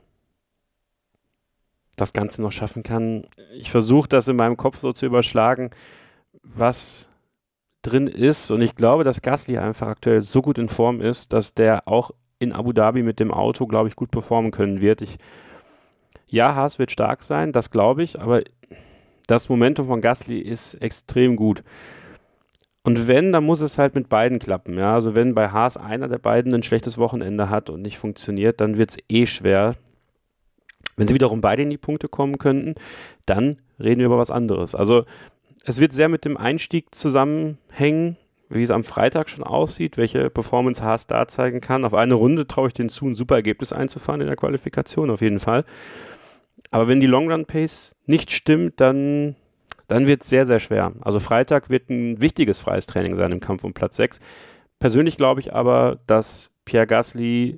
das Ganze noch schaffen kann. Ich versuche das in meinem Kopf so zu überschlagen, was drin ist, und ich glaube, dass Gasly einfach aktuell so gut in Form ist, dass der auch in Abu Dhabi mit dem Auto, glaube ich, gut performen können wird. Ich, ja, Haas wird stark sein, das glaube ich, aber das Momentum von Gasly ist extrem gut. Und wenn, dann muss es halt mit beiden klappen. Ja? Also wenn bei Haas einer der beiden ein schlechtes Wochenende hat und nicht funktioniert, dann wird es eh schwer. Wenn sie wiederum beide in die Punkte kommen könnten, dann reden wir über was anderes. Also es wird sehr mit dem Einstieg zusammenhängen, wie es am Freitag schon aussieht, welche Performance Haas da zeigen kann. Auf eine Runde traue ich denen zu, ein super Ergebnis einzufahren in der Qualifikation, auf jeden Fall. Aber wenn die Long-Run-Pace nicht stimmt, dann, dann wird es sehr, sehr schwer. Also Freitag wird ein wichtiges freies Training sein im Kampf um Platz sechs. Persönlich glaube ich aber, dass Pierre Gasly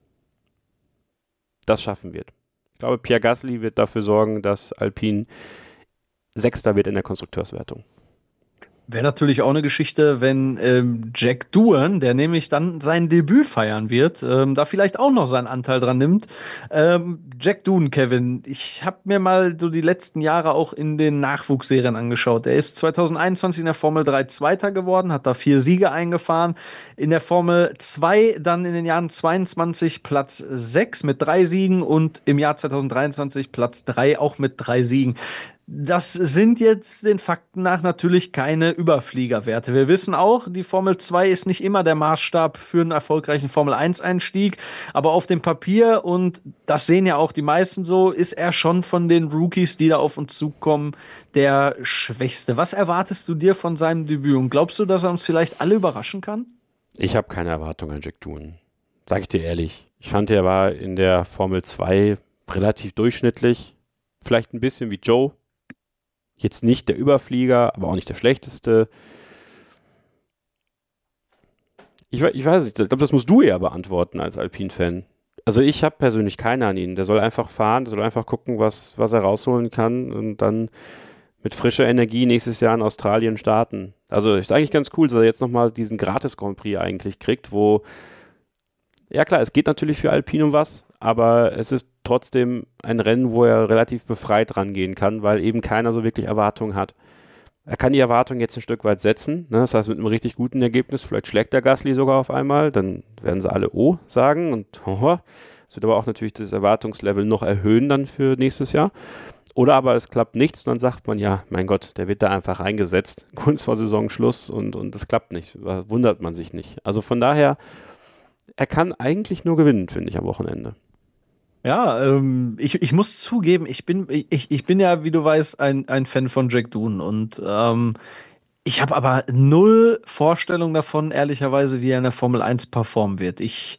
das schaffen wird. Ich glaube, Pierre Gasly wird dafür sorgen, dass Alpine Sechster wird in der Konstrukteurswertung. Wäre natürlich auch eine Geschichte, wenn ähm, Jack Doohan, der nämlich dann sein Debüt feiern wird, ähm, da vielleicht auch noch seinen Anteil dran nimmt. Ähm, Jack Doohan, Kevin, ich habe mir mal so die letzten Jahre auch in den Nachwuchsserien angeschaut. Er ist zwanzig einundzwanzig in der Formel drei Zweiter geworden, hat da vier Siege eingefahren. In der Formel zwei dann in den Jahren zweiundzwanzig Platz sechs mit drei Siegen und im Jahr zwanzig dreiundzwanzig Platz drei auch mit drei Siegen. Das sind jetzt den Fakten nach natürlich keine Überfliegerwerte. Wir wissen auch, die Formel zwei ist nicht immer der Maßstab für einen erfolgreichen Formel eins Einstieg, aber auf dem Papier, und das sehen ja auch die meisten so, ist er schon von den Rookies, die da auf uns zukommen, der Schwächste. Was erwartest du dir von seinem Debüt und glaubst du, dass er uns vielleicht alle überraschen kann? Ich habe keine Erwartung an Jack Doohan, sag ich dir ehrlich. Ich fand, er war in der Formel zwei relativ durchschnittlich, vielleicht ein bisschen wie Joe. Jetzt nicht der Überflieger, aber auch nicht der schlechteste. Ich, ich weiß nicht, ich glaube, das musst du eher beantworten als Alpine-Fan. Also ich habe persönlich keine an ihn. Der soll einfach fahren, der soll einfach gucken, was, was er rausholen kann und dann mit frischer Energie nächstes Jahr in Australien starten. Also ist eigentlich ganz cool, dass er jetzt nochmal diesen Gratis-Grand Prix eigentlich kriegt, wo, ja klar, es geht natürlich für Alpine um was, aber es ist trotzdem ein Rennen, wo er relativ befreit rangehen kann, weil eben keiner so wirklich Erwartungen hat. Er kann die Erwartungen jetzt ein Stück weit setzen, ne? Das heißt, mit einem richtig guten Ergebnis, vielleicht schlägt der Gasly sogar auf einmal, dann werden sie alle Oh sagen und hoho. Es wird aber auch natürlich das Erwartungslevel noch erhöhen dann für nächstes Jahr. Oder aber es klappt nichts und dann sagt man, ja, mein Gott, der wird da einfach eingesetzt, kurz vor Saisonschluss und und das klappt nicht, da wundert man sich nicht. Also von daher, er kann eigentlich nur gewinnen, finde ich, am Wochenende. Ja, ähm, ich, ich muss zugeben, ich bin, ich, ich bin ja, wie du weißt, ein, ein Fan von Jack Doohan und ähm, ich habe aber null Vorstellung davon, ehrlicherweise, wie er in der Formel eins performen wird. Ich,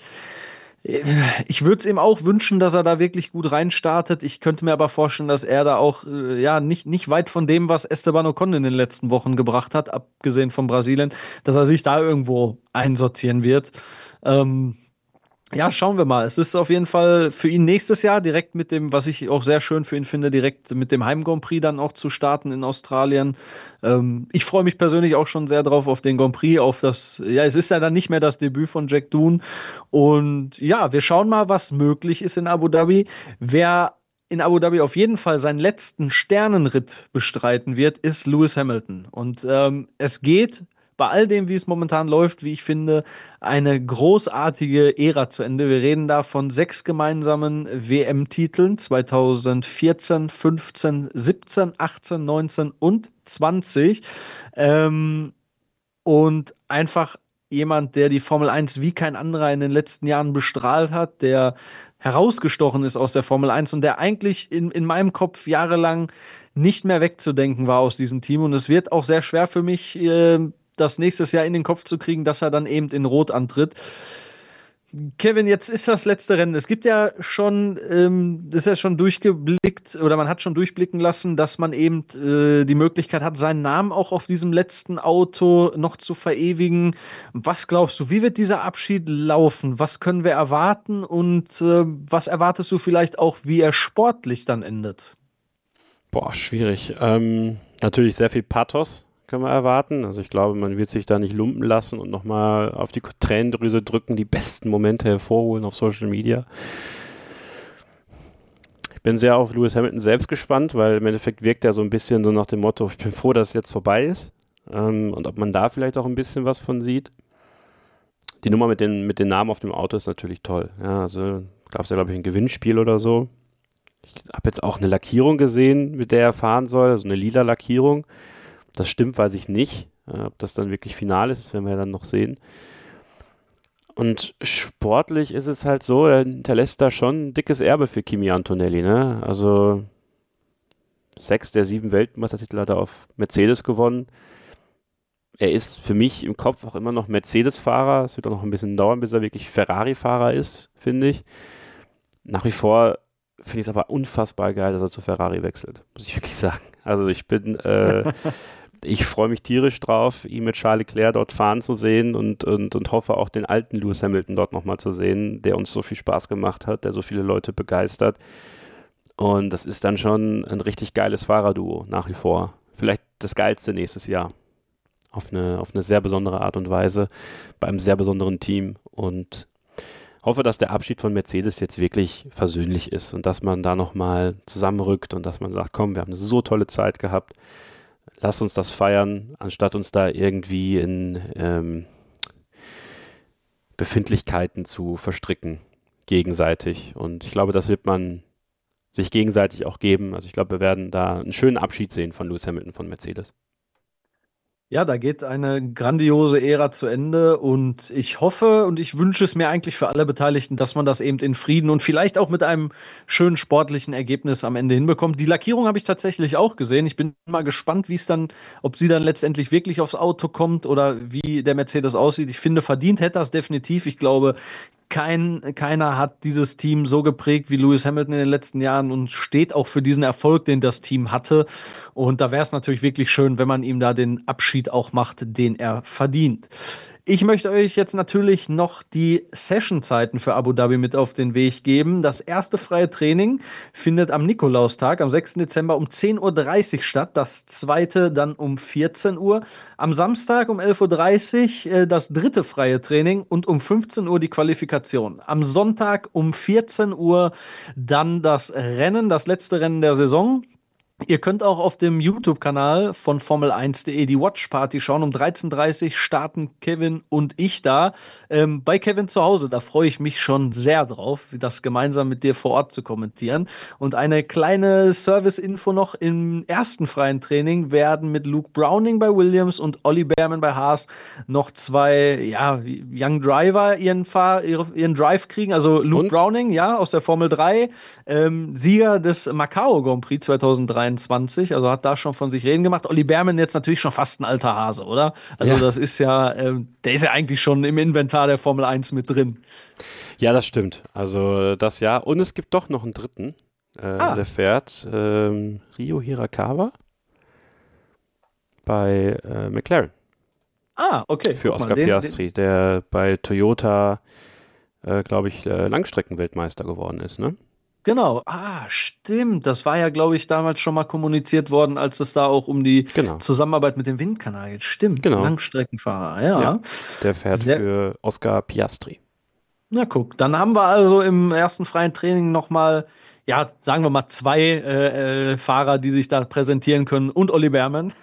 ich würde es ihm auch wünschen, dass er da wirklich gut reinstartet. Ich könnte mir aber vorstellen, dass er da auch äh, ja nicht, nicht weit von dem, was Esteban Ocon in den letzten Wochen gebracht hat, abgesehen von Brasilien, dass er sich da irgendwo einsortieren wird. Ähm, Ja, schauen wir mal. Es ist auf jeden Fall für ihn nächstes Jahr direkt mit dem, was ich auch sehr schön für ihn finde, direkt mit dem Heim-Grand Prix dann auch zu starten in Australien. Ähm, ich freue mich persönlich auch schon sehr drauf auf den Grand Prix, auf das, ja, es ist ja dann nicht mehr das Debüt von Jack Doohan. Und ja, wir schauen mal, was möglich ist in Abu Dhabi. Wer in Abu Dhabi auf jeden Fall seinen letzten Sternenritt bestreiten wird, ist Lewis Hamilton. Und ähm, es geht bei all dem, wie es momentan läuft, wie ich finde, eine großartige Ära zu Ende. Wir reden da von sechs gemeinsamen W M-Titeln zweitausendvierzehn, fünfzehn, siebzehn, achtzehn, neunzehn und zwanzig. Ähm, und einfach jemand, der die Formel eins wie kein anderer in den letzten Jahren bestrahlt hat, der herausgestochen ist aus der Formel eins und der eigentlich in, in meinem Kopf jahrelang nicht mehr wegzudenken war aus diesem Team. Und es wird auch sehr schwer für mich, äh, das nächstes Jahr in den Kopf zu kriegen, dass er dann eben in Rot antritt. Kevin, jetzt ist das letzte Rennen. Es gibt ja schon, ähm, das ist ja schon durchgeblickt, oder man hat schon durchblicken lassen, dass man eben äh, die Möglichkeit hat, seinen Namen auch auf diesem letzten Auto noch zu verewigen. Was glaubst du, wie wird dieser Abschied laufen? Was können wir erwarten und äh, was erwartest du vielleicht auch, wie er sportlich dann endet? Boah, schwierig. Ähm, natürlich sehr viel Pathos können wir erwarten. Also ich glaube, man wird sich da nicht lumpen lassen und nochmal auf die Tränendrüse drücken, die besten Momente hervorholen auf Social Media. Ich bin sehr auf Lewis Hamilton selbst gespannt, weil im Endeffekt wirkt er so ein bisschen so nach dem Motto, ich bin froh, dass es jetzt vorbei ist. Ähm, und ob man da vielleicht auch ein bisschen was von sieht. Die Nummer mit den, mit den Namen auf dem Auto ist natürlich toll. Ja, also gab es ja, glaube ich, ein Gewinnspiel oder so. Ich habe jetzt auch eine Lackierung gesehen, mit der er fahren soll, also eine lila Lackierung. Das stimmt, weiß ich nicht. Ob das dann wirklich final ist, das werden wir ja dann noch sehen. Und sportlich ist es halt so, er hinterlässt da schon ein dickes Erbe für Kimi Antonelli, ne? Also sechs der sieben Weltmeistertitel hat er auf Mercedes gewonnen. Er ist für mich im Kopf auch immer noch Mercedes-Fahrer. Es wird auch noch ein bisschen dauern, bis er wirklich Ferrari-Fahrer ist, finde ich. Nach wie vor finde ich es aber unfassbar geil, dass er zu Ferrari wechselt, muss ich wirklich sagen. Also ich bin, äh, ich freue mich tierisch drauf, ihn mit Charles Leclerc dort fahren zu sehen und, und, und hoffe auch den alten Lewis Hamilton dort nochmal zu sehen, der uns so viel Spaß gemacht hat, der so viele Leute begeistert. Und das ist dann schon ein richtig geiles Fahrerduo nach wie vor. Vielleicht das geilste nächstes Jahr. Auf eine, auf eine sehr besondere Art und Weise, bei einem sehr besonderen Team. Und hoffe, dass der Abschied von Mercedes jetzt wirklich versöhnlich ist und dass man da nochmal zusammenrückt und dass man sagt, komm, wir haben eine so tolle Zeit gehabt, lass uns das feiern, anstatt uns da irgendwie in ähm, Befindlichkeiten zu verstricken, gegenseitig. Und ich glaube, das wird man sich gegenseitig auch geben. Also ich glaube, wir werden da einen schönen Abschied sehen von Lewis Hamilton von Mercedes. Ja, da geht eine grandiose Ära zu Ende und ich hoffe und ich wünsche es mir eigentlich für alle Beteiligten, dass man das eben in Frieden und vielleicht auch mit einem schönen sportlichen Ergebnis am Ende hinbekommt. Die Lackierung habe ich tatsächlich auch gesehen. Ich bin mal gespannt, wie es dann, ob sie dann letztendlich wirklich aufs Auto kommt oder wie der Mercedes aussieht. Ich finde, verdient hätte das definitiv. Ich glaube, Kein, keiner hat dieses Team so geprägt wie Lewis Hamilton in den letzten Jahren und steht auch für diesen Erfolg, den das Team hatte. Und da wäre es natürlich wirklich schön, wenn man ihm da den Abschied auch macht, den er verdient. Ich möchte euch jetzt natürlich noch die Sessionzeiten für Abu Dhabi mit auf den Weg geben. Das erste freie Training findet am Nikolaustag, am sechsten Dezember um zehn Uhr dreißig statt. Das zweite dann um vierzehn Uhr. Am Samstag um elf Uhr dreißig äh, das dritte freie Training und um fünfzehn Uhr die Qualifikation. Am Sonntag um vierzehn Uhr dann das Rennen, das letzte Rennen der Saison. Ihr könnt auch auf dem YouTube-Kanal von Formel eins punkt de die Watch Party schauen. Um dreizehn Uhr dreißig starten Kevin und ich da. Ähm, bei Kevin zu Hause, da freue ich mich schon sehr drauf, das gemeinsam mit dir vor Ort zu kommentieren. Und eine kleine Service-Info noch: Im ersten freien Training werden mit Luke Browning bei Williams und Ollie Behrman bei Haas noch zwei ja, Young Driver ihren, Fahr ihren Drive kriegen. Also Luke und? Browning, ja, aus der Formel drei, ähm, Sieger des Macau Grand Prix zweitausenddreiundzwanzig. Also hat da schon von sich reden gemacht. Ollie Behrman jetzt natürlich schon fast ein alter Hase, oder? Also ja. das ist ja, ähm, der ist ja eigentlich schon im Inventar der Formel eins mit drin. Ja, das stimmt. Also das ja. Und es gibt doch noch einen dritten, äh, ah. der fährt ähm, Ryo Hirakawa bei äh, McLaren. Ah, okay. Für Oscar den, Piastri, den der bei Toyota, äh, glaube ich, äh, Langstreckenweltmeister geworden ist, ne? Genau, ah, stimmt. Das war ja, glaube ich, damals schon mal kommuniziert worden, als es da auch um die genau. Zusammenarbeit mit dem Windkanal geht. Stimmt, genau. Langstreckenfahrer, ja. ja. Der fährt Sehr für Oscar Piastri. Na guck, dann haben wir also im ersten freien Training nochmal, ja, sagen wir mal zwei äh, äh, Fahrer, die sich da präsentieren können und Ollie Behrman.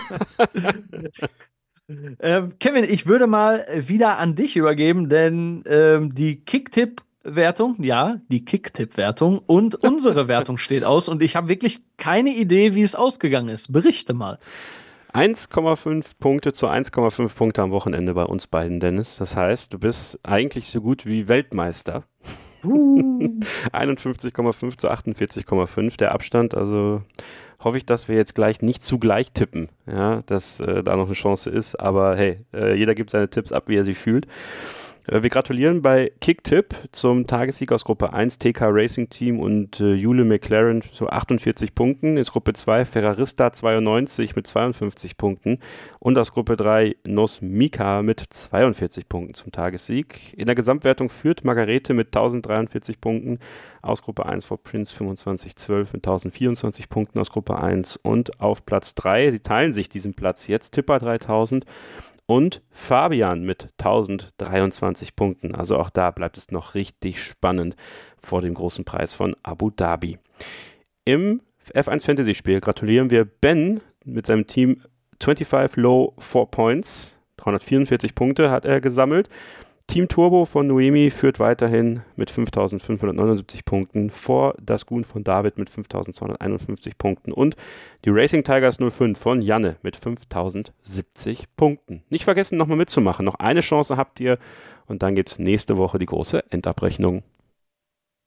ähm, Kevin, ich würde mal wieder an dich übergeben, denn ähm, die Kicktipp Wertung, ja, die Kicktipp-Wertung und unsere Wertung steht aus und ich habe wirklich keine Idee, wie es ausgegangen ist. Berichte mal. eins Komma fünf Punkte zu eins Komma fünf Punkte am Wochenende bei uns beiden, Dennis. Das heißt, du bist eigentlich so gut wie Weltmeister. Uh. einundfünfzig Komma fünf zu achtundvierzig Komma fünf der Abstand. Also hoffe ich, dass wir jetzt gleich nicht zugleich tippen, ja, dass äh, da noch eine Chance ist. Aber hey, äh, jeder gibt seine Tipps ab, wie er sich fühlt. Wir gratulieren bei Kicktipp zum Tagessieg aus Gruppe eins, T K Racing Team und äh, Jule McLaren zu achtundvierzig Punkten. Aus Gruppe zwei Ferrarista zweiundneunzig mit zweiundfünfzig Punkten und aus Gruppe drei Nos Mika mit zweiundvierzig Punkten zum Tagessieg. In der Gesamtwertung führt Margarete mit tausenddreiundvierzig Punkten, aus Gruppe eins vor Prince fünfundzwanzig zwölf mit tausendvierundzwanzig Punkten aus Gruppe eins und auf Platz drei, sie teilen sich diesen Platz jetzt, Tipper dreitausend und Fabian mit tausenddreiundzwanzig Punkten. Also auch da bleibt es noch richtig spannend vor dem großen Preis von Abu Dhabi. Im F eins Fantasy-Spiel gratulieren wir Ben mit seinem Team fünfundzwanzig Low vier Points. dreihundertvierundvierzig Punkte hat er gesammelt. Team Turbo von Noemi führt weiterhin mit fünftausendfünfhundertneunundsiebzig Punkten vor Dasgun von David mit fünftausendzweihunderteinundfünfzig Punkten und die Racing Tigers null fünf von Janne mit fünftausendsiebzig Punkten. Nicht vergessen, nochmal mitzumachen. Noch eine Chance habt ihr und dann gibt es nächste Woche die große Endabrechnung.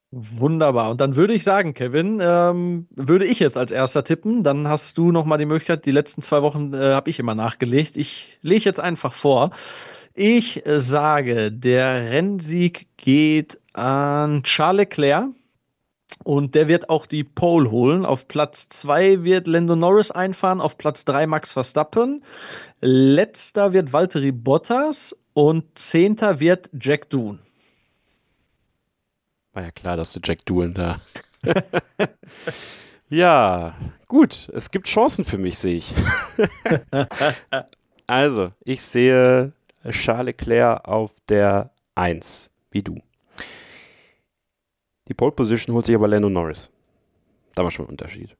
Wunderbar. Und dann würde ich sagen, Kevin, ähm, würde ich jetzt als erster tippen. Dann hast du noch mal die Möglichkeit. Die letzten zwei Wochen äh, habe ich immer nachgelegt. Ich lege jetzt einfach vor. Ich äh, sage, der Rennsieg geht an Charles Leclerc. Und der wird auch die Pole holen. Auf Platz zwei wird Lando Norris einfahren. Auf Platz drei Max Verstappen. Letzter wird Valtteri Bottas. Und zehnter wird Jack Doohan. War ja klar, dass du Jack Doohan da. Ja, gut. Es gibt Chancen für mich, sehe ich. Also, ich sehe Charles Leclerc auf der eins, wie du. Die Pole Position holt sich aber Lando Norris. Da war schon ein Unterschied.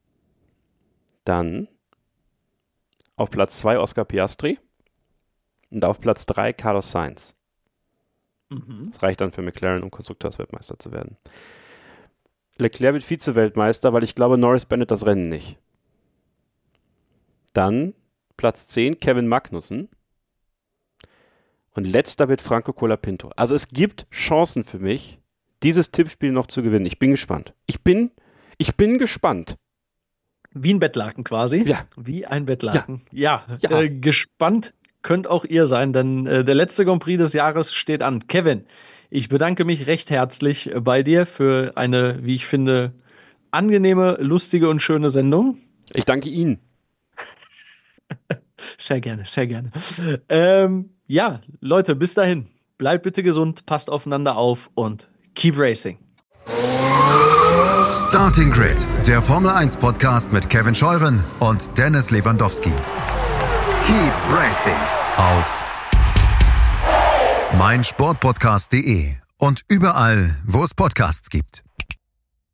Dann auf Platz zwei Oscar Piastri und auf Platz drei Carlos Sainz. Mhm. Das reicht dann für McLaren, um Konstrukteursweltmeister zu werden. Leclerc wird Vize-Weltmeister, weil ich glaube, Norris beendet das Rennen nicht. Dann Platz zehn Kevin Magnussen. Und letzter wird Franco Colapinto. Also es gibt Chancen für mich, dieses Tippspiel noch zu gewinnen. Ich bin gespannt. Ich bin, ich bin gespannt. Wie ein Bettlaken quasi. Ja. Wie ein Bettlaken. Ja, ja. Ja. Äh, gespannt könnt auch ihr sein, denn äh, der letzte Grand Prix des Jahres steht an. Kevin, ich bedanke mich recht herzlich bei dir für eine, wie ich finde, angenehme, lustige und schöne Sendung. Ich danke Ihnen. Sehr gerne, sehr gerne. Ähm, ja, Leute, bis dahin. Bleibt bitte gesund, passt aufeinander auf und keep racing. Starting Grid, der Formel eins Podcast mit Kevin Scheuren und Dennis Lewandowski. Keep racing auf meinsportpodcast punkt de und überall, wo es Podcasts gibt.